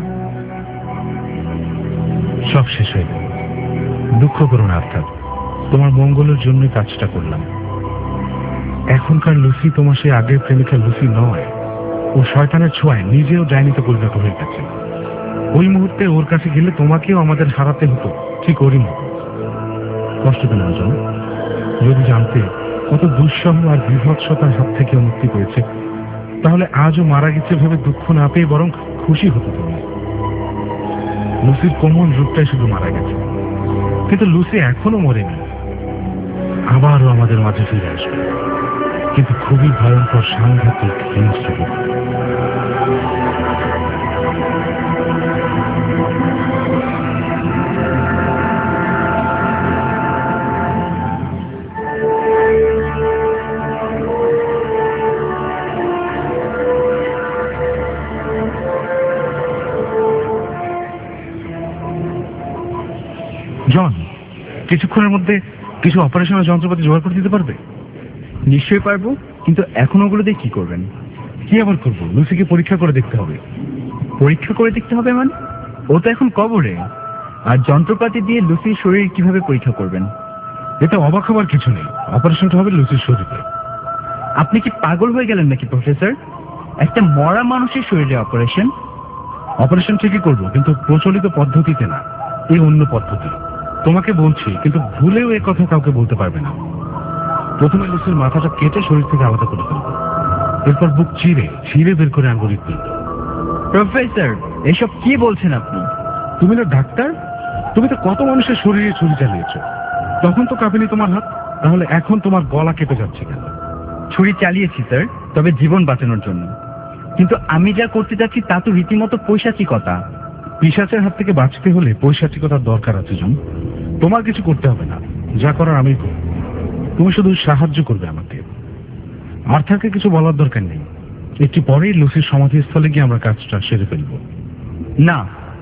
সব শেষ হয়ে গেল। দুঃখ করো না আর্থার, তোমার মঙ্গলের জন্যই কাজটা করলাম। এখনকার লুসি তোমার সেই আগের প্রেমিকা লুসি নয়। ও শয়তানের ছোঁয়ায় নিজেও ডাইনিতে পরিণত হয়ে গেছে। ওই মুহূর্তে ওর কাছে গেলে তোমাকেও আমাদের হারাতে হতো, ঠিক ওরই মতো। কষ্ট পেল না জন। যদি জানতে কত দুঃসহ আর বিভৎসতার হাত থেকে মুক্তি পেয়েছে, তাহলে আজও মারা গেছে ভেবে দুঃখ না পেয়ে বরং খুশি হতো তুমি। লুসির কোমল রূপটাই শুধু মারা গেছে, কিন্তু লুসি এখনো মরেনি। আবারও আমাদের মাঝে ফিরে আসবে, কিন্তু খুবই ভয়ঙ্কর সাংঘাতিক হিংস্র রূপ। জন, কিছুক্ষণের মধ্যে কিছু অপারেশনের যন্ত্রপাতি জোগাড় করে দিতে পারবে? নিশ্চয়ই পারবো, কিন্তু এখন ওগুলো দিয়ে কি করবেন? কি আবার করবো? লুসিকে পরীক্ষা করে দেখতে হবে। পরীক্ষা করে দেখতে হবে মানে? ও তো এখন কবরে, আর যন্ত্রপাতি দিয়ে লুসির শরীর কিভাবে পরীক্ষা করবেন? এতে অবাক হবার কিছু নেই, অপারেশনটা হবে লুসির শরীরে। আপনি কি পাগল হয়ে গেলেন নাকি প্রফেসর? একটা মরা মানুষের শরীরে অপারেশন? অপারেশন ঠিকই করবো, কিন্তু প্রচলিত পদ্ধতিতে না, এই অন্য পদ্ধতি। তোমাকে বলছি, কিন্তু ভুলেও এ কথা কাউকে বলতে পারবে না। প্রথমে লুসির মাথাটা কেটে শরীর থেকে আলাদা করে ফেলবো, এরপর বুক ছিঁড়ে বের করে আঙ্গুলির তুলব। প্রফেসর, এসব কি বলছেন আপনি? তুমি না ডাক্তার? তুমি তো কত মানুষের শরীরে ছুরি চালিয়েছ, তখন তো কাঁপেনি তোমার হাত, তাহলে এখন তোমার গলা কেটে যাচ্ছে কেন? ছুরি চালিয়েছি স্যার, তবে জীবন বাঁচানোর জন্য। কিন্তু আমি যা করতে যাচ্ছি তা তো রীতিমতো পৈশাচিকতা। পিশাচের হাত থেকে বাঁচতে হলে পৈশাচিকতার দরকার আছে জন। তোমার কিছু করতে হবে না, যা করার আমি করব। তুমি শুধু সাহায্য করবে আমাকে। আর্থারকে কিছু বলার দরকার নেই, একটু পরেই লুসির সমাধিস্থলে গিয়ে আমরা কাজটা সেরে ফেলব। না,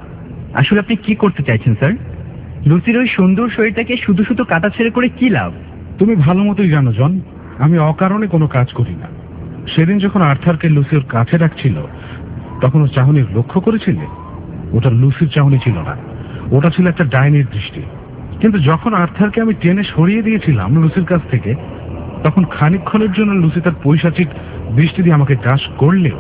আসলে আপনি কি করতে চাইছেন স্যার? লুসির ওই সুন্দর শরীরটাকে শুধু শুধু কাটা ছেড়ে করে কি লাভ? তুমি ভালো মতোই জানো জন, আমি অকারণে কোনো কাজ করি না। সেদিন যখন আর্থারকে লুসি ওর কাছে রাখছিল, তখন ওর চাহনি লক্ষ্য করেছিলে? ওটা লুসির চাহনি ছিল না, ওটা ছিল একটা ডাইনির দৃষ্টি। কিন্তু যখন আর্থারকে আমি টেনে সরিয়ে দিয়েছিলাম লুসির কাছ থেকে, তখন খানিকক্ষণের জন্য লুসি তার পৈশাচিক দৃষ্টি দিয়ে আমাকে গ্রাস করলেও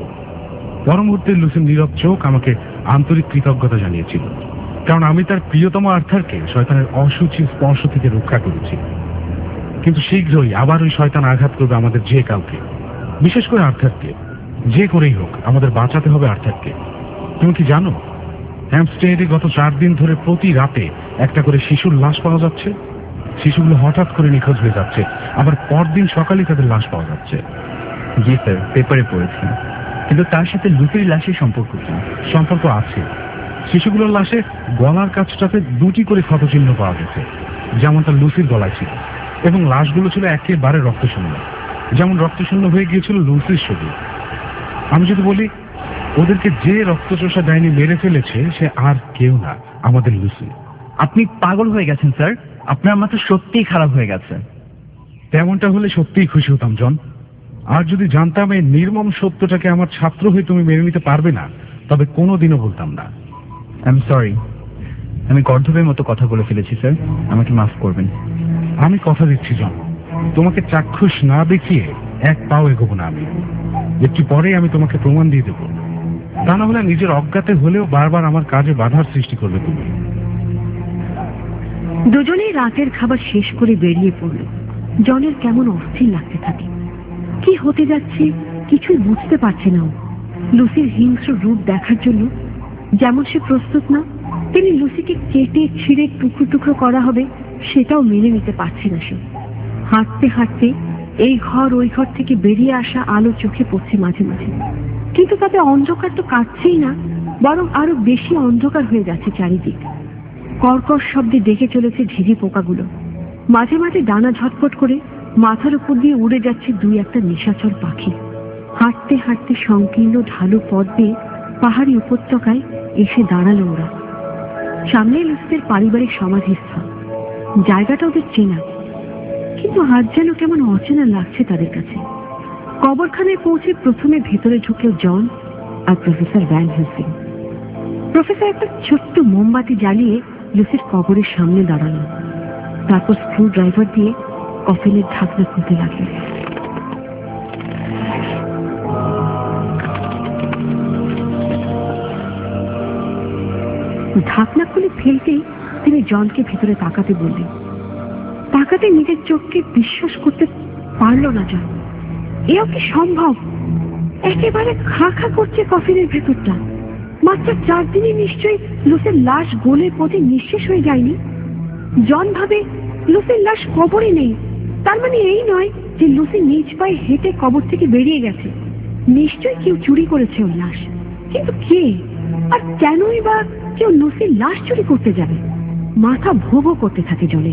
পর মুহূর্তে লুসির নীরব চোখ আমাকে আন্তরিক কৃতজ্ঞতা জানিয়েছিল, কারণ আমি তার প্রিয়তম আর্থারকে শয়তানের অসুচি স্পর্শ থেকে রক্ষা করেছি। কিন্তু শীঘ্রই আবার ওই শয়তান আঘাত করবে আমাদের যে কাউকে, বিশেষ করে আর্থারকে। যে করেই হোক আমাদের বাঁচাতে হবে আর্থারকে। তুমি কি জানো, হ্যাম্পস্টেডে গত 4 দিন ধরে প্রতি রাতে একটা করে শিশুর লাশ পাওয়া যাচ্ছে। শিশুগুলো হঠাৎ করে নিখোঁজ হয়ে যাচ্ছে, আবার পরদিন সকালে তাদের লাশ পাওয়া যাচ্ছে। জি স্যার, পেপারে পড়েছি, কিন্তু তার সাথে লুসির লাশের সম্পর্ক কি? সম্পর্ক আছে। শিশুগুলোর লাশে গলার কাছটাতে 2টি করে ক্ষতচিহ্ন পাওয়া গেছে, যেমনটা লুসির গলায় ছিল, এবং লাশগুলো ছিল একেবারে রক্তশূন্য, যেমন রক্তশূন্য হয়ে গিয়েছিল লুসির শরীর। আমি যদি বলি, ওদেরকে যে রক্তচোষা ডাইনি মেরে ফেলেছে সে আর কেউ না, আমাদের লুসি। আপনি পাগল হয়ে গেছেন স্যার, আপনার মাথা সত্যিই খারাপ হয়ে গেছে। তেমনটা হলে সত্যিই খুশি হতাম জন। আর যদি জানতাম এই নির্মম সত্যটাকে আমার ছাত্র হয়ে তুমি মেনে নিতে পারবে না, তবে কোনোদিনও বলতাম না। আই এম সরি, আমি গর্ধবের মতো কথা বলে ফেলেছি স্যার, আমাকে মাফ করবেন। আমি কথা দিচ্ছি জন, তোমাকে চাক্ষুষ না দেখিয়ে এক পাও এগোবো না আমি। একটু পরেই আমি তোমাকে প্রমাণ দিয়ে দেবো, তা না হলে নিজের অজ্ঞাতে হলেও বারবার আমার কাজে বাধার সৃষ্টি করবে তুমি। দুজনেই রাতের খাবার শেষ করে বেরিয়ে পড়ল। জনের কেমন অস্থির লাগতে থাকে, কি হতে যাচ্ছে কিছুই বুঝতে পারছে না। লুসির হিংস্র রূপ দেখার জন্য যেমন সে প্রস্তুত না, তিনি লুসিকে কেটে ছিঁড়ে টুকরো টুকরো করা হবে সেটাও মেনে নিতে পারছে না সে। হাঁটতে হাঁটতে এই ঘর ওই ঘর থেকে বেরিয়ে আসা আলো চোখে পড়ছে মাঝে মাঝে, কিন্তু তাতে অন্ধকার তো কাটছেই না, বরং আরো বেশি অন্ধকার হয়ে যাচ্ছে চারিদিক। কর্কশ শব্দে ডেকে চলেছে ঝিঝি পোকাগুলো, মাঝে মাঝে ডানা ঝটপট করে মাথার উপর দিয়ে উড়ে যাচ্ছে 2-1টা নিশাচর পাখি। হাঁটতে হাঁটতে সংকীর্ণ ঢালু পথ দিয়ে পাহাড়ি উপত্যকায় এসে দাঁড়ালো ওরা। সামনে লুসিদের পারিবারিক সমাধিস্থল। জায়গাটা ওদের চেনা, কিন্তু আজ যেন কেমন অচেনা লাগছে তাদের কাছে। কবরখানায় পৌঁছে প্রথমে ভেতরে ঢুকলো জন আর প্রফেসর ভ্যান হেলসিং। প্রফেসর একটা ছোট্ট মোমবাতি জ্বালিয়ে লুসির কবরের সামনে দাঁড়ালো, তারপর স্ক্রু ড্রাইভার দিয়ে কফিনের ঢাকনা খুলতে লাগলেন। ঢাকনা খুলে ফেলতেই তিনি জনকে ভিতরে তাকাতে বললেন। তাকাতে নিজের চোখকে বিশ্বাস করতে পারল না জন। এও কি সম্ভব? একেবারে খা খা করছে কফিনের ভেতরটা। মাত্র 4 দিনে নিশ্চয়ই লুসির লাশ গলে পথে নিঃশেষ হয়ে যায়নি। জন ভাবে লুসির লাশ কবরে নেই, তার মানে এই নয় যে লুসি নিজ পায়ে হেঁটে কবর থেকে বেরিয়ে গেছে। নিশ্চয়ই কেউ চুরি করেছে ওই লাশ, কিন্তু কে আর কেনই বা কেউ লুসির লাশ চুরি করতে যাবে? মাথা ভো ভো করতে থাকে জলে।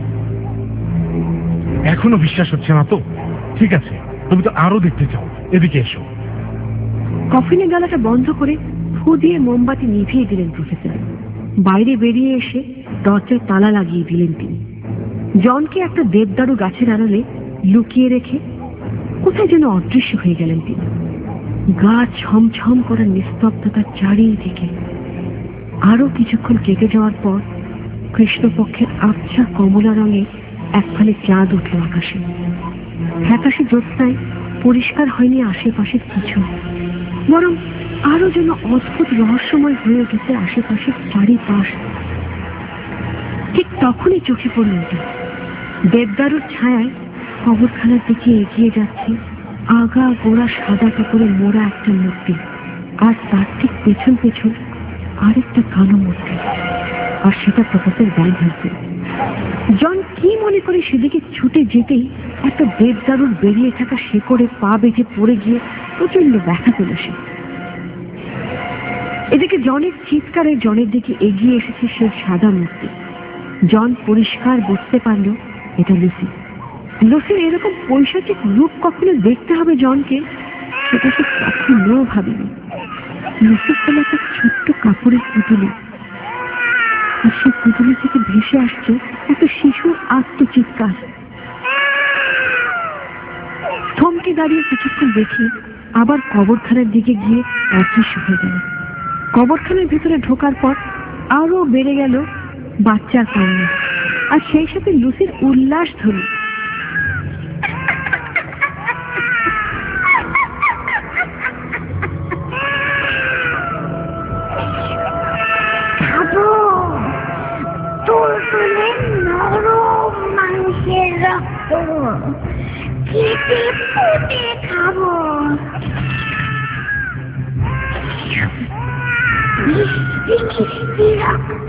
এখনো বিশ্বাস হচ্ছে না তো? ঠিক আছে, তুমি তো আরো দেখতে চাও, এদিকে এসো। কফিনের গালাটা বন্ধ করে ফু দিয়ে মোমবাতি নিভিয়ে দিলেন প্রফেসর। বাইরে বেরিয়ে এসে দরজায় তালা লাগিয়ে দিলেন তিনি। জনকে একটা দেবদারু গাছের আড়ালে লুকিয়ে রেখে কোথায় যেন অদৃশ্য হয়ে গেলেন তিনি। গা ছমছম করার নিস্তব্ধতার চারিদিকে। আরো কিছুক্ষণ কেটে যাওয়ার পর কৃষ্ণপক্ষের আবছা কমলা রঙে একফালে চাঁদ উঠল আকাশে। ফ্যাকাশে জ্যোৎস্নায় পরিষ্কার হয়নি আশেপাশের কিছু, বরং আরো যেন অদ্ভুত রহস্যময় হয়ে উঠেছে আশেপাশের চারিপাশ। ঠিক তখনই চোখে পড়ল ওটা, দেবদারুর ছায়ায় কবরখানার দিকে এগিয়ে যাচ্ছে আগা গোড়া সাদা কাপড়ে মোড়া একটা মূর্তি, আর তার ঠিক পেছন পেছন আরেকটা কালো মূর্তি, আর সেটা প্রফেসর ভ্যান হেলসিং। জন কি মনে করে সেদিকে ছুটে যেতেই একটা দেবদারুর বেরিয়ে থাকা শেকড়ে পা বেঁধে পড়ে গিয়ে প্রচন্ড ব্যথা পেল সে। এদিকে জনের চিৎকারে জনের দিকে এগিয়ে এসেছে সেই সাদা মূর্তি। জন পরিষ্কার বুঝতে পারল এটা লুসি। লুসির এরকম পৈশাচিক রূপ কখনো দেখতে হবে জনকে, সেটা সে কখনো ভাবেনি। লুসি হল একটা ছোট্ট কাপড়ের পুতুলি, আর সেই পুতুলি থেকে ভেসে আসছে একটা শিশুর আত্মচিৎকার। থমকে দাঁড়িয়ে কিছুক্ষণ দেখে আবার কবরখানার দিকে গিয়ে অদৃশ্য হয়ে গেল। কবরখানার ভিতরে ঢোকার পর আরো বেড়ে গেল বাচ্চার কান্না, আর সেই সাথে লুসির উল্লাস ধ্বনি। মানুষের রক্ত কেটে ফুটে খাবো, মিষ্টি রক্ত।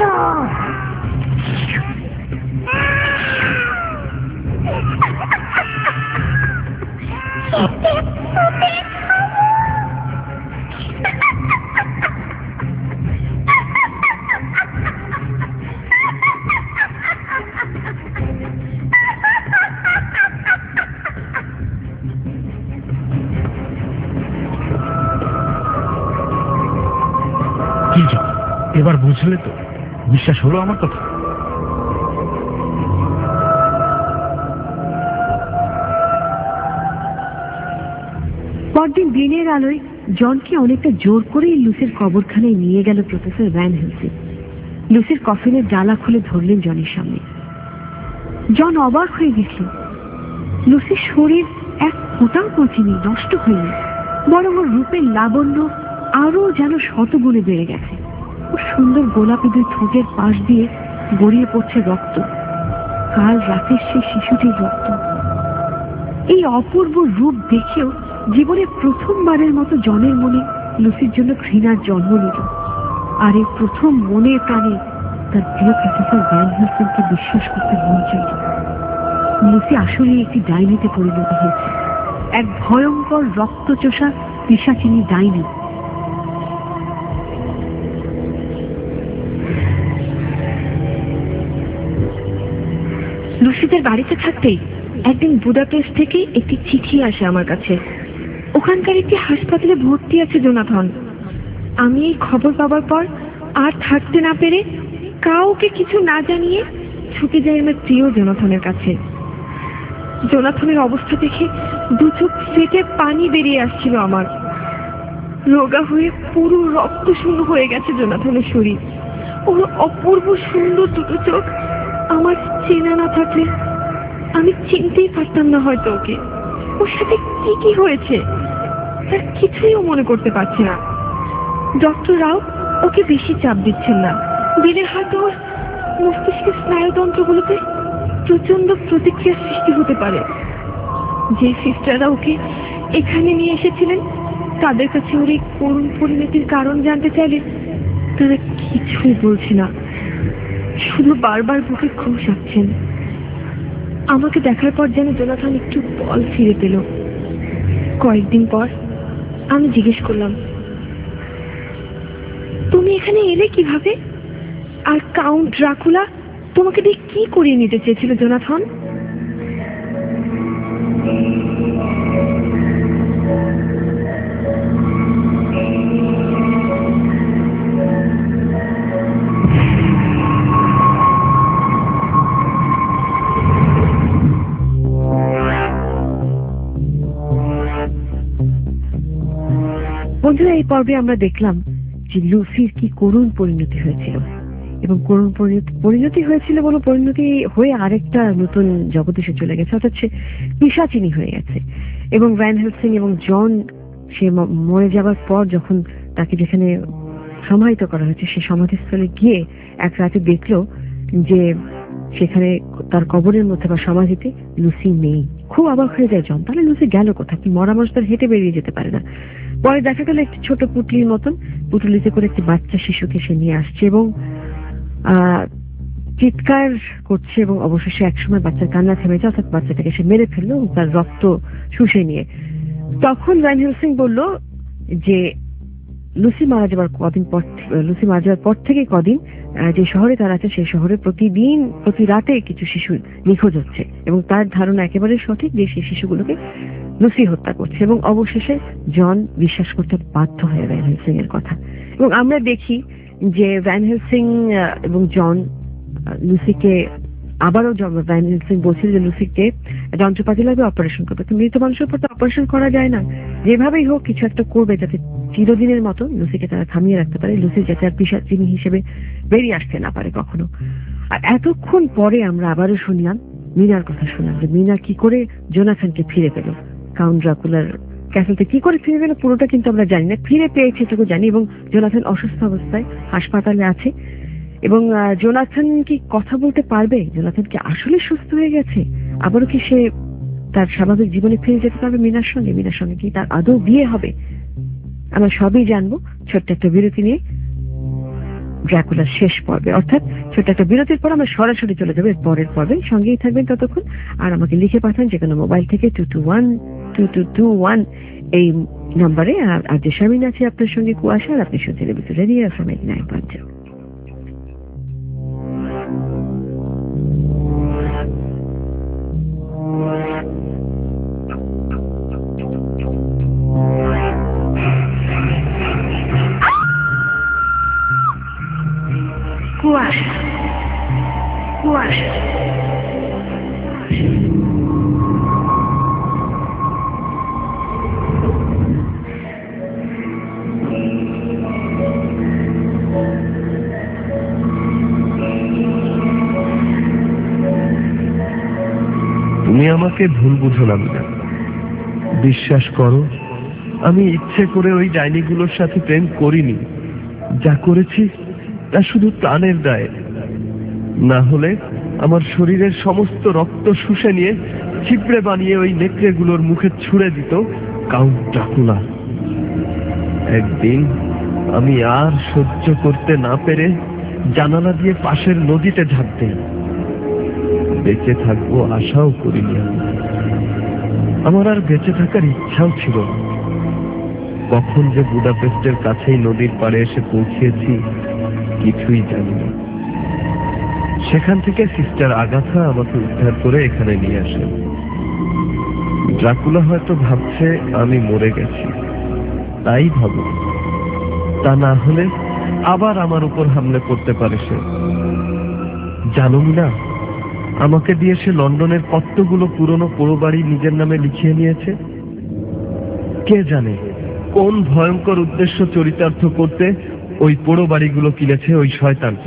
এবার বুঝলে তো? বিশ্বাস হলো আমার কথা? পরদিন দিনের আলোয় জনকে অনেকটা জোর করেই লুসির কবরখানায় নিয়ে গেল প্রফেসর ভ্যান হেলসিং। লুসির কফিনের ডালা খুলে ধরলেন জনের সামনে। জন অবাক হয়ে দেখল লুসির শরীর এক ফোঁটাও পচেনি, নষ্ট হয়নি, বরং ওর রূপের লাবণ্য আরো যেন শতগুণে বেড়ে গেছে। ওর সুন্দর গোলাপি দুই ঠোঁটের পাশ দিয়ে গড়িয়ে পড়ছে রক্ত, কাল রাতের সেই শিশুটির রক্ত। এই অপূর্ব রূপ দেখেও জীবনে প্রথমবারের মতো জনের মনে লুসির জন্য ঘৃণার জন্ম নিল। আর এই প্রথম মনের প্রাণে তার প্রিয় প্রফেসর ভ্যান হেলসিংকে বিশ্বাস করতে মন চাইল। লুসি আসলে একটি ডাইনিতে পরিণত হয়েছে, এক ভয়ঙ্কর রক্তচোষা পিশাচিনী ডাইনি। লুসিদের বাড়িতে থাকতেই একদিন বুদাপেস্ট থেকে একটি চিঠি আসে আমার কাছে। ওখানকার একটি হাসপাতালে ভর্তি আছে জোনাথন। আমি এই খবর পাওয়ার পর আর থাকতে না পেরে কাউকে কিছু না জানিয়ে ছুটে যাই আমার প্রিয় জোনাথনের কাছে। জোনাথনের অবস্থা দেখে দু চোখ ফেটে পানি বেরিয়ে আসছিল আমার। রোগা হয়ে পুরো রক্ত শূন্য হয়ে গেছে জোনাথনের শরীর। ওর অপূর্ব সুন্দর দুটো চোখ আমার চেনা না থাকলে আমি চিনতেই পারতাম না হয়তো ওকে। ওর সাথে কি কি হয়েছে তার কিছুই ও মনে করতে পারছে না। ডক্টর রাও ওকে বেশি চাপ দিচ্ছেন না, দিলে হয়তো ওর মস্তিষ্কের স্নায়ুতন্ত্রগুলোতে প্রচন্ড প্রতিক্রিয়া সৃষ্টি হতে পারে। যে সিস্টাররা ওকে এখানে নিয়ে এসেছিলেন তাদের কাছে ওর এই করুণ পরিণতির কারণ জানতে চাইলে তারা কিছুই বলছে না, শুধু বারবার বুকে ঘুষ আসছেন। আমাকে দেখার পর যেন জোনাথন একটু বল ফিরে পেল। কয়েকদিন পর আমি জিজ্ঞেস করলাম, তুমি এখানে এলে কিভাবে? আর কাউন্ট ড্রাকুলা তোমাকে দিয়ে কি করিয়ে নিতে চেয়েছিল জোনাথন? বন্ধুরা, এই পর্বে আমরা দেখলাম যে লুসির কি করুণ পরিণতি হয়েছিল, এবং করুণ পরিণতি হয়েছিল বলে পরিণতি হয়ে আরেকটা নতুন জগতে সে চলে গেছে, অর্থাৎ সে পিশাচিনী হয়ে গেছে। এবং ভ্যান হেলসিং এবং জন সে মরে যাবার পর যখন তাকে যেখানে সমাহিত করা হয়েছে সে সমাধিস্থলে গিয়ে এক রাতে দেখলো যে সেখানে তার কবরের মধ্যে বা সমাধিতে লুসি নেই। খুব অবাক হয়ে যায় জন, তাহলে লুসি গেল কোথায়? কি মরা মানুষ তার হেঁটে বেরিয়ে যেতে পারে না? পরে দেখা গেল একটি ছোট পুটলির মতন, পুটলিতে করে একটি বাচ্চা শিশুকে সে নিয়ে আসছে এবং চিৎকার করছে, এবং অবশেষে একসময় বাচ্চার কান্না থেমে যায়, অর্থাৎ বাচ্চাটাকে সে মেরে ফেললো তার রক্ত শুষে নিয়ে। তখন ভ্যান হেলসিং বলল যে লুসি মারা যাওয়ার পর থেকে কদিন যে শহরে তারা আছে সেই শহরে প্রতি রাতে কিছু শিশু নিখোঁজ হচ্ছে, এবং তার ধারণা একেবারে সঠিক যে সেই শিশুগুলোকে লুসি হত্যা করছে। এবং অবশেষে জন বিশ্বাস করতে বাধ্য হয় ভ্যান হেলসিং এর কথা, এবং আমরা দেখি যে ভ্যান হেলসিং এবং জন লুসিকে আবারও ভ্যান হেলসিং বলছিল যে লুসিকে যন্ত্রপাতি লাগবে অপারেশন করবে, কিন্তু মৃত মানুষের উপর তো অপারেশন করা যায় না, যেভাবেই হোক কিছু একটা করবে যাতে চিরদিনের মতো লুসিকে তারা থামিয়ে রাখতে পারে, লুসি যাতে আর পিশাচিনী হিসেবে বেরিয়ে আসতে না পারে কখনো। আর এতক্ষণ পরে আমরা আবারও শুনলাম মিনার কথা, শুনলাম যে মিনা কি করে জোনাথনকে ফিরে পেল, কাউন্ট ড্রাকুলার ক্যাসেলতে কি করে ফিরে পেল পুরোটা কিন্তু আমরা জানি না, ফিরে পেয়েছে এটুকু জানি। এবং জোনাথন অসুস্থ অবস্থায় হাসপাতালে আছে, এবং জোনাথন কি কথা বলতে পারবে? জোনাথন কি আসলে সুস্থ হয়ে গেছে? আবারও কি সে তার স্বাভাবিক জীবনে ফিরে যেতে পারবে মিনার সঙ্গে কি তার আদৌ বিয়ে হবে? আমরা সবই জানবো ছোট্ট একটা বিরতি নিয়ে, ড্রাকুলার শেষ পর্বে। অর্থাৎ ছোট্ট একটা বিরতির পর আমরা সরাসরি চলে যাবো পরের পর্বে। সঙ্গেই থাকবেন ততক্ষণ, আর আমাকে লিখে পাঠান যে কোনো মোবাইল থেকে 221-2221 এই নাম্বারে। আর যে শামিন আছে আপনার সঙ্গে, কুয়াশা, আর আপনি শুনছেন রেডিও এফএম 89.2। কুয়াশা কুয়াশা তুমি আমাকে ভুল বুঝো না মিনা, বিশ্বাস করো আমি ইচ্ছে করে ওই ডাইনিগুলোর সাথে প্রেম করিনি, যা করেছি তা শুধু প্রাণের দায়ে, না হলে আমার শরীরের সমস্ত রক্ত শুষে নিয়ে ছিপড়ে বানিয়ে ওই নেকড়েগুলোর মুখে ছুঁড়ে দিত কাউন্ট ড্রাকুলা। একদিন আমি আর সহ্য করতে না পেরে জানালা দিয়ে পাশের নদীতে ঝাঁপ দিই। বেঁচে থাকবো আশাও করিনি, আমার আর বেঁচে থাকার ইচ্ছাও ছিল না। কখন যে বুদাপেস্টের কাছেই নদীর পাড়ে এসে পৌঁছেছি কিছুই জানি না। সেখান থেকে সিস্টার আগাথা আমাকে উদ্ধার করে এখানে নিয়ে আসেন। ড্রাকুলা হয়তো ভাবছে আমি মরে গেছি, তাই ভাবো, তা না হলে আবার আমার উপর হামলে পড়তে পারে সে। জানো না, আমাকে দিয়ে সে লন্ডনের কতগুলো পুরনো পোড়ো বাড়ি নিজের নামে লিখিয়ে নিয়েছে। কে জানে কোন ভয়ঙ্কর উদ্দেশ্য চরিতার্থ করতে ওই পোড়ো বাড়িগুলো কিনেছে ওই শয়তানটা।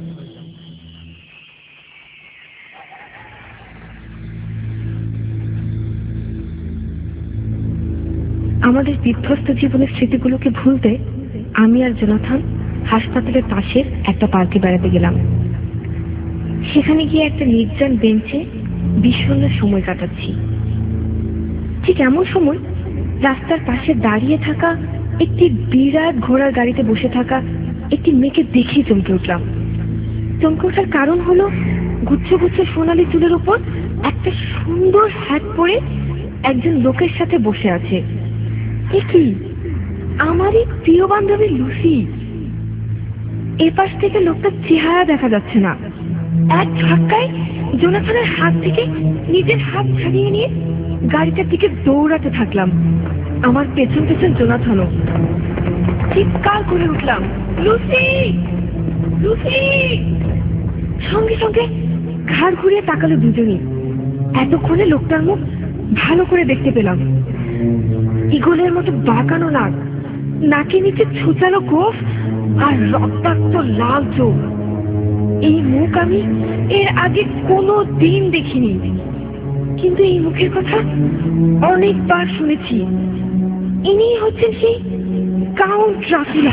আমাদের বিধ্বস্ত জীবনের স্মৃতিগুলোকে ভুলতে আমি আর জোনাথন হাসপাতালের পাশের একটা পার্কে বেড়াতে গেলাম। সেখানে গিয়ে একটা নির্জন বেঞ্চে বিষণ্ণ সময় কাটাচ্ছি। ঠিক এমন সময় রাস্তার পাশে দাঁড়িয়ে থাকা একটি বিরাট ঘোড়ার গাড়িতে বসে থাকা একটি মেয়েকে দেখেই চমকে উঠলাম। চমকে ওঠার কারণ হলো গুচ্ছ গুচ্ছ সোনালি চুলের উপর একটা সুন্দর হ্যাট পরে একজন লোকের সাথে বসে আছে। এ কি, আমারই প্রিয় বান্ধবী লুসি। এপাশ থেকে লোকটার চেহারা দেখা যাচ্ছে না। এক ধাক্কায় জোনাথনের হাত থেকে নিজের হাত ছাড়িয়ে নিয়ে গাড়িটার দিকে দৌড়াতে থাকলাম। আমার পেছন পেছন জোনাথনও। চিৎকার করে উঠলাম, লুসি লুসি। সঙ্গে সঙ্গে ঘাড় ঘুরিয়ে তাকালো দুজনই। এতক্ষণে লোকটার মুখ ভালো করে দেখতে পেলাম। ইগলের মতো বাঁকানো নাক, নাকে নিচে ছুচালো গোফ আর রক্তাক্ত লাল চোখ। এই মুখ আমি এর আগে কোনো দিন দেখিনি, কিন্তু এই মুখের কথা অনেকবার শুনেছি। ইনি হচ্ছেন সেই কাউন্ট ড্রাকুলা।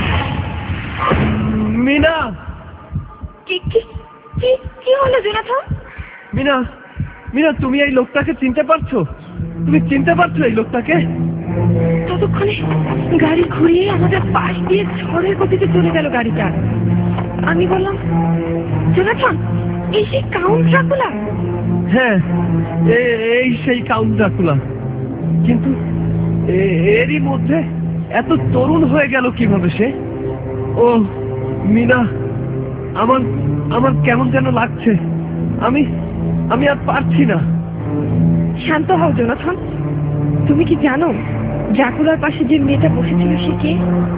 মিনা, কি হলো জোনাথন? মিনা, মিনা, তুমি এই লোকটাকে চিনতে পারছো? তুমি চিনতে পারছো এই লোকটাকে? ততক্ষণে গাড়ি ঘুরিয়ে আমাদের পাশ দিয়ে ঝড়ের গতিতে চলে গেল গাড়িটা। আমি বললাম, জোনাথন, এই সেই কাউন্ট ড্রাকুলা? হ্যাঁ, এই সেই কাউন্ট ড্রাকুলা। কিন্তু এরই মধ্যে এত তরুণ হয়ে গেল কিভাবে সে? ও মিনা, আমার কেমন যেন লাগছে। আমি আর পারছি না। শান্ত হও জোনাথন। তুমি কি জানো ড্রাকুলার পাশে যে মেয়েটা বসেছিল সে কে?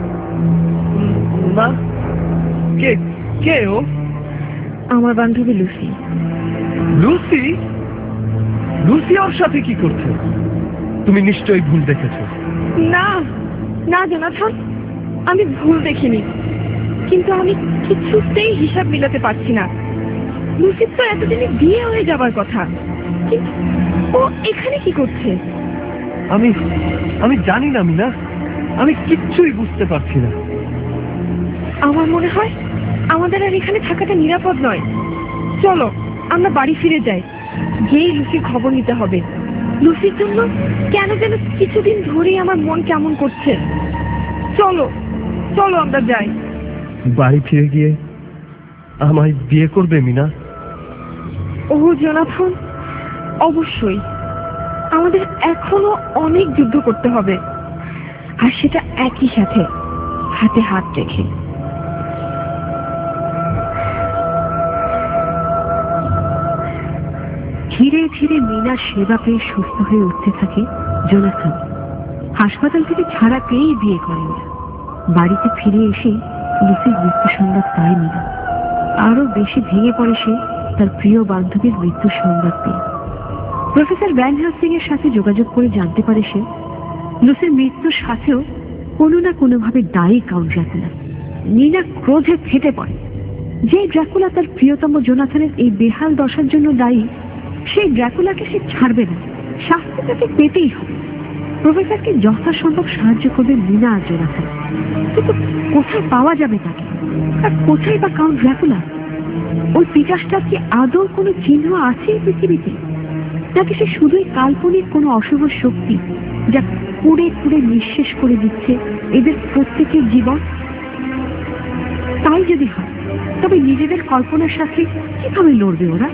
না, কে ও? আমার বান্ধবী লুসি। লুসি? লুসি ওর সাথে কি করছে? তুমি নিশ্চয়ই ভুল দেখেছো। না না জোনাথন, আমি ভুল দেখিনি, কিন্তু আমি কিছুতেই হিসাব মিলাতে পারছি না। লুসির তো এতদিনে বিয়ে হয়ে যাবার কথা, কিন্তু ও এখানে কি করছে? আমি জানি না মিনা, আমি কিচ্ছুই বুঝতে পারছি না। আমার মনে হয় আমাদের আর এখানে থাকাটা নিরাপদ নয়। চলো আমরা বাড়ি ফিরে যাই, গিয়েই লুসির খবর নিতে হবে। লুসির জন্য কেন যেন কিছুদিন ধরেই আমার মন কেমন করছে। চলো চলো আমরা যাই। বাড়ি ফিরে গিয়ে আমায় বিয়ে করবে মিনা? ও জোনাথন, অবশ্যই। আমাদের এখনো অনেক যুদ্ধ করতে হবে, আর সেটা একই সাথে হাতে হাত রেখে। ধীরে ধীরে মিনার সেবা পেয়ে সুস্থ হয়ে উঠতে থাকে জোনাথন। হাসপাতাল থেকে ছাড়া পেয়েই বিয়ে করেন। বাড়িতে ফিরে এসে লুসির মৃত্যু সংবাদ পায় মিনা। আরো বেশি ভেঙে পড়ে সে তার প্রিয় বান্ধবীর মৃত্যু সংবাদ পেয়ে। প্রফেসর ভ্যান হেলসিং এর সাথে যোগাযোগ করে জানতে পারে সে লুসির মৃত্যুর সাথেও কোনো না কোনোভাবে দায়ী কাউন্ট ড্রাকুলা। মিনা ক্রোধে ফেটে পড়ে। যে ড্রাকুলা তার প্রিয়তম জোনাথনের এই বেহাল দশার জন্য দায়ী, সেই ড্রাকুলাকে সে ছাড়বে না, শাস্তি তাকে পেতেই হবে। প্রফেসরকে যথাসম্ভব সাহায্য করবে মিনা আর জোনাথন, কিন্তু কোথায় পাওয়া যাবে তাকে? আর কোথায় বা কাউন্ট ড্রাকুলা? ওই পিটাসটার কি আদৌ কোনো চিহ্ন আছে পৃথিবীতে, নাকি সে শুধুই কাল্পনিক কোনো অশুভ শক্তি যা কুড়ে কুড়ে নিঃশেষ করে দিচ্ছে এদের প্রত্যেকের জীবন? তাই যদি হয়, তবে নিজেদের কল্পনার সাথে কিভাবে লড়বে ওরা?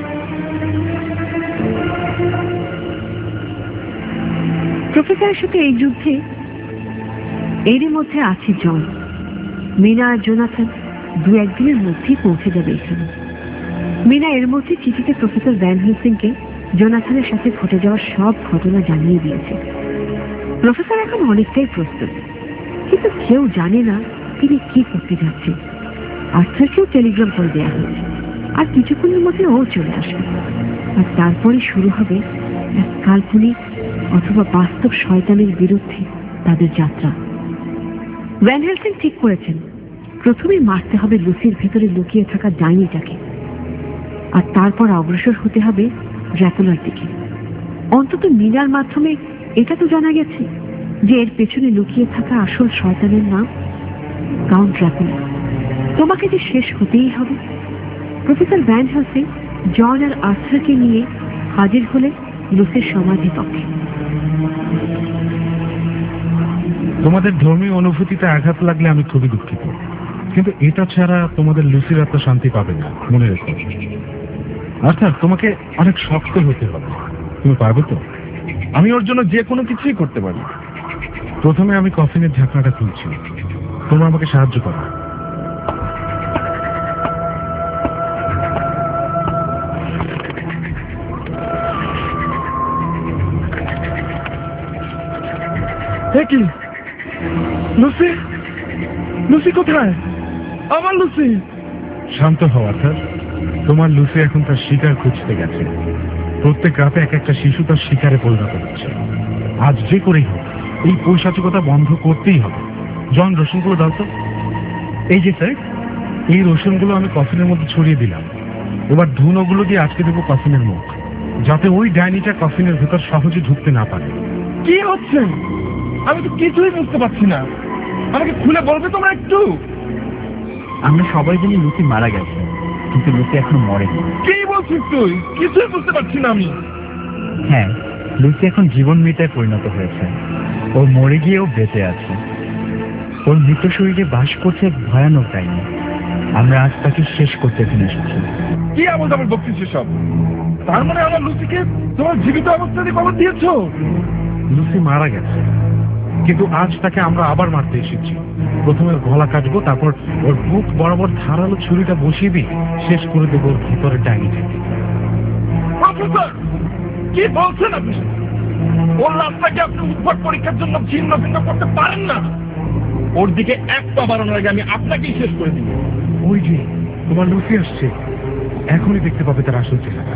প্রফেসরের সাথে এই যুদ্ধে এরই মধ্যে আছে জন। মিনা আর জোনাথন দু একদিনের মধ্যেই পৌঁছে যাবে এখানে। মিনা এর মধ্যে চিঠিতে প্রফেসর ভ্যান হেলসিংকে জোনাথনের সাথে ঘটে যাওয়া সব ঘটনা জানিয়ে দিয়েছে। প্রফেসর এখন অনেকটাই প্রস্তুত, কিন্তু কেউ জানে না তিনি কি করতে যাচ্ছেন। আর্থারকেও টেলিগ্রাম করে দেওয়া হয়েছে, আর কিছুক্ষণের মধ্যে ও চলে আসবে। আর তারপরে শুরু হবে এক কাল্পনিক অথবা বাস্তব শয়তানের বিরুদ্ধে তাদের যাত্রা। ভ্যান হেলসিং ঠিক করেছেন প্রথমেই মারতে হবে লুসির ভেতরে লুকিয়ে থাকা ডাইনিটাকে, আর তারপর অগ্রসর হতে হবে ড্রাকুলার দিকে। অন্তত মিনার মাধ্যমে এটা তো জানা গেছে যে এর পেছনে লুকিয়ে থাকা আসল শয়তানের নাম কাউন্ট ড্রাকুলা। তোমাকে যে শেষ হতেই হবে। প্রফেসর ভ্যান হেলসিং জন আর আর্থারকে নিয়ে হাজির হলে লুসির সমাধি পক্ষে। তোমাদের ধর্মীয় অনুভূতিতে আঘাত লাগলে আমি খুবই দুঃখিত, কিন্তু এটা ছাড়া তোমাদের লুসির আত্মা শান্তি পাবে না, মনে রেখো। অর্থাৎ তোমাকে অনেক শক্ত হতে হবে। তুমি পারবে তো? আমি ওর জন্য যে কোনো কিছুই করতে পারি। প্রথমে আমি কফিনের ঢাকনাটা খুলছি, তোমরা আমাকে সাহায্য করো। কি লুসি? লুসি কোথায়? আমার লুসি! শান্ত হও আর্থার। তোমার লুসি এখন তার শিকার খুঁজতে গেছে। প্রত্যেক রাতে এক একটা শিশু তার শিকারে পরিণত হচ্ছে। আজ যে করেই হোক এই পৈশাচিকতা বন্ধ করতেই হবে। জন, রসুনগুলো দাও তো। এই যে স্যার। এই রসুনগুলো আমি কফিনের মধ্যে ছড়িয়ে দিলাম। এবার ধুনোগুলো দিয়ে আটকে দেবো কফিনের মুখ, যাতে ওই ডাইনিটা কফিনের ভেতর সহজে ঢুকতে না পারে। কি হচ্ছে? আমি তো কিছুই বুঝতে পারছি না। আমাকে খুলে বলবে তোমরা একটু? আমরা সবাই জানি লুসি মারা গেছে, কিন্তু লুসি এখনো মরেনি। কি বলছিস তুই? কিছুই বুঝতে পারছি না আমি। হ্যাঁ, লুসি এখন জীবন মৃতায় পরিণত হয়েছে। ও মরে গিয়েও বেঁচে আছে। ওর মৃত শরীরে বাস করছে এক ভয়ানক ডাইনি। আমরা আজ তাকে শেষ করতে এখানে এসেছি। কি আমল তামল বকছিস সব? তার মানে আমার লুসিকে তোমার জীবিত অবস্থাতে কবর দিয়েছ? লুসি মারা গেছে, কিন্তু আজ তাকে আমরা আবার মারতে এসেছি। প্রথমে ওর গলা কাটবো, তারপর ওর বুক বরাবর ধারালো ছুরিটা বসিয়ে দিই, শেষ করে দেবো ওর ভিতরে ডাইনিটাকে। প্রফেসর, কি বলছেন আপনি? ওর লাশটাকে আপনি উদ্ভট পরীক্ষার জন্য ছিন্ন ভিন্ন করতে পারেন না। ওর দিকে এক পা বাড়ানোর আগে আমি আপনাকেই শেষ করে দিব। ওই যে তোমার লুসি আসছে, এখনই দেখতে পাবে তার আসল চেহারা।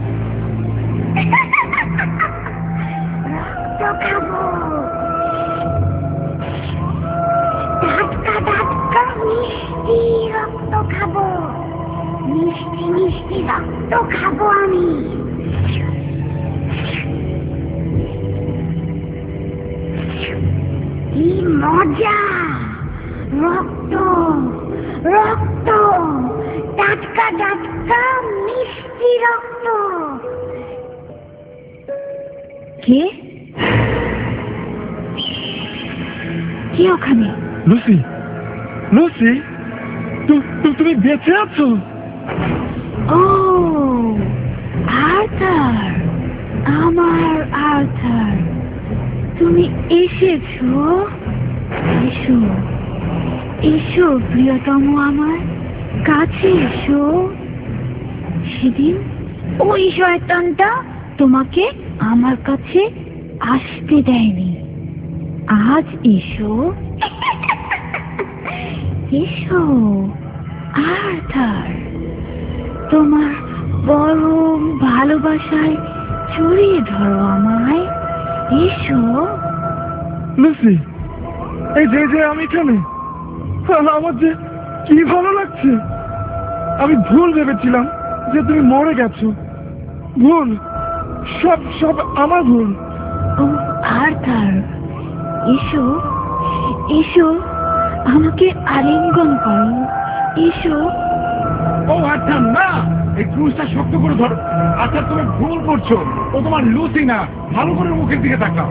রক্ত খাবো, টাটকা টাটকা মিষ্টি রক্ত খাবো, মিষ্টি মিষ্টি রক্ত খাবো আমি। কি মজা! রক্ত রক্ত, টাটকা টাটকা মিষ্টি রক্ত। কে কে ওখানে? লুসি, লুসি, তুমি বেঁচে আছো? ও আর্থার, আমার আর্থার, তুমি এসেছো। এসো এসো প্রিয়তম, আমার কাছে এসো। সেদিন ওই শয়তানটা তোমাকে আমার কাছে আসতে দেয়নি। আজ এসো, এসো আর্থার, তোমার পরম ভালোবাসায় জড়িয়ে ধরো আমায়। এসো। লুসি, এই যে আমি এখানে, আমার যে কি ভালো লাগছে। আমি ভুল ভেবেছিলাম যে তুমি মরে গেছো। ভুল, সব সব আমার ভুল। ও আর্থার, এসো এসো, আমাকে আলিঙ্গন করো। এসো। ও আর্থার, না, এই ক্রুশটা শক্ত করে ধরো। আচ্ছা, তুমি ভুল করছো। ও তোমার লুসি না। ভালো করে মুখের দিকে তাকাও।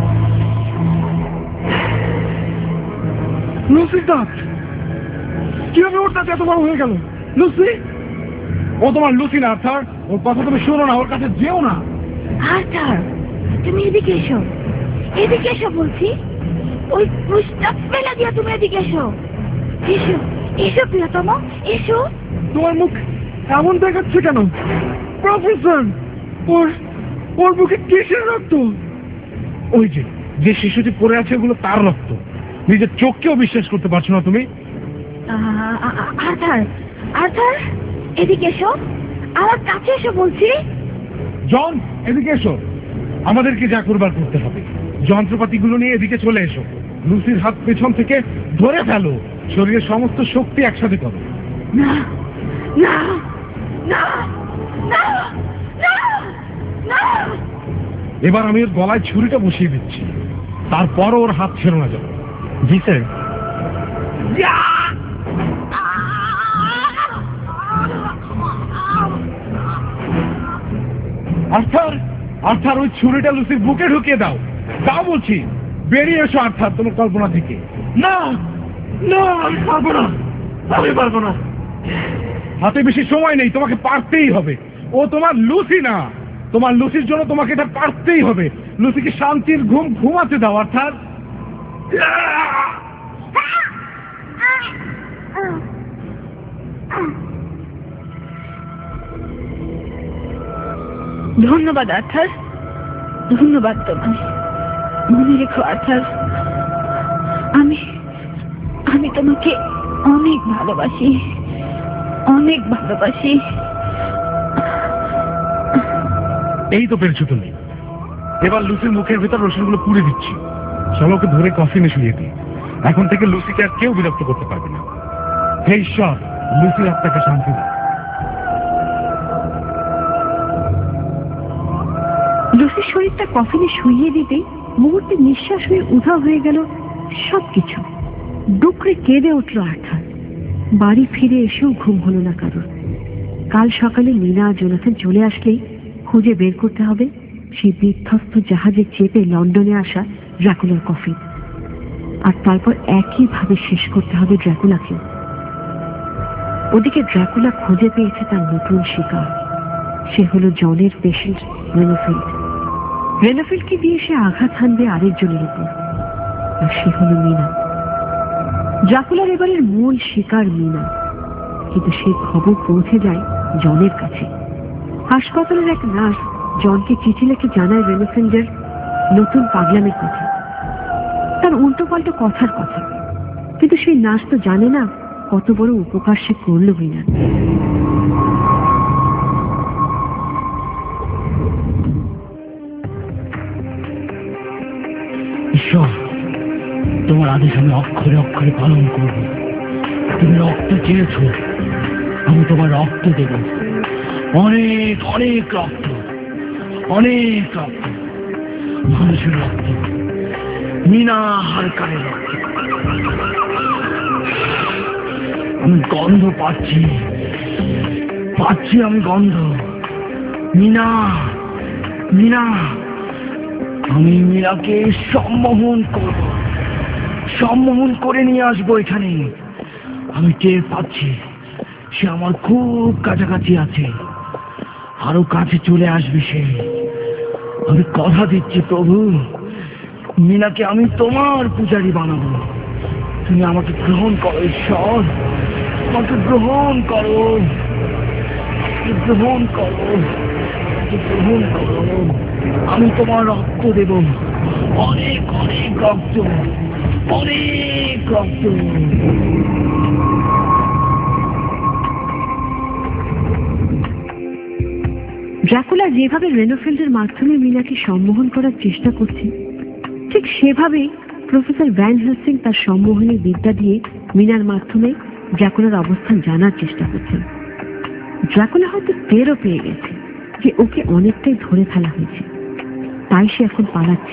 লুসির দাঁত কিভাবে ওর দাঁত এত বড় হয়ে গেল? লুসি, ও তোমার লুসি না আর্থার। ওর কথা তুমি শোনো না, ওর কাছে যেও না। আর্থার, তুমি এদিকে এসো, এদিকে এসো বলছি। ওই ক্রুশটা ফেলে দিয়া তুমি এদিকে এসো। এসো এসো প্রিয়তম, এসো। তোমার মুখ এমন দেখাচ্ছে কেন? প্রফেসর, ওর মুখে কিসের রক্ত? ওই যে শিশুটি পড়ে আছে, ওগুলো তার রক্ত। নিজের চোখকেও বিশ্বাস করতে পারছো না তুমি? আর্থার, আর্থার, এদিকে এসো, আমার কাছে এসো বলছি। জন, এদিকে এসো। আমাদেরকে যা করবার করতে হবে। যন্ত্রপাতিগুলো নিয়ে এদিকে চলে এসো। লুসির হাত পেছন থেকে ধরে ফেলো। শরীরের সমস্ত শক্তি একসাথে করো। না না না না না না। এবার আমি ওর গলায় ছুরিটা বসিয়ে দিচ্ছি, তারপর ওর হাত ছেড়ো না যেন। জি স্যার। আর্থার, আর্থার, ওই ছুরিটা লুসির বুকে ঢুকিয়ে দাও। দাও বলছি। বেরিয়ে এসো আর্থার তোমার কল্পনা থেকে। না না, আমি পারবো না, আমি পারবো না। হাতে বেশি সময় নেই, তোমাকে পারতেই হবে। ও তোমার লুসি না। তোমার লুসির জন্য তোমাকে এটা পারতেই হবে। লুসিকে শান্তির ঘুম ঘুমাতে দাও আর্থার। ধন্যবাদ আর্থার, ধন্যবাদ তোমায়। মনে রেখো আর্থার, আমি তোমাকে অনেক ভালোবাসি, অনেক ভালোবাসি। এই তো পেরেছো তুমি। এবার লুসির মুখের ভেতর রসুনগুলো পুড়ে দিচ্ছি। চলো ওকে ধরে কফিনে শুয়ে দিই। এখন থেকে লুসিকে আর কেউ বিরক্ত করতে পারবে না। হে ঈশ্বর, লুসির আত্মাকে শান্তি দাও। লুসির শরীরটা কফিনে শুইয়ে দিতে মুহূর্তে নিঃশ্বাস হয়ে উধাও হয়ে গেল সবকিছু। ডুকরে কেঁদে উঠল আর্থার। বাড়ি ফিরে এসেও ঘুম হলো না কারোর। কাল সকালে মিনা আর জোনাথন চলে আসলেই খুঁজে বের করতে হবে সেই বিধ্বস্ত জাহাজে চেপে লন্ডনে আসা ড্রাকুলার কফিন, আর তারপর একইভাবে শেষ করতে হবে ড্রাকুলাকে। ওদিকে ড্রাকুলা খুঁজে পেয়েছে তার নতুন শিকার। সে হলো জনের পেশেন্ট রেনোফিল্ড। রেনোফিল্ডকে দিয়ে সে আঘাত হানবে আরেকজনের উপর, আর সে হলো মিনা। ড্রাকুলার এবারের মূল শিকার মিনা, কিন্তু সেই খবর পৌঁছে যায় জনের কাছে। হাসপাতালের এক নার্স জনকে চিঠি লিখে জানায় রেনোফিল্ডের নতুন পাগলামির কথা, তার উল্টো পাল্টো কথার কথা। কিন্তু সেই নার্স তো জানে না কত বড় উপকার সে করল মিনা। ঈশ্বর, তোমার আদেশ আমি অক্ষরে অক্ষরে পালন করব। তুমি রক্ত চেয়েছ, আমি তোমার রক্ত দেব। অনেক অনেক রক্ত, অনেক রক্ত, মানুষের রক্ত, মিনা হারকারের রক্ত। আমি গন্ধ পাচ্ছি, পাচ্ছি আমি গন্ধ। মিনা, মিনা, আমি মীরাকে সম্মোহন করব, সম্মোহন করে নিয়ে আসবো এখানে। আমি টের পাচ্ছি সে আমার খুব কাছাকাছি আছে, আরো কাছে চলে আসবে সে। আমি কথা দিচ্ছি প্রভু, মীনাকে আমি তোমার পূজারী বানাবো। তুমি আমাকে গ্রহণ করো ঈশ্বর, আমাকে গ্রহণ করো, গ্রহণ করো, গ্রহণ করো। আমি তোমার রক্ত দেব, অনেক অনেক রক্ত, অনেক রক্ত। ড্রাকুলা যেভাবে রেনোফিল্ডের মাধ্যমে মিনাকে সম্মোহন করার চেষ্টা করছে, ঠিক সেভাবেই প্রফেসর ভ্যান হেলসিং তার সম্মোহনী বিদ্যা দিয়ে মিনার মাধ্যমে ড্রাকুলার অবস্থান জানার চেষ্টা করছেন। ড্রাকুলা হয়তো টেরও পেয়ে গেছে যে ওকে অনেকটাই ধরে ফেলা হয়েছে, তাই সে এখন পালাচ্ছে।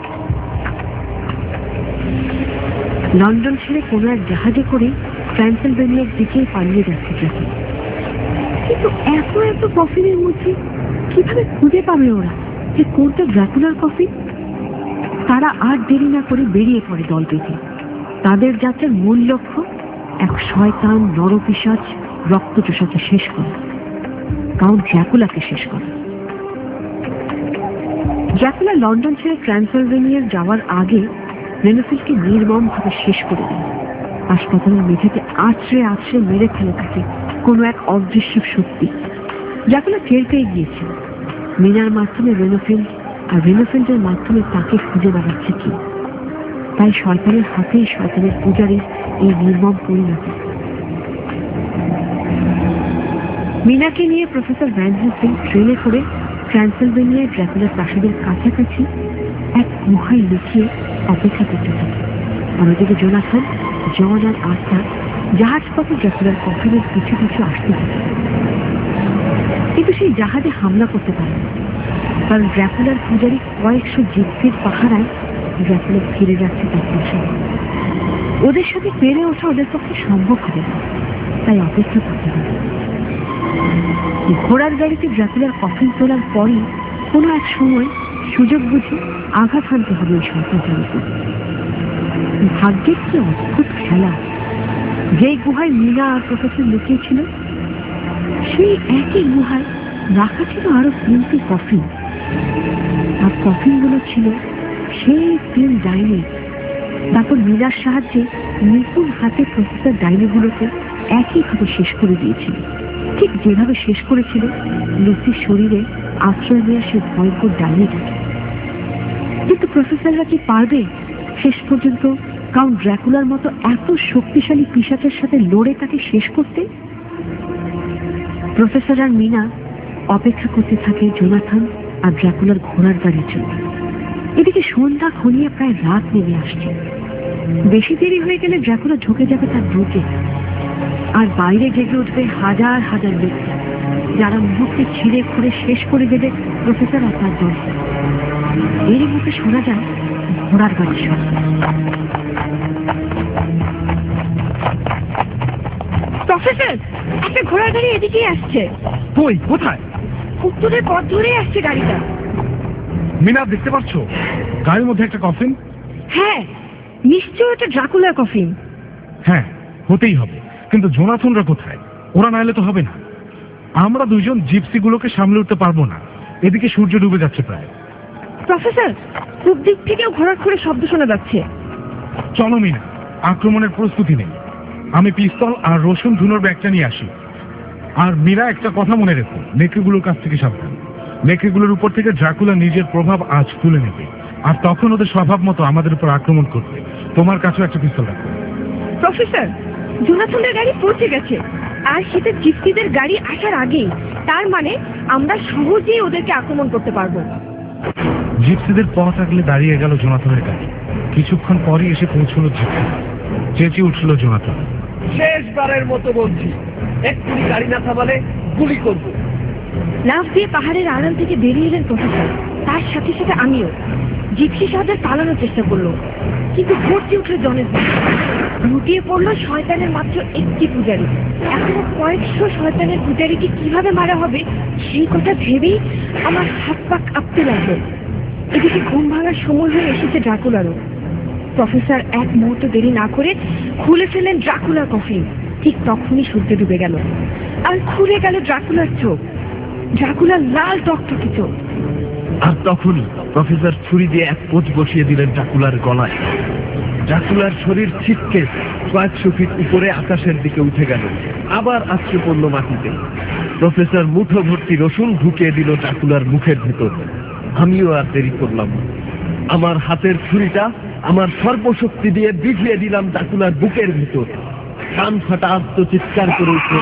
লন্ডন ছেড়ে কোনো এক জাহাজে করে ট্রান্সিলভেনিয়ার দিকে পালিয়ে যাচ্ছে ড্রাকুলা। কিন্তু এত এত কফিনের মধ্যে কিভাবে খুঁজে পাবে ওরা যে কোনটা ড্রাকুলার কফিন? তারা আর দেরি না করে বেরিয়ে পড়ে দল বেঁধে। তাদের যাত্রার মূল লক্ষ্য এক শয়তান নরপিশাচ রক্তচোষাকে শেষ করা, কাউন্ট ড্রাকুলাকে শেষ করা। ড্রাকুলা লন্ডন ছেড়ে ট্রান্সিলভেনিয়ার যাওয়ার আগে রেনোফিল্ডকে নির্মমভাবে শেষ করে দেয়। হাসপাতালের মেঝেতে আছড়ে আছড়ে মেরে ফেলে থাকে কোনো এক অদৃশ্য শক্তি। ড্রাকুলা টের পেয়ে গিয়েছে মিনার মাধ্যমে রেনোফিল্ড, আর রেনোফিল্ডের মাধ্যমে তাকে খুঁজে বেড়াচ্ছে কি। তাই শয়তানের হাতেই শয়তানের পূজারীর এই নির্মম পরিণতি। মিনাকে নিয়ে প্রফেসর ভ্যান হেলসিং ট্রেনে করে ট্রান্সিলভেনিয়ায় ড্রাকুলার প্রাসাদের কাছাকাছি এক গুহায় লুকিয়ে অপেক্ষা করতে থাকে। আর ওদিকে জোনাথন, জন আর আর্থার জাহাজপথে ড্রাকুলার কফিনের পিছু পিছু আসতে থাকে। কিন্তু সেই জাহাজে হামলা করতে পারে না, কারণ ড্রাকুলার পূজারী কয়েকশো জিপসির পাহারায় ড্রাকুলা ফিরে যাচ্ছে তার প্রাসাদে। ওদের সাথে পেরে ওঠা ওদের পক্ষে সম্ভব হবে না, তাই অপেক্ষা করতে হবে। ঘোড়ার গাড়িতে ড্রাকুলার কফিন তোলার পরই কোনো এক সময় সুযোগ বুঝে আঘাত হানতে হবে ওই শয়তানটার উপর। ভাগ্যের কি অদ্ভুত খেলা! যেই গুহায় মিনা আর প্রফেসর লুকিয়েছিল, সেই একই গুহায় রাখা ছিল আরো 3টি কফিন। আর কফিনগুলো ছিল সেই 3 ডাইনি। তারপর মিনার সাহায্যে নিপুণ হাতে প্রফেসর ডাইনিগুলোকে একইভাবে শেষ করে দিয়েছিল, ঠিক যেভাবে শেষ করেছিল লুসির শরীরে আশ্রয় নেওয়া সে ভয়ঙ্কর ডাইনিটাকে। কিন্তু প্রফেসররা কি পারবে শেষ পর্যন্ত কাউন্ট ড্রাকুলার মতো এত শক্তিশালী পিশাচের সাথে লড়ে তাকে শেষ করতে? প্রফেসর আর মিনা অপেক্ষা করতে থাকে জোনাথন আর ড্রাকুলার ঘোড়ার গাড়ির জন্য। এদিকে সন্ধ্যা ঘনিয়ে প্রায় রাত নেমে আসছে। বেশি দেরি হয়ে গেলে ড্রাকুলা ঢুকে যাবে তার বুকে, আর বাইরে জেগে উঠবে হাজার হাজার ব্যক্তি, যারা মুহূর্তে ছিঁড়ে খুঁড়ে শেষ করে দেবে প্রফেসর আর তার দল। এরই মধ্যে শোনা যায় ঘোড়ার গাড়ির শব্দ। প্রফেসর, একটা ঘোড়ার গাড়ি এদিকেই আসছে। কই, কোথায়? উত্তরের পথ ধরে আসছে গাড়িটা। মিনা, দেখতে পাচ্ছ গাড়ির মধ্যে একটা কফিন? হ্যাঁ, নিশ্চয় এটা ড্রাকুলার কফিন। হ্যাঁ, হতেই হবে, কিন্তু জোনাথনরা কোথায়? ওরা না এলে তো হবে না। আমরা দুজন জিপসিগুলোকে সামলে উঠতে পারবো না। এদিকে সূর্য ডুবে যাচ্ছে প্রায়। প্রফেসর, পূব দিক থেকেও ঘোড়ার খুঁড়ে শব্দ শোনা যাচ্ছে। চলো মিনা, আক্রমণের প্রস্তুতি নেই। আমি পিস্তল আর রসুন ধুনোর ব্যাগটা নিয়ে আসি। আর মীরা, একটা কথা মনে রেখো, নেকড়েগুলোর কাছ থেকে সাবধান। নেকড়েগুলোর উপর থেকে ড্রাকুলা নিজের প্রভাব আজ তুলে নেবে, আর তখন ওদের স্বভাব মতো আমাদের উপর আক্রমণ করবে। তোমার কাছেও একটা পিস্তল রাখো। প্রফেসর, জোনাথনের গাড়ি পৌঁছে গেছে, আর সেটা জিপসিদের গাড়ি আসার আগেই। তার মানে আমরা সহজেই ওদেরকে আক্রমণ করতে পারবো। জিপসিদের পথ আগলে দাঁড়িয়ে গেল জোনাথনের গাড়ি। কিছুক্ষণ পরই এসে পৌঁছলো জিপসি। চেঁচিয়ে উঠল জোনাথন, শেষবারের মতো বলছি, এক্ষুনি গাড়ি না থামালে গুলি করবো। লাফ দিয়ে পাহাড়ের আড়াল থেকে বেরিয়ে এলেন প্রফেসর, তার সাথে সাথে আমিও। জিপসি সাহায্যে পালানোর চেষ্টা করলো, কিন্তু ভর্তি উঠে জনের লুটিয়ে পড়লো শয়তানের মাত্র একটি পূজারী। এখনো কয়েকশো শয়তানের পূজারীকে কিভাবে মারা হবে সেই কথা ভেবেই আমার হাত পা কাঁপতে লাগলো। এদিকে ঘুম ভাঙার সময় হয়ে এসেছে ড্রাকুলারও। প্রফেসর এক মুহূর্ত দেরি না করে খুলে ফেলেন ড্রাকুলার কফিন। ঠিক তখনই সূর্য ডুবে গেল, আর খুলে গেল ড্রাকুলার চোখ। ড্রাকুলার লাল টকটকে চোখ। আর তখনই প্রফেসর ছুরি দিয়ে এক পোঁচ বসিয়ে দিলেন ড্রাকুলার গলায়। ড্রাকুলার শরীর ছিটকে কয়েকশো ফিট উপরে আকাশের দিকে উঠে গেল, আবার আছড়ে পড়ল মাটিতে। প্রফেসর মুঠো ভর্তি রসুন ঢুকিয়ে দিল ড্রাকুলার মুখের ভেতর। আমিও আর দেরি করলাম না। আমার হাতের ছুরিটা আমার সর্বশক্তি দিয়ে বিধিয়ে দিলাম ড্রাকুলার বুকের ভেতর। কান ফাটা আত্মচিৎকার করে উঠল।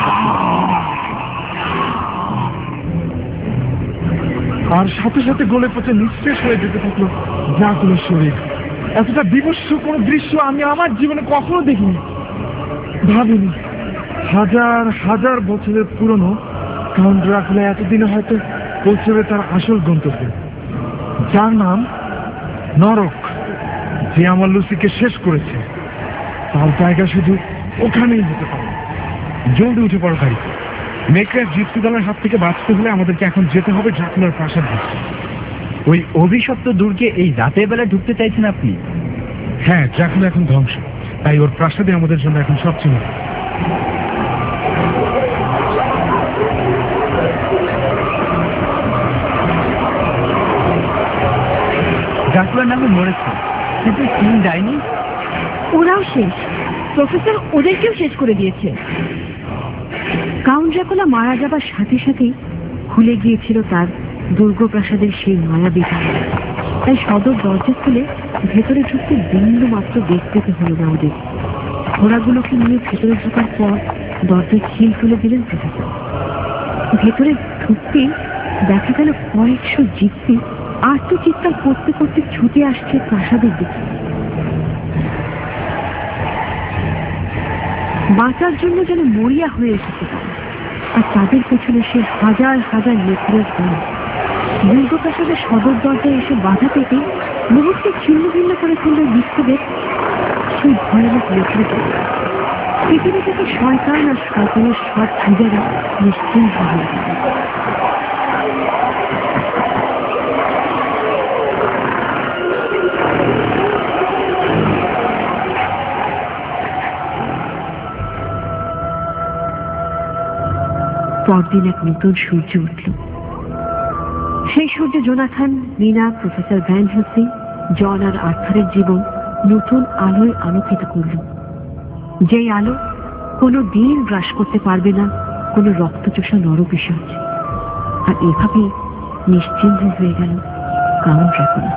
আর সাথে সাথে গলে পচে নিঃশেষ হয়ে যেতে থাকলো ড্রাকুলার শরীর। এতটা বিভৎস কোন দৃশ্য আমি আমার জীবনে কখনো দেখিনি, ভাবিনি। হাজার হাজার বছরের পুরনো কাউন্ট ড্রাকুলা এতদিনে হয়তো পৌঁছবে তার আসল গন্তব্যে, যার নাম নরক। যে আমার লুসিকে শেষ করেছে, তার জায়গা শুধু ওখানেই হতে পারে। জলদি উঠে পড়ো গাড়িতে। নেকড়ে জিপসি দলের হাত থেকে বাঁচতে হলে আমাদেরকে এখন যেতে হবে ড্রাকুলার প্রাসাদ দিচ্ছে। ওই অভিশপ্ত দুর্গে এই রাতের বেলা ঢুকতে চাইছেন আপনি? হ্যাঁ, ড্রাকুলা এখন ধ্বংস, তাই ওর প্রাসাদে আমাদের জন্য এখন সবচেয়ে ভালো। ড্রাকুলার নামে মরেছে, কিন্তু তিন ডাইনি ওরাও শেষ। প্রফেসর ওদেরকেও শেষ করে দিয়েছে। কাউন্ট ড্রাকুলা মারা যাবার সাথে সাথেই খুলে গিয়েছিল তার দুর্গপ্রাসাদের সেই মায়াবী দ্বার। তাই সদর দরজা খুলে ভেতরে ঢুকতে বিন্দু মাত্র বেগ পেতে হলো না ওদের। ঘোড়াগুলোকে নিয়ে ভেতরে ঢোকার পর দরজায় খিল তুলে দিলেন প্রফেসর। ভেতরে ঢুকতেই দেখা গেল কয়েকশো জিপসি আত্মচিৎকার করতে করতে ছুটে আসছে প্রাসাদের দিকে। বাঁচার জন্য যেন মরিয়া হয়ে এসেছে তারা, আর তাদের পেছনে সে হাজার হাজার নেকড়ের দল। দুর্গপ্রাসাদের সদর দরজায় এসে বাধা পেতে মুহূর্তে ছিন্ন ভিন্ন করে ফেলল বিক্ষোভের সেই ভয়ানক নেকড়ে দল। পৃথিবী থেকে শয়তান আর শয়তানের সব পূজারা নিশ্চিন্ত হয়ে গেল। পরদিন এক নতুন সূর্য উঠল। সেই সূর্যে Jonathan, Mina, professor Van Helsing, John আর আর্থারের জীবন নতুন আলোয় আলোকিত করল। যেই আলো কোনো দিন গ্রাস করতে পারবে না কোনো রক্তচোষা নরপিশাচ। আর এভাবেই নিশ্চিন্ত হয়ে গেল কাউন্ট ড্রাকুলা।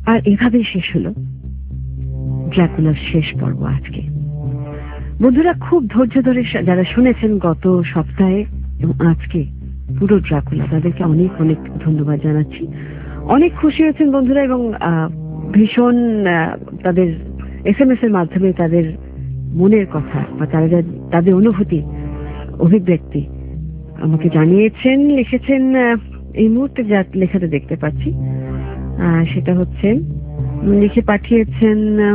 আর এভাবেই শেষ হলো ড্রাকুলার শেষ পর্ব আজকে। বন্ধুরা, খুব ধৈর্য ধরে যারা শুনেছেন গত সপ্তাহে এবং আজকে পুরো ড্রাকুলা, তাদেরকে অনেক অনেক ধন্যবাদ জানাচ্ছি। অনেক খুশি হয়েছেন বন্ধুরা, এবং ভীষণ তাদের SMS এর মাধ্যমে তাদের মনের কথা বা তাদের অনুভূতি, অভিব্যক্তি আমাকে জানিয়েছেন, লিখেছেন। এই মুহূর্তে যা লেখাটা দেখতে পাচ্ছি সেটা হচ্ছে, লিখে পাঠিয়েছেন,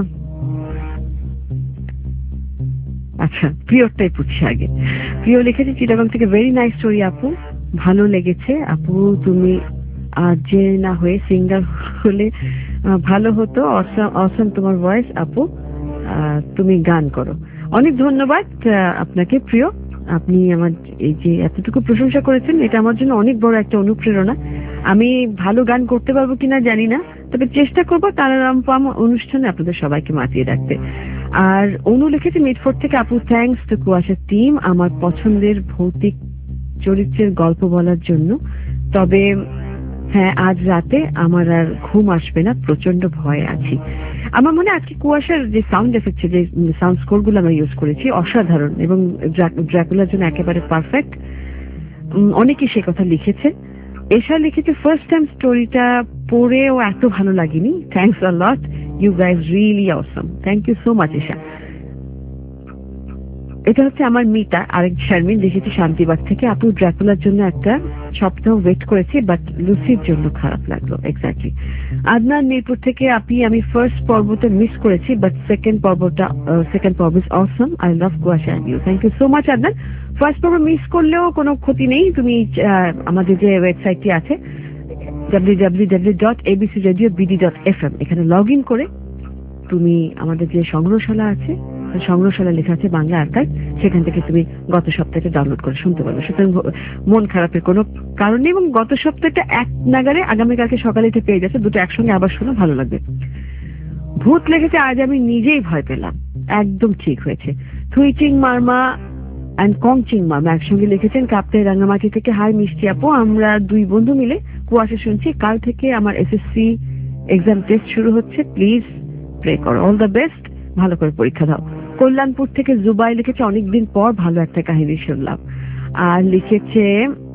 আচ্ছা প্রিয়টাই পুছি আগে। প্রিয় লিখেছে চিটাগাং থেকে, ভেরি নাইস স্টোরি আপু, ভালো লেগেছে আপু, তুমি যে না হয়ে সিঙ্গার হলে ভালো হতো, অসম তোমার ভয়েস আপু, তুমি গান করো। অনেক ধন্যবাদ আপনাকে প্রিয়, আপনি আমার এই যে এতটুকু প্রশংসা করেছেন, এটা আমার জন্য অনেক বড় একটা অনুপ্রেরণা। আমি ভালো গান করতে পারবো কিনা জানি না, তবে চেষ্টা করবো তারারামপাম অনুষ্ঠানে আপনাদের সবাইকে মাতিয়ে রাখতে। আর অনু লিখেছে মিটফোর্ড থেকে, আপু থ্যাঙ্কস টু কুয়াশা টিম আমার পছন্দের ভৌতিক চরিত্রের গল্প বলার জন্য। তবে হ্যাঁ, আজ রাতে আমার আর ঘুম আসবে না, প্রচন্ড ভয়ে আছি। আমার মনে হয় আজকে কুয়াশার যে সাউন্ড এফেক্ট, যে সাউন্ড স্কোর গুলো আমরা ইউজ করেছি অসাধারণ এবং ড্রাকুলার জন্য একেবারে পারফেক্ট। অনেকেই সে কথা লিখেছে। এশা লিখেছে, ফার্স্ট টাইম স্টোরিটা পড়েও এত ভালো লাগেনি, thanks a lot, you guys really awesome, thank you so much Esha. এটা হচ্ছে আমার মিতা, আরেক শারমিন লিখেছে শান্তিবাগ থেকে, আপু ড্রাকুলার জন্য একটা সপ্তাহ ওয়েট করেছি, বাট লুসির জন্য খারাপ লাগলো। এক্স্যাক্টলি। আদনান মিরপুর থেকে, আমি ফার্স্ট পর্বটা মিস করেছি, বাট সেকেন্ড পর্ব is awesome, I love Kuasha and you. Thank you so much Adnan. First পর্ব মিস করলেও কোনো ক্ষতি নেই, তুমি আমাদের যে ওয়েবসাইটটি আছে www.abcradiobd.fm এখানে লগ ইন করে তুমি আমাদের যে সংগ্রহশালা আছে, সংগ্রহশালা লেখা আছে বাংলা আর্কাইভ, সেখান থেকে তুমি গত সপ্তাহটা ডাউনলোড করে শুনতে পারবে। সুতরাং মন খারাপের কোনো কারণ নেই, এবং গত সপ্তাহটা এক নাগারে আগামীকালকে সকালে এটা পেয়ে যাচ্ছে, দুটো একসঙ্গে আবার শোনো, ভালো লাগবে। ভূত লেগেছে, আজ আমি নিজেই ভয় পেলাম, একদম ঠিক হয়েছে। থুইচিং মার্মা অ্যান্ড কংচিং মার্মা একসঙ্গে লিখেছেন কাপ্তাই রাঙ্গামাটি থেকে, হাই মিষ্টি আপু, আমরা দুই বন্ধু মিলে কুয়াশা শুনছি, কাল থেকে আমার SSC এক্সাম টেস্ট শুরু হচ্ছে, প্লিজ প্রে করো, অল দ্য বেস্ট, ভালো করে পরীক্ষা দাও। কল্যাণপুর থেকে জুবাই লিখেছে, অনেকদিন পর ভালো একটা কাহিনী শুনলাম। আর লিখেছে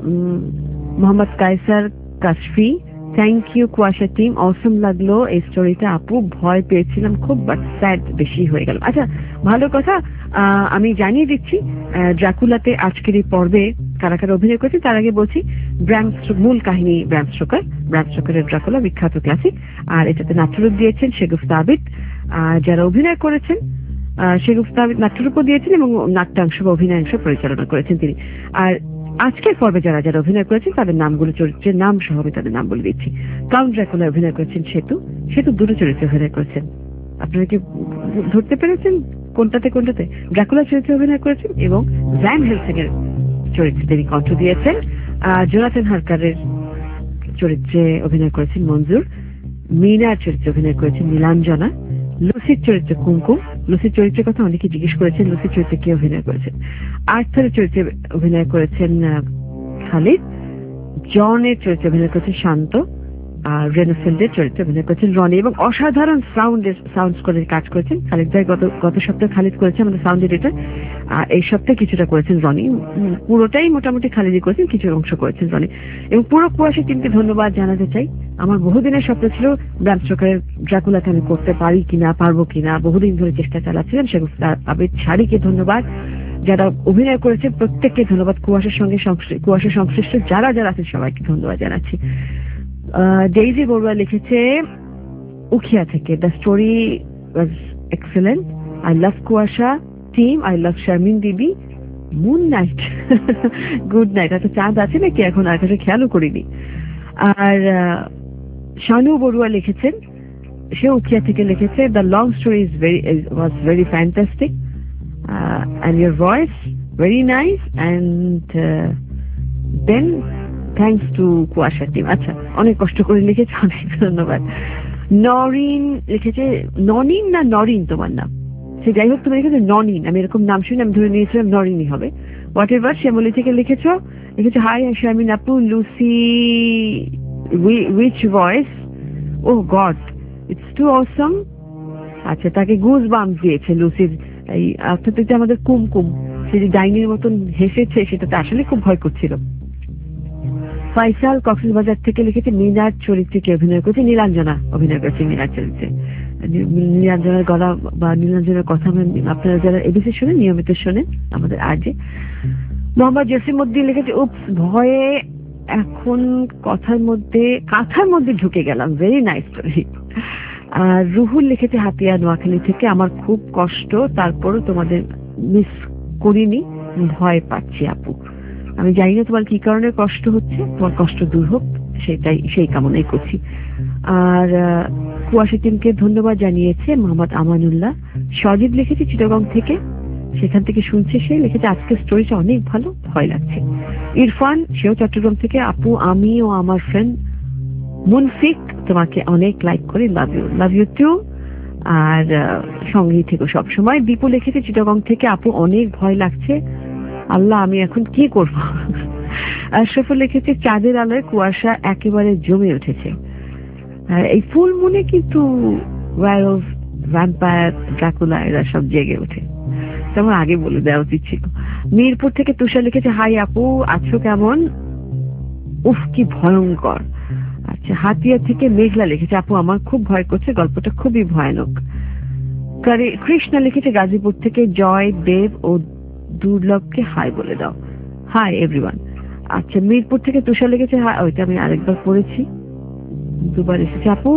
Mohammad Kaiser Kashfi, thank you Kuasha team, awesome লাগলো এই স্টোরিটা আপু, ভয় পেয়েছিলাম খুব, বাট স্যাড বেশি হয়ে গেল। আচ্ছা, ভালো কথা, আমি জানিয়ে দিচ্ছি ড্রাকুলাতে আজকের এই পর্বে কারা কারা অভিনয় করেছে। তার আগে বলছি, মূল কাহিনী ব্রাম স্টোকারের ড্রাকুলা, বিখ্যাত ক্লাসিক, আর এটাতে নাট্যরূপ দিয়েছেন শেগুফতা আবিদ। যারা অভিনয় করেছেন, শেগুফতা আবিদ নাট্যরূপও দিয়েছেন এবং নাট্যাংশ বা অভিনয়াংশ পরিচালনা করেছেন তিনি। আর আজকের পর্বে যারা যারা অভিনয় করেছেন তাদের নামগুলো, চরিত্রের নাম সহ আমি তাদের নাম বলে দিচ্ছি। কাউন্ট ড্রাকুলা অভিনয় করেছেন সেতু দুটো চরিত্রে অভিনয় করেছেন। আপনারা কি ধরতে পেরেছেন কোনটাতে? ড্রাকুলা চরিত্রে অভিনয় করেছেন এবং ভ্যান হেলসিং এর চরিত্রে তিনি কণ্ঠ দিয়েছেন। জোনাথন হারকারের চরিত্রে অভিনয় করেছেন মঞ্জুর, মিনার চরিত্রে অভিনয় করেছেন নীলাঞ্জনা, লুসির চরিত্রে কুমকুম। লুসির চরিত্রের কথা অনেকে জিজ্ঞেস করেছেন, লুসির চরিত্রে কে অভিনয় করেছেন? আর্থারের চরিত্রে অভিনয় করেছেন খালিদ, জনের চরিত্রে অভিনয় করেছেন শান্ত, আর রেনোফিল্ডের চরিত্রে অভিনয় করেছেন রনি, এবং অসাধারণ সাউন্ড স্কোরের কাজ করেছেন খালিদ ভাই। গত সপ্তাহে খালিদ করেছে আমাদের সাউন্ড এডিটর, এই সপ্তাহে কিছুটা করেছেন রনি, পুরোটাই মোটামুটি খালিদই করেছেন, কিছু অংশ করেছেন রনি। এবং পুরো কুয়াশা টিমকে ধন্যবাদ জানাতে চাই। আমার বহুদিনের স্বপ্ন ছিল ব্রাম স্টোকারের ড্রাকুলাকে আমি করতে পারি কিনা, পারবো কিনা, বহুদিন ধরে চেষ্টা চালাচ্ছিলাম। সেগুলো আবিদ শাড়িকে ধন্যবাদ, যারা অভিনয় করেছে প্রত্যেককে ধন্যবাদ, কুয়াশা সংশ্লিষ্ট যারা যারা আছে সবাইকে ধন্যবাদ জানাচ্ছি। ডেইজি বড়ুয়া লিখেছে উখিয়া থেকে, the story was excellent, I love Kuasha team, I love Sharmin দিদি, মুন নাইট, গুড নাইট। আচ্ছা, চাঁদ আছে নাকি এখন? আর কাছে খেয়ালও করিনি। আর শানু বড়ুয়া লিখেছেন, সে উখিয়া থেকে লিখেছে, the long story was very fantastic and your voice very nice and then thanks to Kuasha team. আচ্ছা, অনেক কষ্ট করে লিখেছে, অনেক ধন্যবাদ। নরিন লিখেছে, ননিন না নরিন তোমার নাম? সে যাই হোক, তুমি লিখেছো ননিন, আমি এরকম নাম শুনে আমি ধরে নিয়েছিলাম নরিনই হবে। হোয়াট এভার, শ্যামলী থেকে লিখেছে হাই শারমিন আপু, Lucy witch voice, oh God, it's too awesome. আচ্ছা, তাকে গুজ বাম্প দিয়েছে লুসির এই অর্থাৎ আমাদের কুমকুম, সে যে ডাইনির মতন হেসেছে সেটাতে আসলে খুব ভয় করছিল। ফয়সাল কক্সবাজার থেকে লিখেছে মিনার চরিত্রে কে অভিনয় করছে? নীলাঞ্জনা অভিনয় করছে মিনার চরিত্রে। নীলাঞ্জনার গলা বা নীলাঞ্জনার কথা আপনারা যারা এবিসি শোনেন, নিয়মিত শোনেন আমাদের আরজে। মোহাম্মদ জসিমউদ্দিন লিখেছে উপস, ভয়ে এখন কাঁথার মধ্যে ঢুকে গেলাম। Very nice story. আর রুহুল লিখেছে হাতিয়া নোয়াখালী থেকে, আমার খুব কষ্ট, তারপরও তোমাদের মিস করিনি, ভয় পাচ্ছি আপু। আমি জানি না তোমার কি কারণে কষ্ট হচ্ছে, তোমার কষ্ট দূর হোক সেই কামনাই করছি। আর কুয়াশা টিমকে ধন্যবাদ জানিয়েছে মোহাম্মদ আমানুল্লাহ। সজীব লিখেছে চিটাগং থেকে, সেখান থেকে শুনছে, সে লিখেছে আজকের স্টোরিটা অনেক ভালো, ভয় লাগছে। ইরফান, সেও চট্টগ্রাম থেকে, আপু আমি ও আমার ফ্রেন্ড মুনফিক তোমাকে অনেক লাইক করি, লাভ ইউ টু। আর সঙ্গেই থেকো সবসময়। দীপু লিখেছে চিটাগং থেকে, আপু অনেক ভয় লাগছে, আল্লাহ আমি এখন কি করব। আশরাফুল লিখেছে চাঁদের আলোয় কুয়াশা একেবারে জমে উঠেছে, এই ফুল মুনে কিন্তু ওয়্যারওলফ, ভ্যাম্পায়ার, ড্রাকুলা এরা সব জেগে ওঠে, তেমন আগে বলে দেওয়া উচিত ছিল। মিরপুর থেকে তুষার লিখেছে হাই আপু, আছো কেমন? উফ কি ভয়ঙ্কর। আচ্ছা, হাতিয়া থেকে মেঘলা লিখেছে আপু আমার খুব ভয় করছে, গল্পটা খুবই ভয়ানক। কৃষ্ণা লিখেছে গাজীপুর থেকে, জয় দেব ও দুর্লভকে হাই বলে দাও। Hi everyone. আচ্ছা, মিরপুর থেকে তুষার লিখেছে হাই, ওইটা আমি আরেকবার পড়েছি, দুবার এসেছে। আপু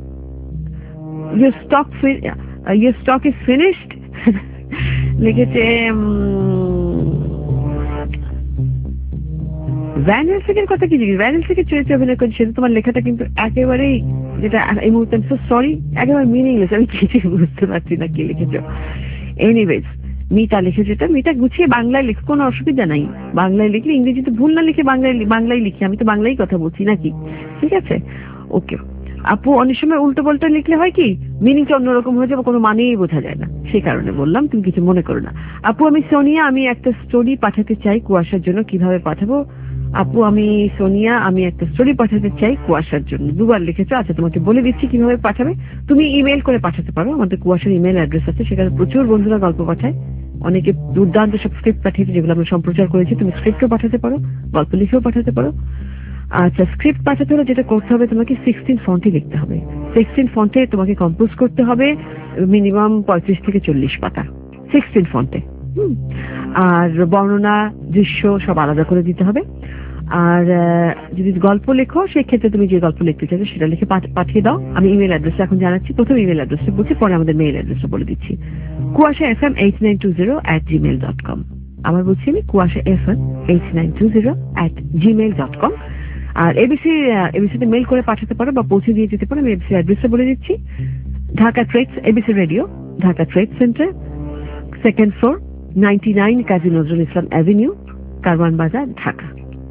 your stock is finished লিখেছে ভ্যান হেলসিংয়ের কথা কি জিজ্ঞেস? ভ্যান হেলসিংয়ের চরিত্রে অভিনয় করছে, সেটা তোমার লেখাটা কিন্তু একেবারেই, যেটা এই মুহূর্তে সরি, একেবারে মিনিংলেস, আমি কিছুই বুঝতে পারছি না কি লিখেছ। এনিওয়েজ, মিতা লিখেছে, এটা মিতা গুছিয়ে বাংলায় লিখ, কোনো অসুবিধা নাই, বাংলায় লিখলে, ইংরেজিতে ভুল না লিখে বাংলায় লিখি, আমি তো বাংলায় কথা বলছি নাকি, ঠিক আছে? ওকে আপু, অনেক সময় উল্টো পাল্টা লিখলে হয় কি মিনিংটা অন্যরকম হয়ে যাবে, কোনো মানেই বোঝা যায় না, সেই কারণে বললাম, তুমি কিছু মনে করো না। আপু আমি সোনিয়া, আমি একটা স্টোরি পাঠাতে চাই কুয়াশার জন্য, কিভাবে পাঠাবো? আপু আমি সোনিয়া, আমি একটা স্টোরি পাঠাতে চাই কুয়াশার জন্য, দুবার লিখেছো। আচ্ছা, তোমাকে বলে দিচ্ছি কিভাবে পাঠাবে। তুমি ইমেল করে পাঠাতে পারো, আমাদের কুয়াশার ইমেল অ্যাড্রেস আছে, সেখানে প্রচুর বন্ধুরা গল্প পাঠায়, অনেকে দুর্দান্ত সব স্ক্রিপ্ট পাঠিয়েছে যেগুলো আমরা সম্প্রচার করেছি। তুমি স্ক্রিপ্টও পাঠাতে পারো, গল্প লিখেও পাঠাতে পারো। আচ্ছা, স্ক্রিপ্ট পাঠাতে হলে যেটা করতে হবে, তোমাকে 16 ফন্টে লিখতে হবে। 16 ফন্টে তোমাকে কম্পোজ করতে হবে মিনিমাম 35 থেকে 40 পাতা, 16 ফন্টে। আর বর্ণনা, দৃশ্য সব আলাদা করে দিতে হবে। আর যদি গল্প লেখো, সেক্ষেত্রে তুমি যে গল্প লিখতে চাইছো সেটা লিখে পাঠিয়ে দাও। আমি ইমেল অ্যাড্রেসটা এখন জানাচ্ছি, প্রথম ইমেল অ্যাড্রেসটা বলছি, পরে আমাদের মেইল অ্যাড্রেসটা বলে দিচ্ছি। kuashafm8920@gmail.com। আবার বলছি আমি, kuashafm8920@gmail.com। আর এবিসিতে মেইল করে পাঠাতে পারো বা পৌঁছে দিয়ে যেতে পারো, আমি এবিসি অ্যাড্রেসটা বলে দিচ্ছি। Dhaka trades, ABC radio, Dhaka trade centre, 2nd floor, 99 Kazi Nazrul Islam avenue, Karwan Bazar, Dhaka.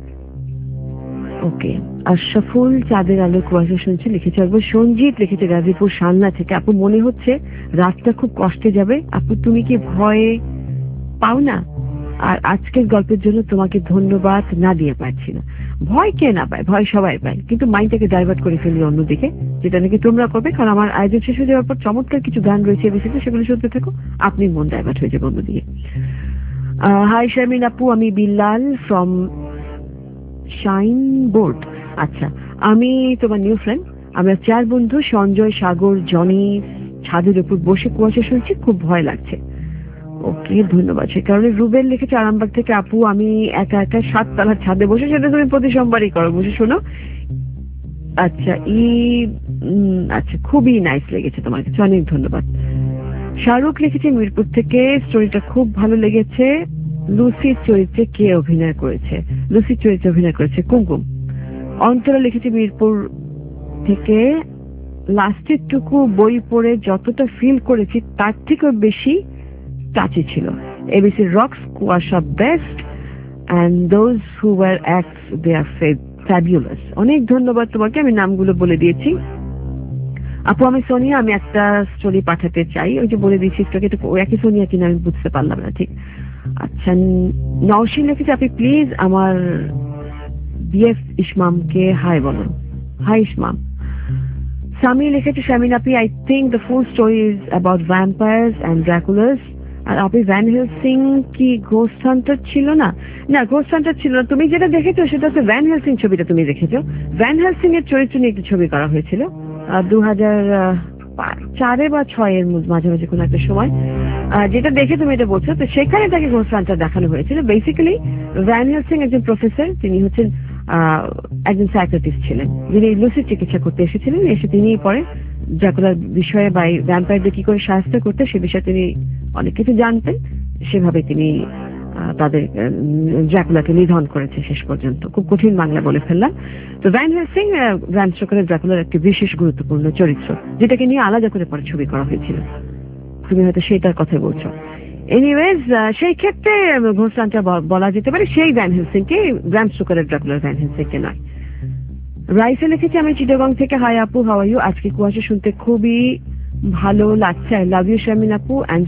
ওকে, আশরাফুল চাঁদের আলো কুয়াশা শুনছে লিখেছে একবার। সঞ্জিত লিখেছে গাজীপুর সালনা থেকে, আপু মনে হচ্ছে রাতটা খুব কষ্টে যাবে, আপু তুমি কি ভয় পাও না? আর আজকের গল্পের জন্য তোমাকে ধন্যবাদ না দিয়ে পারছি না। ভয় কে না পায়, ভয় সবাই পায়, কিন্তু মাইন্ডটাকে ডাইভার্ট করে ফেলি অন্যদিকে, যেটা নাকি তোমরা করবে, কারণ আমার আয়োজন শেষ হয়ে যাওয়ার পর চমৎকার কিছু গান রয়েছে এবিসিতে, সেগুলো শুনতে থাকো, আপনি মন ডাইভার্ট হয়ে যাবে অন্যদিকে। হাই শারমিন আপু, আমি বিল্লাল ফ্রম শাইন বোর্ড। আচ্ছা, আমি তোমার নিউ ফ্রেন্ড, আমরা 4 বন্ধু, সঞ্জয়, সাগর, জনি, ছাদের উপর বসে কুয়াশা শুনছি, খুব ভয় লাগছে। ওকে, ধন্যবাদ। সে কারণে রুবেল লিখেছে আরামবাগ থেকে, আপু আমি একা একা 7 তলার ছাদে বসে, সেটা তুমি প্রতি সোমবারই করো, বসে শোনো। আচ্ছা, আচ্ছা, খুবই নাইস লেগেছে তোমার কাছে, অনেক ধন্যবাদ। শাহরুখ লিখেছে মিরপুর থেকে, স্টোরিটা খুব ভালো লেগেছে। লুসির চরিত্রে কে অভিনয় করেছে? লুসির চরিত্রে অভিনয় করেছে কুমকুম। অন্তরা লিখেছে মিরপুর থেকে, লাস্টের টুকু বই পড়ে যতটা ফিল করেছি তার থেকেও বেশি টাচি ছিল। ABC rocks, Kuasha best, and those who were acts they are fabulous। অনেক ধন্যবাদ তোমাকে, আমি নামগুলো বলে দিয়েছি। আপু আমি সোনিয়া, আমি একটা স্টোরি পাঠাতে চাই, ওই যে বলে দিয়েছি তোকে, একই সোনিয়া কিনা আমি বুঝতে পারলাম না ঠিক। আচ্ছা, নওশিন লিখেছে আপনি প্লিজ আমার বিএফ ইসমামকে হাই বলো। হাই ইসমাম। সামি লিখেছে, শামিন আপি, I think the full story is about vampires and Draculas. আর আপনি ভ্যান হেলসিং কি ঘোস্ট হান্টার ছিল না? না, ঘোস্ট হান্টার ছিল না। তুমি যেটা দেখেছো সেটা হচ্ছে ভ্যান হেলসিং ছবিটা তুমি দেখেছো। ভ্যান হেলসিং এর চরিত্র নিয়ে একটি ছবি করা হয়েছিল 2004 বা 2006 এর মাঝামাঝি কোনো একটা সময়, যেটা দেখে তুমি এটা বলছো। তো সেখানে তাকে ঘোস্ট হান্টার দেখানো হয়েছিল। বেসিক্যালি ভ্যান হেলসিং একজন প্রফেসর, তিনি হচ্ছেন একজন সাইকিয়াট্রিস্ট ছিলেন, যিনি লুসির চিকিৎসা করতে এসেছিলেন। এসে তিনি পরে ড্রাকুলার বিষয়ে বা ভ্যাম্পায়ারদের কি করে সাহায্য করতে সে বিষয়ে তিনি অনেক কিছু জানতেন। সেভাবে তিনি তাদের ড্রাকুলাকে নিধন করেছে শেষ পর্যন্ত। খুব কঠিন বাংলা বলে ফেললাম। তো ভ্যান হেলসিং ব্রাম স্টোকারের ড্রাকুলার একটি বিশেষ গুরুত্বপূর্ণ চরিত্র, যেটাকে নিয়ে আলাদা করে পরে ছবি করা হয়েছিল। তুমি হয়তো সেইটার কথা বলছো। এনিওয়েজ, সেই ক্ষেত্রে ঘোস্ট হান্টার বলা যেতে পারে সেই ভ্যান হেলসিংকে, ব্রাম স্টোকারের ড্রাকুলার ভ্যান হেলসিংকে নয়। রাইসে লিখেছে, আমি চিটাগং থেকে, হাই আপু, হাউ আর ইউ? আজকে কুয়াশা শুনতে খুবই ভালো লাগছে। আই লাভ ইউ শামিন আপু অ্যান্ড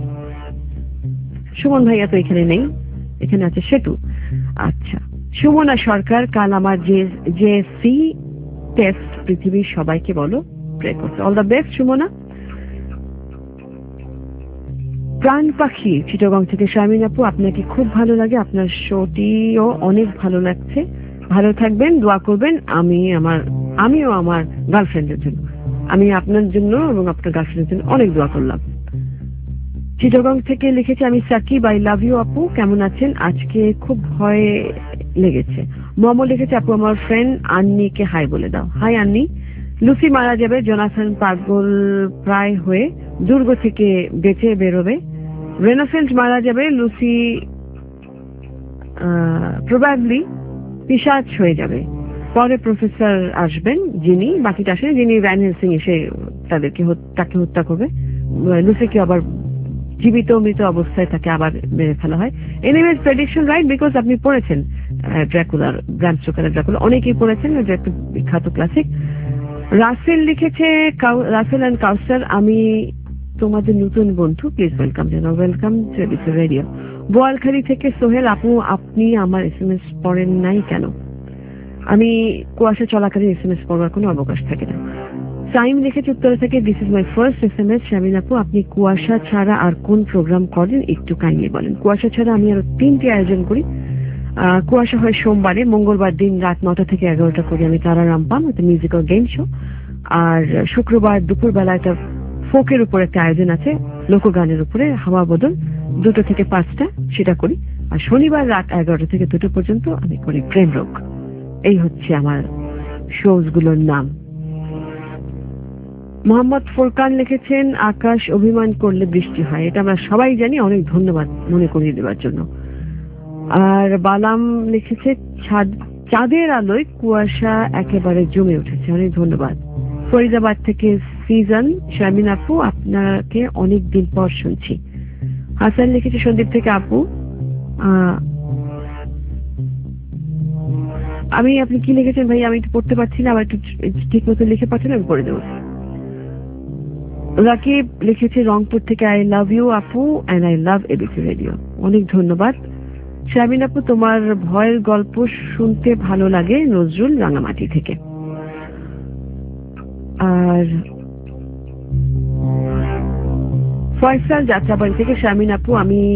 সুমন ভাইয়া তো এখানে নেই, এখানে আছে সেতু। আচ্ছা, সুমনা সরকার, কাল আমার JSC টেস্ট, পৃথিবীর সবাইকে বলো প্রে করতে। All the best Sumana. প্রাণ পাখি চিটাগং থেকে, শামিন আপু আপনাকে খুব ভালো লাগে, আপনার শোটিও অনেক ভালো লাগছে, ভালো থাকবেন, দোয়া করবেন। আমিও আমার গার্লফ্রেন্ডের জন্য, আমি আপনার জন্য এবং আপনার গার্লফ্রেন্ডের জন্য অনেক দোয়া করলাম। চিটাগং থেকে লিখেছে, আমি সাকিব, আই লাভ ইউ আপু, কেমন আছেন? আজকে খুব ভয় লেগেছে। মোমো লিখেছে, আপু আমার ফ্রেন্ড আন্নিকে হাই বলে দাও। হাই আন্নি। লুসি মারা যাবে, জোনাথন পাগল প্রায় হয়ে দুর্গ থেকে বেঁচে বেরোবে। রেনোফেল্ড মারা যাবে, লুসি প্রবাবলি পিশাচ হয়ে যাবে। পরে প্রফেসর আসবেন, বাকিটা আসেন, যিনি ভ্যান হেলসিং এসে তাকে হত্যা করবে। লুসিকে আবার জীবিত মৃত অবস্থায় তাকে আবার মেরে ফেলা হয়। এনিওয়েজ, প্রেডিকশন রাইট, বিকজ আপনি পড়েছেন ড্রাকুলার, ব্রাম স্টোকারের ড্রাকুলা, অনেকেই পড়েছেন, এটা একটা বিখ্যাত ক্লাসিক। রাসেল লিখেছে, রাসেল অ্যান্ড কাউসার, আমি তোমাদের নতুন বন্ধু, প্লিজ ওয়েলকাম জানাও। Welcome to ABC radio. Boalkhali থেকে সোহেল, আপু আপনি আমার SMS পড়েন নাই কেন? আমি কুয়াশা চলাকালীন SMS পড়বার কোনো অবকাশ থাকে না। সাইম লিখেছে উত্তর থেকে, this is my first SMS। Shamin আপু, আপনি কুয়াশা ছাড়া আর কোন প্রোগ্রাম করেন একটু কাইন্ডলি বলেন। কুয়াশা ছাড়া আমি আরো 3টি আয়োজন করি। কুয়াশা হয় সোমবারে, মঙ্গলবার দিন রাত 9টা থেকে 11টা করি আমি তারা রামপাম, একটা মিউজিক্যাল গেম শো। আর শুক্রবার দুপুর বেলা একটা ফোকের উপর একটা আয়োজন আছে, লোকগানের উপরে, হাওয়া বদল, 2টা থেকে 5টা, সেটা করি। আর শনিবার রাত 11টা থেকে 2টা পর্যন্ত আমি করি প্রেম রোগ। এই হচ্ছে আমার শোজ গুলোর নাম। মোহাম্মদ ফোরকান লিখেছেন, আকাশ অভিমান করলে বৃষ্টি হয়, এটা আমরা সবাই জানি, অনেক ধন্যবাদ মনে করিয়ে দেওয়ার জন্য। আর বালাম লিখেছে, চাঁদের আলোয় কুয়াশা একেবারে জমে উঠেছে, অনেক ধন্যবাদ। ফরিদাবাদ থেকে সিজন, শামিন আপু আপনাকে অনেক দিন পর শুনছি। হাসান লিখেছে সন্দীপ থেকে, আপু আপনি কি লিখেছেন ভাই, আমি একটু পড়তে পারছি না, আবার একটু ঠিক মতো লিখে পাচ্ছেন, আমি পড়ে দেবো। রাকিব লিখেছে রংপুর থেকে, আই লাভ ইউ আপু and I love ABC radio, অনেক ধন্যবাদ। শামিন আপু তোমার ভয়ের গল্প শুনতে ভালো লাগে, নজরুল রাঙামাটি থেকে। আর ফয়সাল যাত্রাবাড়ি থেকে, শামিন আপু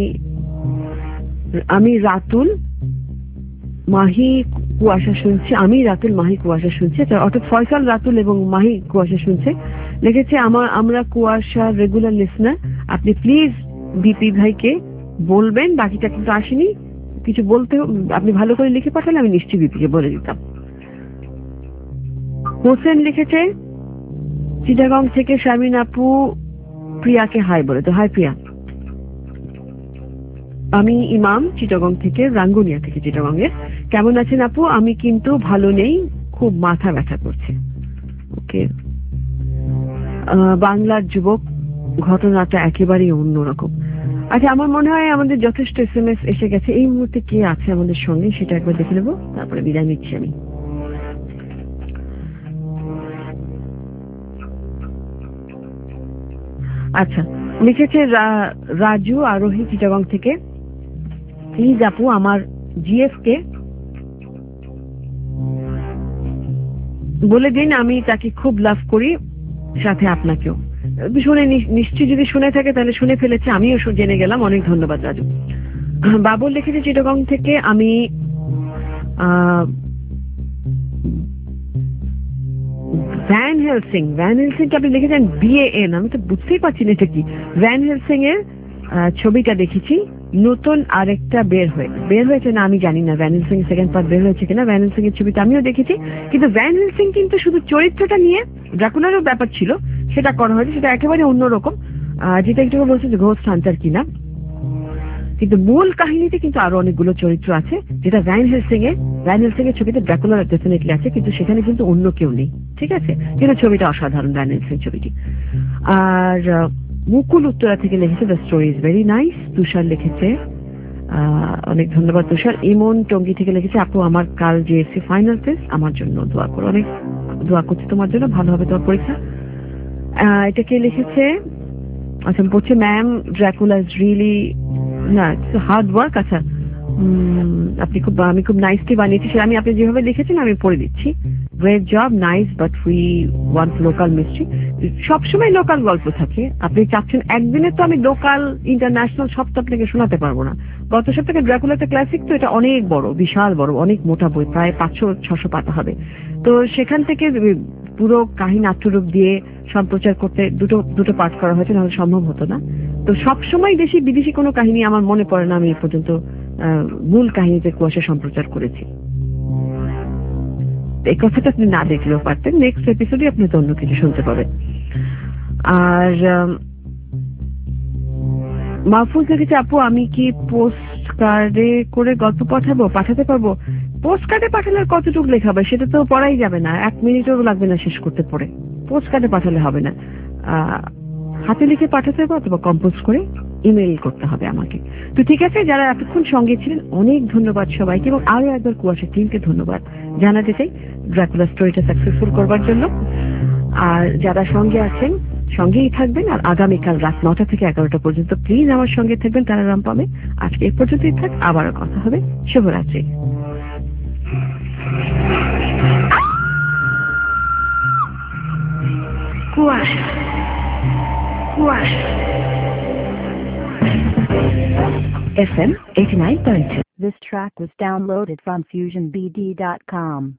আমি রাতুল মাহি কুয়াশা শুনছি, মাহি কুয়াশা শুনছি, অর্থাৎ ফয়সাল, রাতুল এবং মাহি কুয়াশা শুনছে। লিখেছে, আমরা কুয়াশা রেগুলার লিসনার, আপনি প্লিজ বিপি ভাইকে বলবেন, বাকিটা কিন্তু আসেনি, কিছু বলতে, আপনি ভালো করে লিখে পাঠালে আমি নিশ্চয়ই বিপিকে বলে দিতাম। হোসেন লিখেছে চিটাগং থেকে, শামিন আপু প্রিয়াকে হাই বলে তো। হাই প্রিয়া। আমি ইমাম চিটাগং থেকে, রাঙ্গুনিয়া থেকে চিটাগং এর, কেমন আছেন আপু? আমি কিন্তু ভালো নেই, খুব মাথা ব্যথা করছে। ওকে, বাংলার যুবক, ঘটনাটা একেবারেই অন্যরকম। আচ্ছা, আমার মনে হয় আমাদের যথেষ্ট SMS এসে গেছে। এই মুহূর্তে কে আছে আমাদের সঙ্গে সেটা একবার দেখে নেবো, তারপরে বিদায় নিচ্ছি আমি। আচ্ছা, লিখেছে রাজু আরোহী চিটাগং থেকে, প্লিজ আপু আমার GF কে বলে দিন আমি তাকে খুব লাভ করি, সাথে আপনাকেও। শুনে নিশ্চয়ই যদি শুনে থাকে তাহলে শুনে ফেলেছে, আমিও জেনে গেলাম। অনেক ধন্যবাদ রাজু। বাবুল লিখেছে চিটাগং থেকে, আমি ভ্যান হেলসিং কে আপনি লিখেছেন BAN, আমি তো বুঝতেই পারছি না এটা কি। ভ্যান হেলসিং এর ছবিটা দেখেছি, নতুন আরেকটা বের হয়েছে না আমি জানি না, ভ্যান হেলসিং সেকেন্ড পার্ট বের হয়েছে কিনা। ভ্যান হেলসিং এর ছবিটা আমিও দেখেছি, কিন্তু ভ্যান হেলসিং কিন্তু শুধু চরিত্রটা নিয়ে, ড্রাকুলারও ব্যাপার ছিল, সেটা করা হয়েছে, সেটা একেবারে অন্যরকম। যেটা একটু বলছে যে ঘোস্ট হান্টার কিনা, কিন্তু মূল কাহিনীতে কিন্তু আরো অনেকগুলো চরিত্র আছে, যেটা ভ্যান হেলসিং এর ছবিতে ড্রাকুলার ডেফিনেটলি আছে, কিন্তু সেখানে কিন্তু অন্য কেউ নেই। ঠিক আছে, কিন্তু ছবিটা অসাধারণ, ভ্যান হেলসিং ছবিটি। আর মুকুল উত্তরা থেকে লিখেছে the story is very nice. Tushar লিখেছে, অনেক ধন্যবাদ তুষার। ইমন টঙ্গী থেকে লিখেছে, আপু আমার কাল JSC ফাইনাল টেস্ট, আমার জন্য দোয়া করো। অনেক দোয়া করছি তোমার জন্য, ভালো হবে তোমার পরীক্ষা। এটা কে লিখেছে? আচ্ছা বলছে ম্যাম ড্রাকুলা ইজ রিয়েলি না হার্ড ওয়ার্ক। আচ্ছা আমি খুব নাইসলি বানিয়েছি, সেটা আমি আপনি যেভাবে লিখেছেন আমি পড়ে দিচ্ছি। Great job, nice, but we want local mystery. সবসময় লোকাল গল্প থাকে, আপনি চাচ্ছেন একদিনে তো আমি লোকাল ইন্টারন্যাশনাল সব তো আপনাকে শোনাতে পারবো না। গত সপ্তাহে ড্রাকুলাটা ক্লাসিক, তো এটা অনেক বড়, বিশাল বড়, অনেক মোটা বই, প্রায় 500-600 পাতা হবে। তো সেখান থেকে পুরো কাহিনী নাট্যরূপ দিয়ে সম্প্রচার করতে দুটো পাঠ করা হয়েছে, নাহলে সম্ভব হতো না। তো সবসময় দেশি বিদেশি কোনো কাহিনী আমার মনে পড়ে না আমি এ পর্যন্ত মূল কাহিনীতে কুয়াশা সম্প্রচার করেছি। এই কথাটা আপনি না দেখলেও পারতেন, নেক্সট এপিসোডে আপনি তো অন্য কিছু শুনতে পাবেন। আর মাহফুজ লিখেছে, আপু আমি কি পোস্ট কার্ডে করে গল্প পাঠাতে পারবো? পোস্ট কার্ডে পাঠালে কতটুকু লেখাবে, সেটা তো পড়াই যাবে না, 1 মিনিটও লাগবে না শেষ করতে পড়ে। পোস্ট কার্ডে পাঠালে হবে না, হাতে লিখে পাঠাতে হবে অথবা কম্পোজ করে ইমেইল করতে হবে আমাকে। তো ঠিক আছে, যারা এতক্ষণ সঙ্গে ছিলেন অনেক ধন্যবাদ সবাইকে, এবং আরো একবার কুয়াশা টিমকে ধন্যবাদ জানাতে চাই ড্রাকুলা স্টোরিটা সাকসেসফুল করবার জন্য। আর যারা সঙ্গে আছেন সঙ্গেই থাকবেন, আর আগামীকাল রাত 9টা থেকে 11টা পর্যন্ত প্লিজ আমার সঙ্গে থাকবেন, তারা আরাম পাবে। আজকে এই পর্যন্তই থাক, আবারও কথা হবে। শুভরাত্রি। কুয়াশা FM 89.2. This track was downloaded from FusionBD.com.